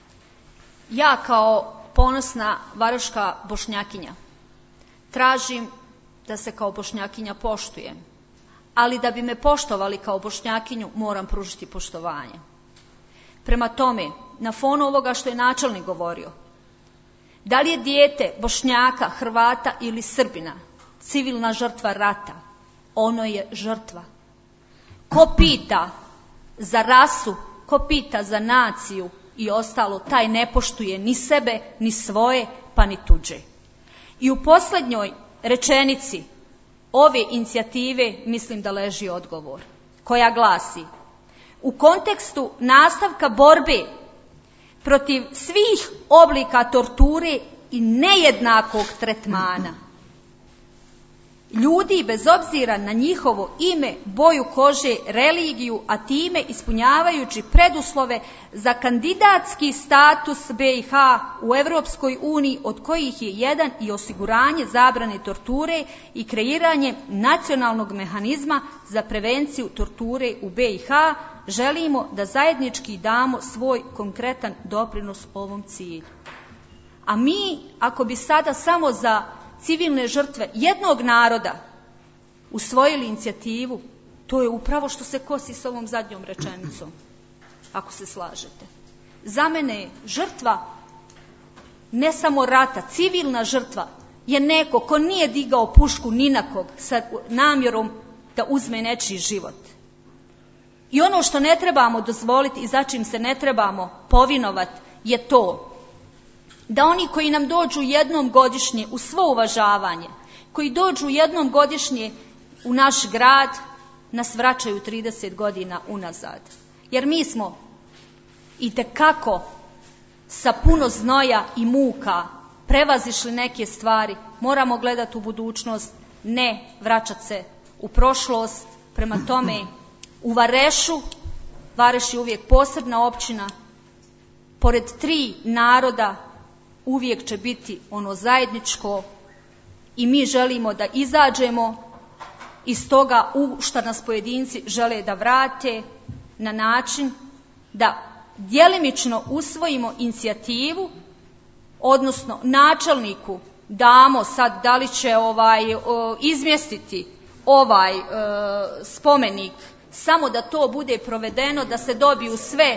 Ja kao ponosna varaška Bošnjakinja tražim da se kao Bošnjakinja poštujem, ali da bi me poštovali kao Bošnjakinju moram pružiti poštovanje. Prema tome, na fonu ovoga što je načelnik govorio, da li je dijete Bošnjaka, Hrvata ili Srbina civilna žrtva rata, ono je žrtva. Ko pita za rasu, ko pita za naciju i ostalo, taj ne poštuje ni sebe, ni svoje, pa ni tuđe. I u posljednjoj rečenici ove inicijative mislim da leži odgovor, koja glasi: u kontekstu nastavka borbe protiv svih oblika torture i nejednakog tretmana ljudi bez obzira na njihovo ime, boju kože, religiju, a time ispunjavajući preduslove za kandidatski status BiH u Europskoj uniji, od kojih je jedan i osiguranje zabrane torture i kreiranje nacionalnog mehanizma za prevenciju torture u BiH, želimo da zajednički damo svoj konkretan doprinos ovom cilju. A mi, ako bi sada samo za civilne žrtve jednog naroda usvojili inicijativu, to je upravo što se kosi s ovom zadnjom rečenicom, ako se slažete. Za mene je žrtva ne samo rata, civilna žrtva je neko ko nije digao pušku ni na kog sa namjerom da uzme nečiji život. I ono što ne trebamo dozvoliti i za čim se ne trebamo povinovati je to da oni koji nam dođu jednom godišnje u svo uvažavanje, koji dođu jednom godišnje u naš grad, nas vraćaju 30 godina unazad. Jer mi smo itekako sa puno znoja i muka prevazišli neke stvari, moramo gledati u budućnost, ne vraćati se u prošlost. Prema tome, u Varešu, Vareš je uvijek posebna općina, pored 3 naroda uvijek će biti ono zajedničko i mi želimo da izađemo iz toga u što nas pojedinci žele da vrate na način da djelimično usvojimo inicijativu, odnosno načelniku damo sad da li će izmjestiti spomenik, samo da to bude provedeno, da se dobiju sve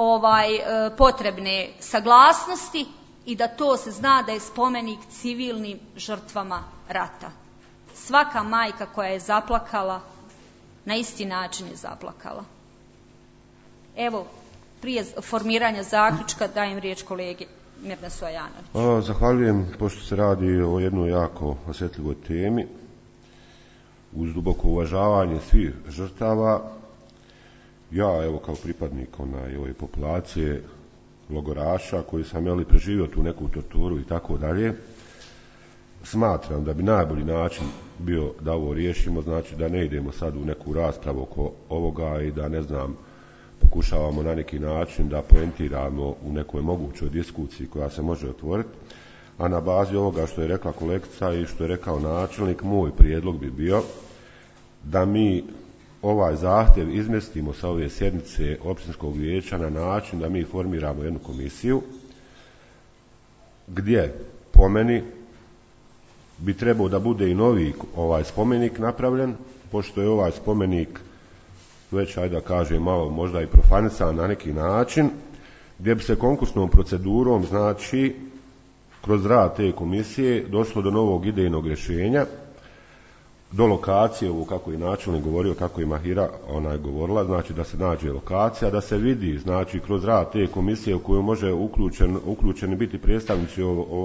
potrebne saglasnosti i da to se zna da je spomenik civilnim žrtvama rata. svaka majka koja je zaplakala, na isti način je zaplakala. Evo, prije formiranja zaključka dajem riječ kolegi Mirnesu Ajanoviću. Zahvaljujem, pošto se radi o jednoj jako osjetljivoj temi, uz duboko uvažavanje svih žrtava. Ja, evo, kao pripadnik ove populacije logoraša koji sam preživio tu neku torturu i tako dalje, smatram da bi najbolji način bio da ovo riješimo, znači da ne idemo sad u neku raspravu oko ovoga i da, ne znam, pokušavamo na neki način da poentiramo u nekoj mogućoj diskusiji koja se može otvoriti, a na bazi ovoga što je rekla kolegica i što je rekao načelnik, moj prijedlog bi bio da mi ovaj zahtjev izmjestimo sa ove sjednice općinskog vijeća na način da mi formiramo jednu komisiju gdje, po meni, bi trebao da bude i novi ovaj spomenik napravljen, pošto je ovaj spomenik već, ajde da kažem, malo možda i profanisan na neki način, gdje bi se konkursnom procedurom, znači, kroz rad te komisije došlo do novog idejnog rješenja, do lokacije, ovo kako je načelnik govorio, kako je Mahira govorila, znači da se nađe lokacija, da se vidi, znači, kroz rad te komisije u kojoj može uključeni biti predstavnici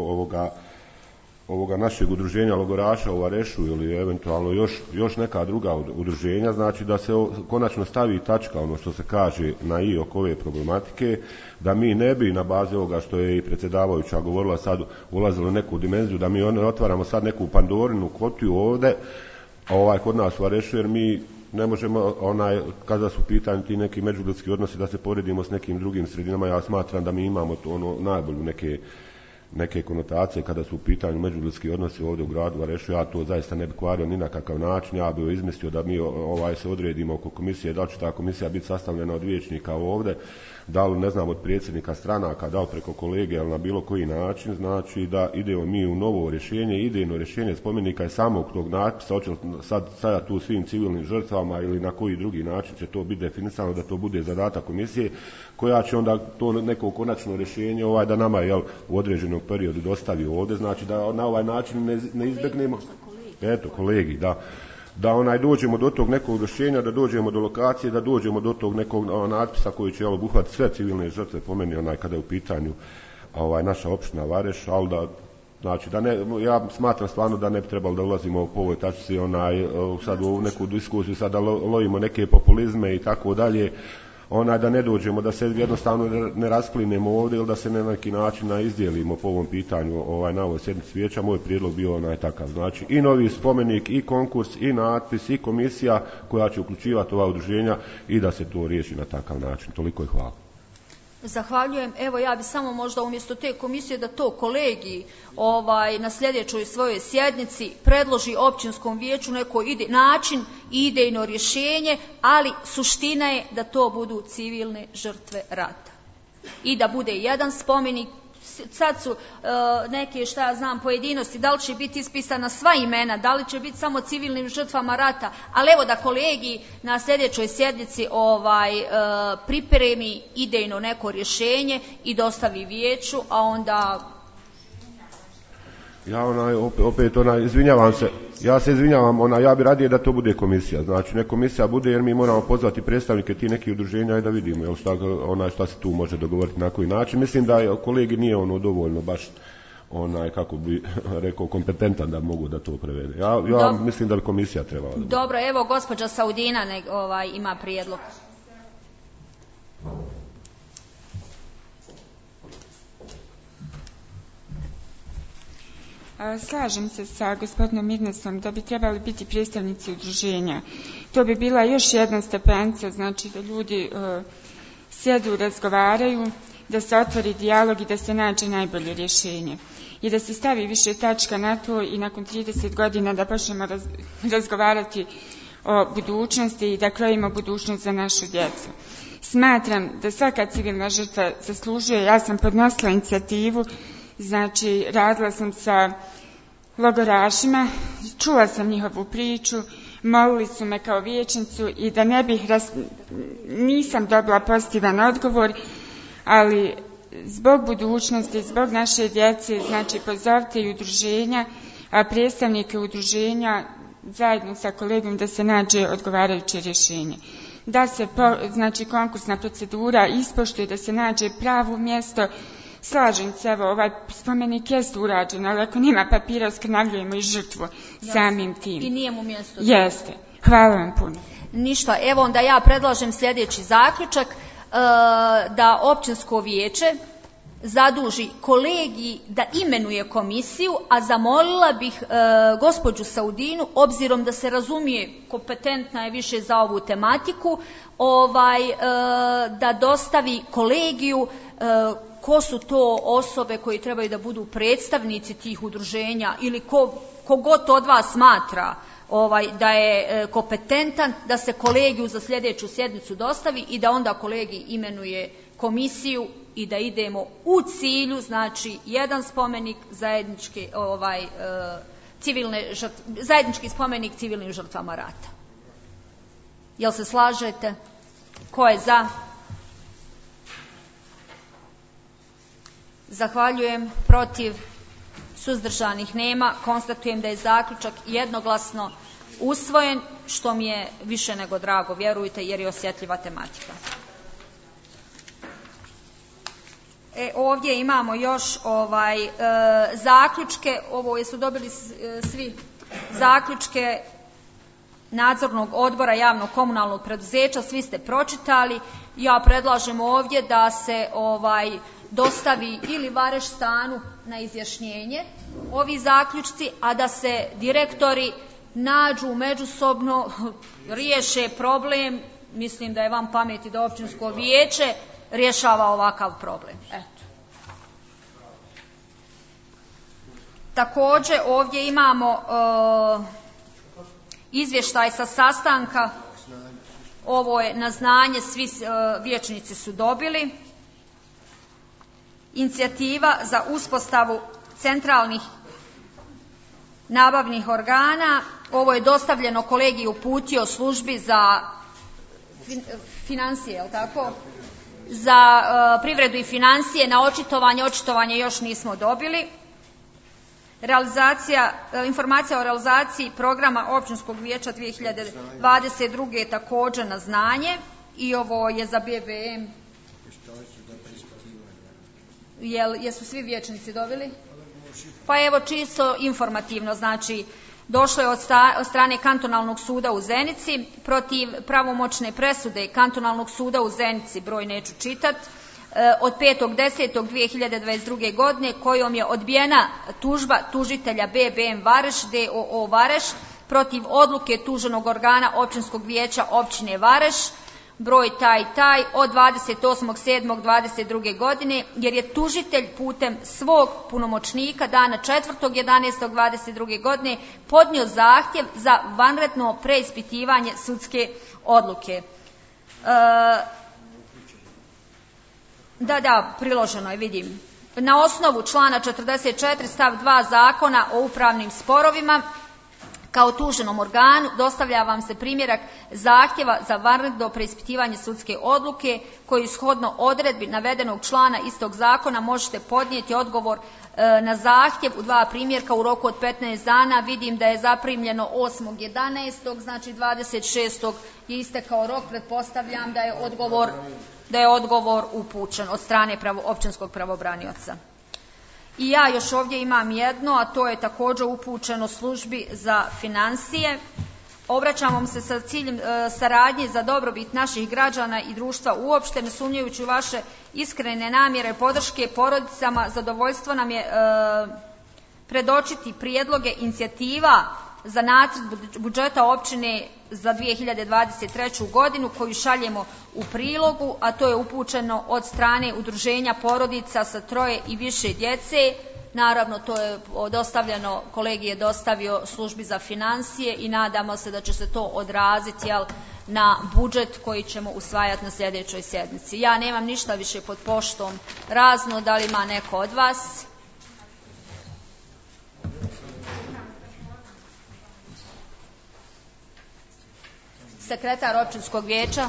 ovoga našeg udruženja logoraša u Varešu ili eventualno još neka druga udruženja, znači da se konačno stavi tačka, ono što se kaže, na i oko ove problematike, da mi ne bi na bazi ovoga što je i predsjedavajuća govorila sad ulazilo u neku dimenziju, da mi otvaramo sad neku Pandorinu kutiju ovdje, kod nas u Varešu, jer mi ne možemo, kada su pitanje ti neki međuljudski odnosi, da se poredimo s nekim drugim sredinama. Ja smatram da mi imamo to najbolju neke konotacije kada su u pitanju međuljudski odnosi ovdje u gradu Varešu. Ja to zaista ne bi kvario ni na kakav način. Ja bih izmislio da mi se odredimo oko komisije, da će ta komisija biti sastavljena od vijećnika ovdje, da li, ne znam, od predsjednika stranaka, da li preko kolege, ali na bilo koji način, znači da idemo mi u novo rješenje, idejno rješenje spomenika i samog tog natpisa, hoće sada tu svim civilnim žrtvama ili na koji drugi način će to biti definisano, da to bude zadatak komisije, koja će onda to neko konačno rješenje da nama u određenom periodu dostavi ovdje, znači da na ovaj način ne izbjegnemo, eto, kolegi, da dođemo do tog nekog rješenja, da dođemo do lokacije, da dođemo do tog nekog natpisa koji će obuhvatiti sve civilne žrtve, po meni kada je u pitanju naša opština Vareš, ali znači da ne, ja smatram stvarno da ne bi trebalo da ulazimo po ovoj tačci sad u neku diskusiju, sad da lovimo neke populizme i tako dalje, da ne dođemo, da se jednostavno ne rasklinemo ovdje ili da se na neki način izdjelimo po ovom pitanju na ovoj sjednici vijeća. Moj prijedlog bio takav, znači i novi spomenik, i konkurs, i natpis, i komisija koja će uključivati ova udruženja i da se to riješi na takav način. Toliko i hvala. Zahvaljujem. Evo, ja bi samo možda umjesto te komisije da to kolegi na sljedećoj svojoj sjednici predloži općinskom vijeću neko način i idejno rješenje, ali suština je da to budu civilne žrtve rata. I da bude jedan spomenik. Sad su neke, šta ja znam, pojedinosti, da li će biti ispisana sva imena, da li će biti samo civilnim žrtvama rata, ali evo da kolegi na sljedećoj sjednici pripremi idejno neko rješenje i dostavi vijeću, a onda... Ja opet izvinjavam se, ja se izvinjavam, ja bi radije da to bude komisija, znači ne komisija bude jer mi moramo pozvati predstavnike ti nekih udruženja i da vidimo šta se tu može dogovoriti na koji način. Mislim da kolegi nije dovoljno baš kako bi rekao kompetentan da mogu da to prevede. Ja mislim da bi komisija trebala. Dobro, evo gospođa Saudina ima prijedlog. Slažem se sa gospodinom Mirnesom da bi trebali biti predstavnici udruženja. To bi bila još jedna stepenica, znači da ljudi sjedu, razgovaraju, da se otvori dijalog i da se nađe najbolje rješenje. I da se stavi više tačka na to i nakon 30 godina da počnemo razgovarati o budućnosti i da krojimo budućnost za našu djecu. Smatram da svaka civilna žrtva zaslužuje, ja sam podnosila inicijativu, znači radila sam sa logorašima, čula sam njihovu priču, molili su me kao vijećnicu i da ne bih, nisam dobila pozitivan odgovor, ali zbog budućnosti, zbog naše djece, znači pozovite i udruženja, a predstavnike udruženja zajedno sa kolegom da se nađe odgovarajuće rješenje. Da se znači konkursna procedura ispoštuje, da se nađe pravo mjesto. Slažem se, evo, ovaj spomenik jest urađen, ali ako nema papira, oskrnavljujemo i žrtvu samim tim. I nije mu mjesto. Jeste. Hvala vam puno. Ništa, evo onda ja predlažem sljedeći zaključak, da općinsko vijeće zaduži kolegiji da imenuje komisiju, a zamolila bih gospođu Saudinu, obzirom da se razumije, kompetentna je više za ovu tematiku, da dostavi kolegiju ko su to osobe koji trebaju da budu predstavnici tih udruženja ili kogod od vas smatra da je kompetentan, da se kolegiju za sljedeću sjednicu dostavi i da onda kolegij imenuje komisiju i da idemo u cilju, znači jedan spomenik zajednički spomenik civilnim žrtvama rata. Jel se slažete? Ko je za? Zahvaljujem. Protiv? Suzdržanih nema. Konstatujem da je zaključak jednoglasno usvojen, što mi je više nego drago, vjerujte, jer je osjetljiva tematika. Ovdje imamo još zaključke, ovo jesu dobili svi zaključke nadzornog odbora javnog komunalnog preduzeća, svi ste pročitali. Ja predlažem ovdje da se dostavi ili Vareš stanu na izjašnjenje ovi zaključci, a da se direktori nađu međusobno, riješe problem. Mislim da je vam pameti da općinsko vijeće rješava ovakav problem. Eto. Također ovdje imamo izvještaj sa sastanka, ovo je na znanje, svi vijećnici su dobili. Inicijativa za uspostavu centralnih nabavnih organa, ovo je dostavljeno kolegiji, uputio službi za financije, je li tako? Za privredu i financije na očitovanje još nismo dobili. Informacija o realizaciji programa općinskog vijeća 2022. je također na znanje i ovo je za BBM. Jesu svi vijećnici dobili? Pa evo čisto informativno, znači došlo je od strane Kantonalnog suda u Zenici protiv pravomoćne presude Kantonalnog suda u Zenici, broj neću čitat, od 5.10.2022. godine kojom je odbijena tužba tužitelja BBM Vareš d.o.o. Vareš protiv odluke tuženog organa općinskog vijeća općine Vareš, broj taj od 28.7.22. godine, jer je tužitelj putem svog punomoćnika dana 4.11.22. godine podnio zahtjev za vanredno preispitivanje sudske odluke. Priloženo je, vidim. Na osnovu člana 44 stav 2 Zakona o upravnim sporovima, kao tuženom organu dostavlja vam se primjerak zahtjeva za vanredno preispitivanje sudske odluke koji shodno odredbi navedenog člana istog zakona možete podnijeti odgovor na zahtjev u 2 primjerka u roku od 15 dana. Vidim da je zaprimljeno 8.11. znači 26. je istekao rok, pretpostavljam da je odgovor upućen od strane općinskog pravobranioca. I ja još ovdje imam jedno, a to je također upućeno službi za financije. Obraćam vam se sa ciljem saradnje za dobrobit naših građana i društva uopšte, ne sumnjajući u vaše iskrene namjere podrške porodicama. Zadovoljstvo nam je predočiti prijedloge inicijativa za nacrt budžeta općine za 2023. godinu koju šaljemo u prilogu, a to je upućeno od strane udruženja porodica sa 3 i više djece. Naravno, to je dostavljeno, kolegi je dostavio službi za financije i nadamo se da će se to odraziti na budžet koji ćemo usvajati na sljedećoj sjednici. Ja nemam ništa više pod poštom razno, da li ima neko od vas? Sekretar općinskog vijeća.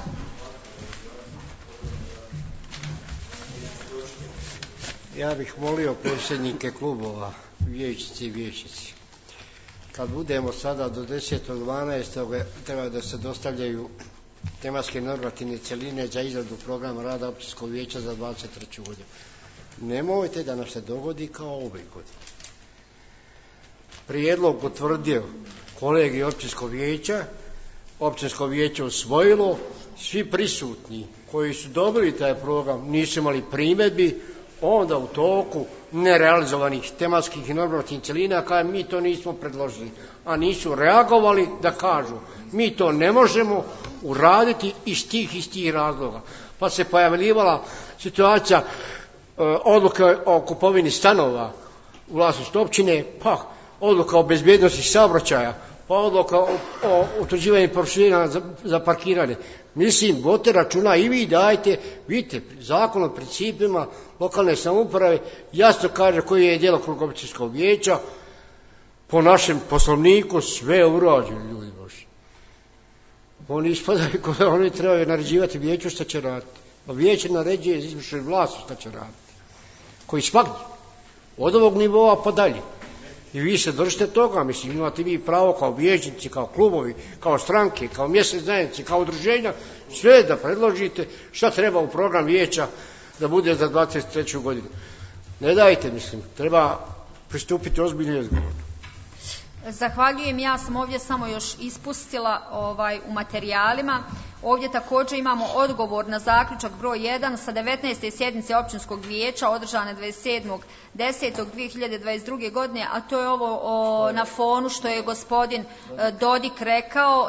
Ja bih molio predsjednike klubova, vijećnici i vijećnici, kad budemo sada do 10.12. treba da se dostavljaju tematske normativne cjeline za izradu programa rada općinskog vijeća za 23. godinu. Nemojte da nam se dogodi kao ove godine. Prijedlog potvrdio kolegi općinskog vijeće usvojilo, svi prisutni koji su dobili taj program nisu imali primjedbi, onda u toku nerealizovanih tematskih i normativnih cjelina kada mi to nismo predložili, a nisu reagovali da kažu mi to ne možemo uraditi iz tih istih razloga. Pa se pojavljivala situacija odluke o kupovini stanova u vlasništvu općine, pa odluka o bezbjednosti saobraćaja, pa odluka o utvrđivanju površina za parkiranje. Mislim, vodite računa i vi dajte, vidite, zakon o principima lokalne samouprave jasno kaže koji je djelokrug općinskog vijeća, po našem poslovniku sve urađeno, ljudi boži. Oni ispadaju kada oni trebaju naređivati vijeću šta će raditi. A vijeće naređuje izvršnoj vlasti šta će raditi. Koji svakdje, od ovog nivoa pa dalje. I vi se držite toga, mislim, imate vi pravo kao vijećnici, kao klubovi, kao stranke, kao mjesne zajednice, kao udruženja, sve da predložite šta treba u program vijeća da bude za 23. godinu. Ne dajte, mislim, treba pristupiti ozbiljno i odgovorno. Zahvaljujem, ja sam ovdje samo još ispustila u materijalima. Ovdje također imamo odgovor na zaključak broj 1 sa 19. sjednice općinskog vijeća održane 27.10.2022. godine, a to je ovo na fonu što je gospodin Dodik rekao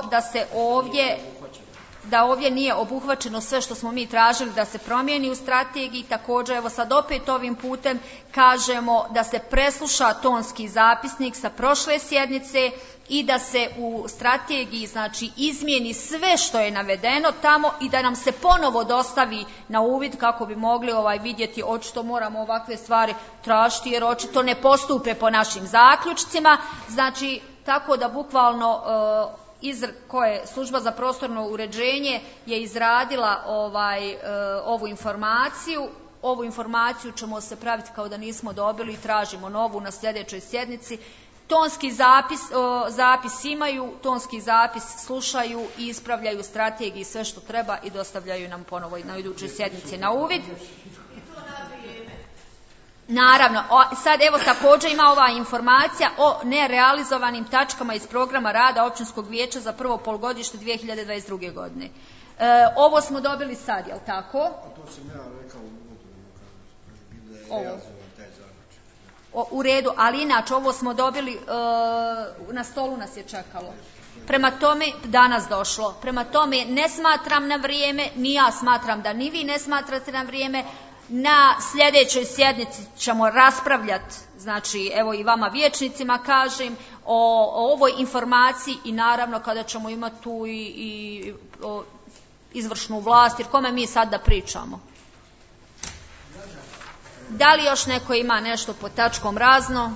da ovdje nije obuhvaćeno sve što smo mi tražili da se promijeni u strategiji. Također, evo sad opet ovim putem kažemo da se presluša tonski zapisnik sa prošle sjednice i da se u strategiji znači izmijeni sve što je navedeno tamo i da nam se ponovo dostavi na uvid kako bi mogli vidjeti. Očito moramo ovakve stvari tražiti jer očito ne postupe po našim zaključcima. Znači, tako da bukvalno koje služba za prostorno uređenje je izradila ovu informaciju. Ovu informaciju ćemo se praviti kao da nismo dobili i tražimo novu na sljedećoj sjednici. Tonski zapis imaju, tonski zapis slušaju i ispravljaju strategiji sve što treba i dostavljaju nam ponovo na idućoj sjednici na uvid. Naravno, sad evo također ima ova informacija o nerealizovanim tačkama iz programa rada općinskog vijeća za prvo polugodište 2022. godine. Ovo smo dobili sad, jel tako? To sam ja rekao u redu, ali inače ovo smo dobili, na stolu nas je čekalo. Prema tome, danas došlo. Prema tome, ne smatram na vrijeme, ni ja smatram da ni vi ne smatrate na vrijeme. Na sljedećoj sjednici ćemo raspravljati, znači evo i vama vijećnicima kažem, o ovoj informaciji i naravno kada ćemo imati tu i izvršnu vlast, jer kome mi sad da pričamo. Da li još neko ima nešto pod tačkom razno?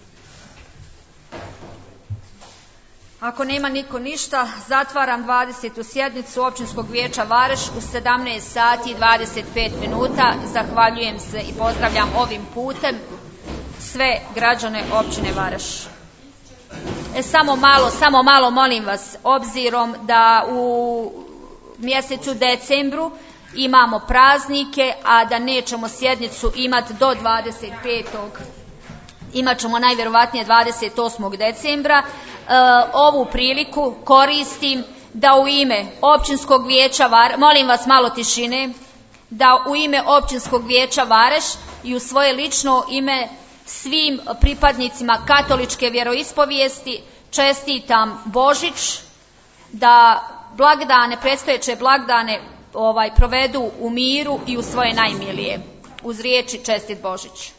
Ako nema niko ništa, zatvaram 20. sjednicu općinskog vijeća Vareš u 17 sati i 25 minuta. Zahvaljujem se i pozdravljam ovim putem sve građane općine Vareš. Samo malo molim vas, obzirom da u mjesecu decembru imamo praznike, a da nećemo sjednicu imati do 25. Imat ćemo najvjerovatnije 28. decembra. Ovu priliku koristim da u ime općinskog vijeća Vareš, molim vas malo tišine, da u ime općinskog vijeća Vareš i u svoje lično ime svim pripadnicima katoličke vjeroispovijesti čestitam Božić, da predstojeće blagdane provedu u miru i u svoje najmilije. Uz riječi čestit Božić.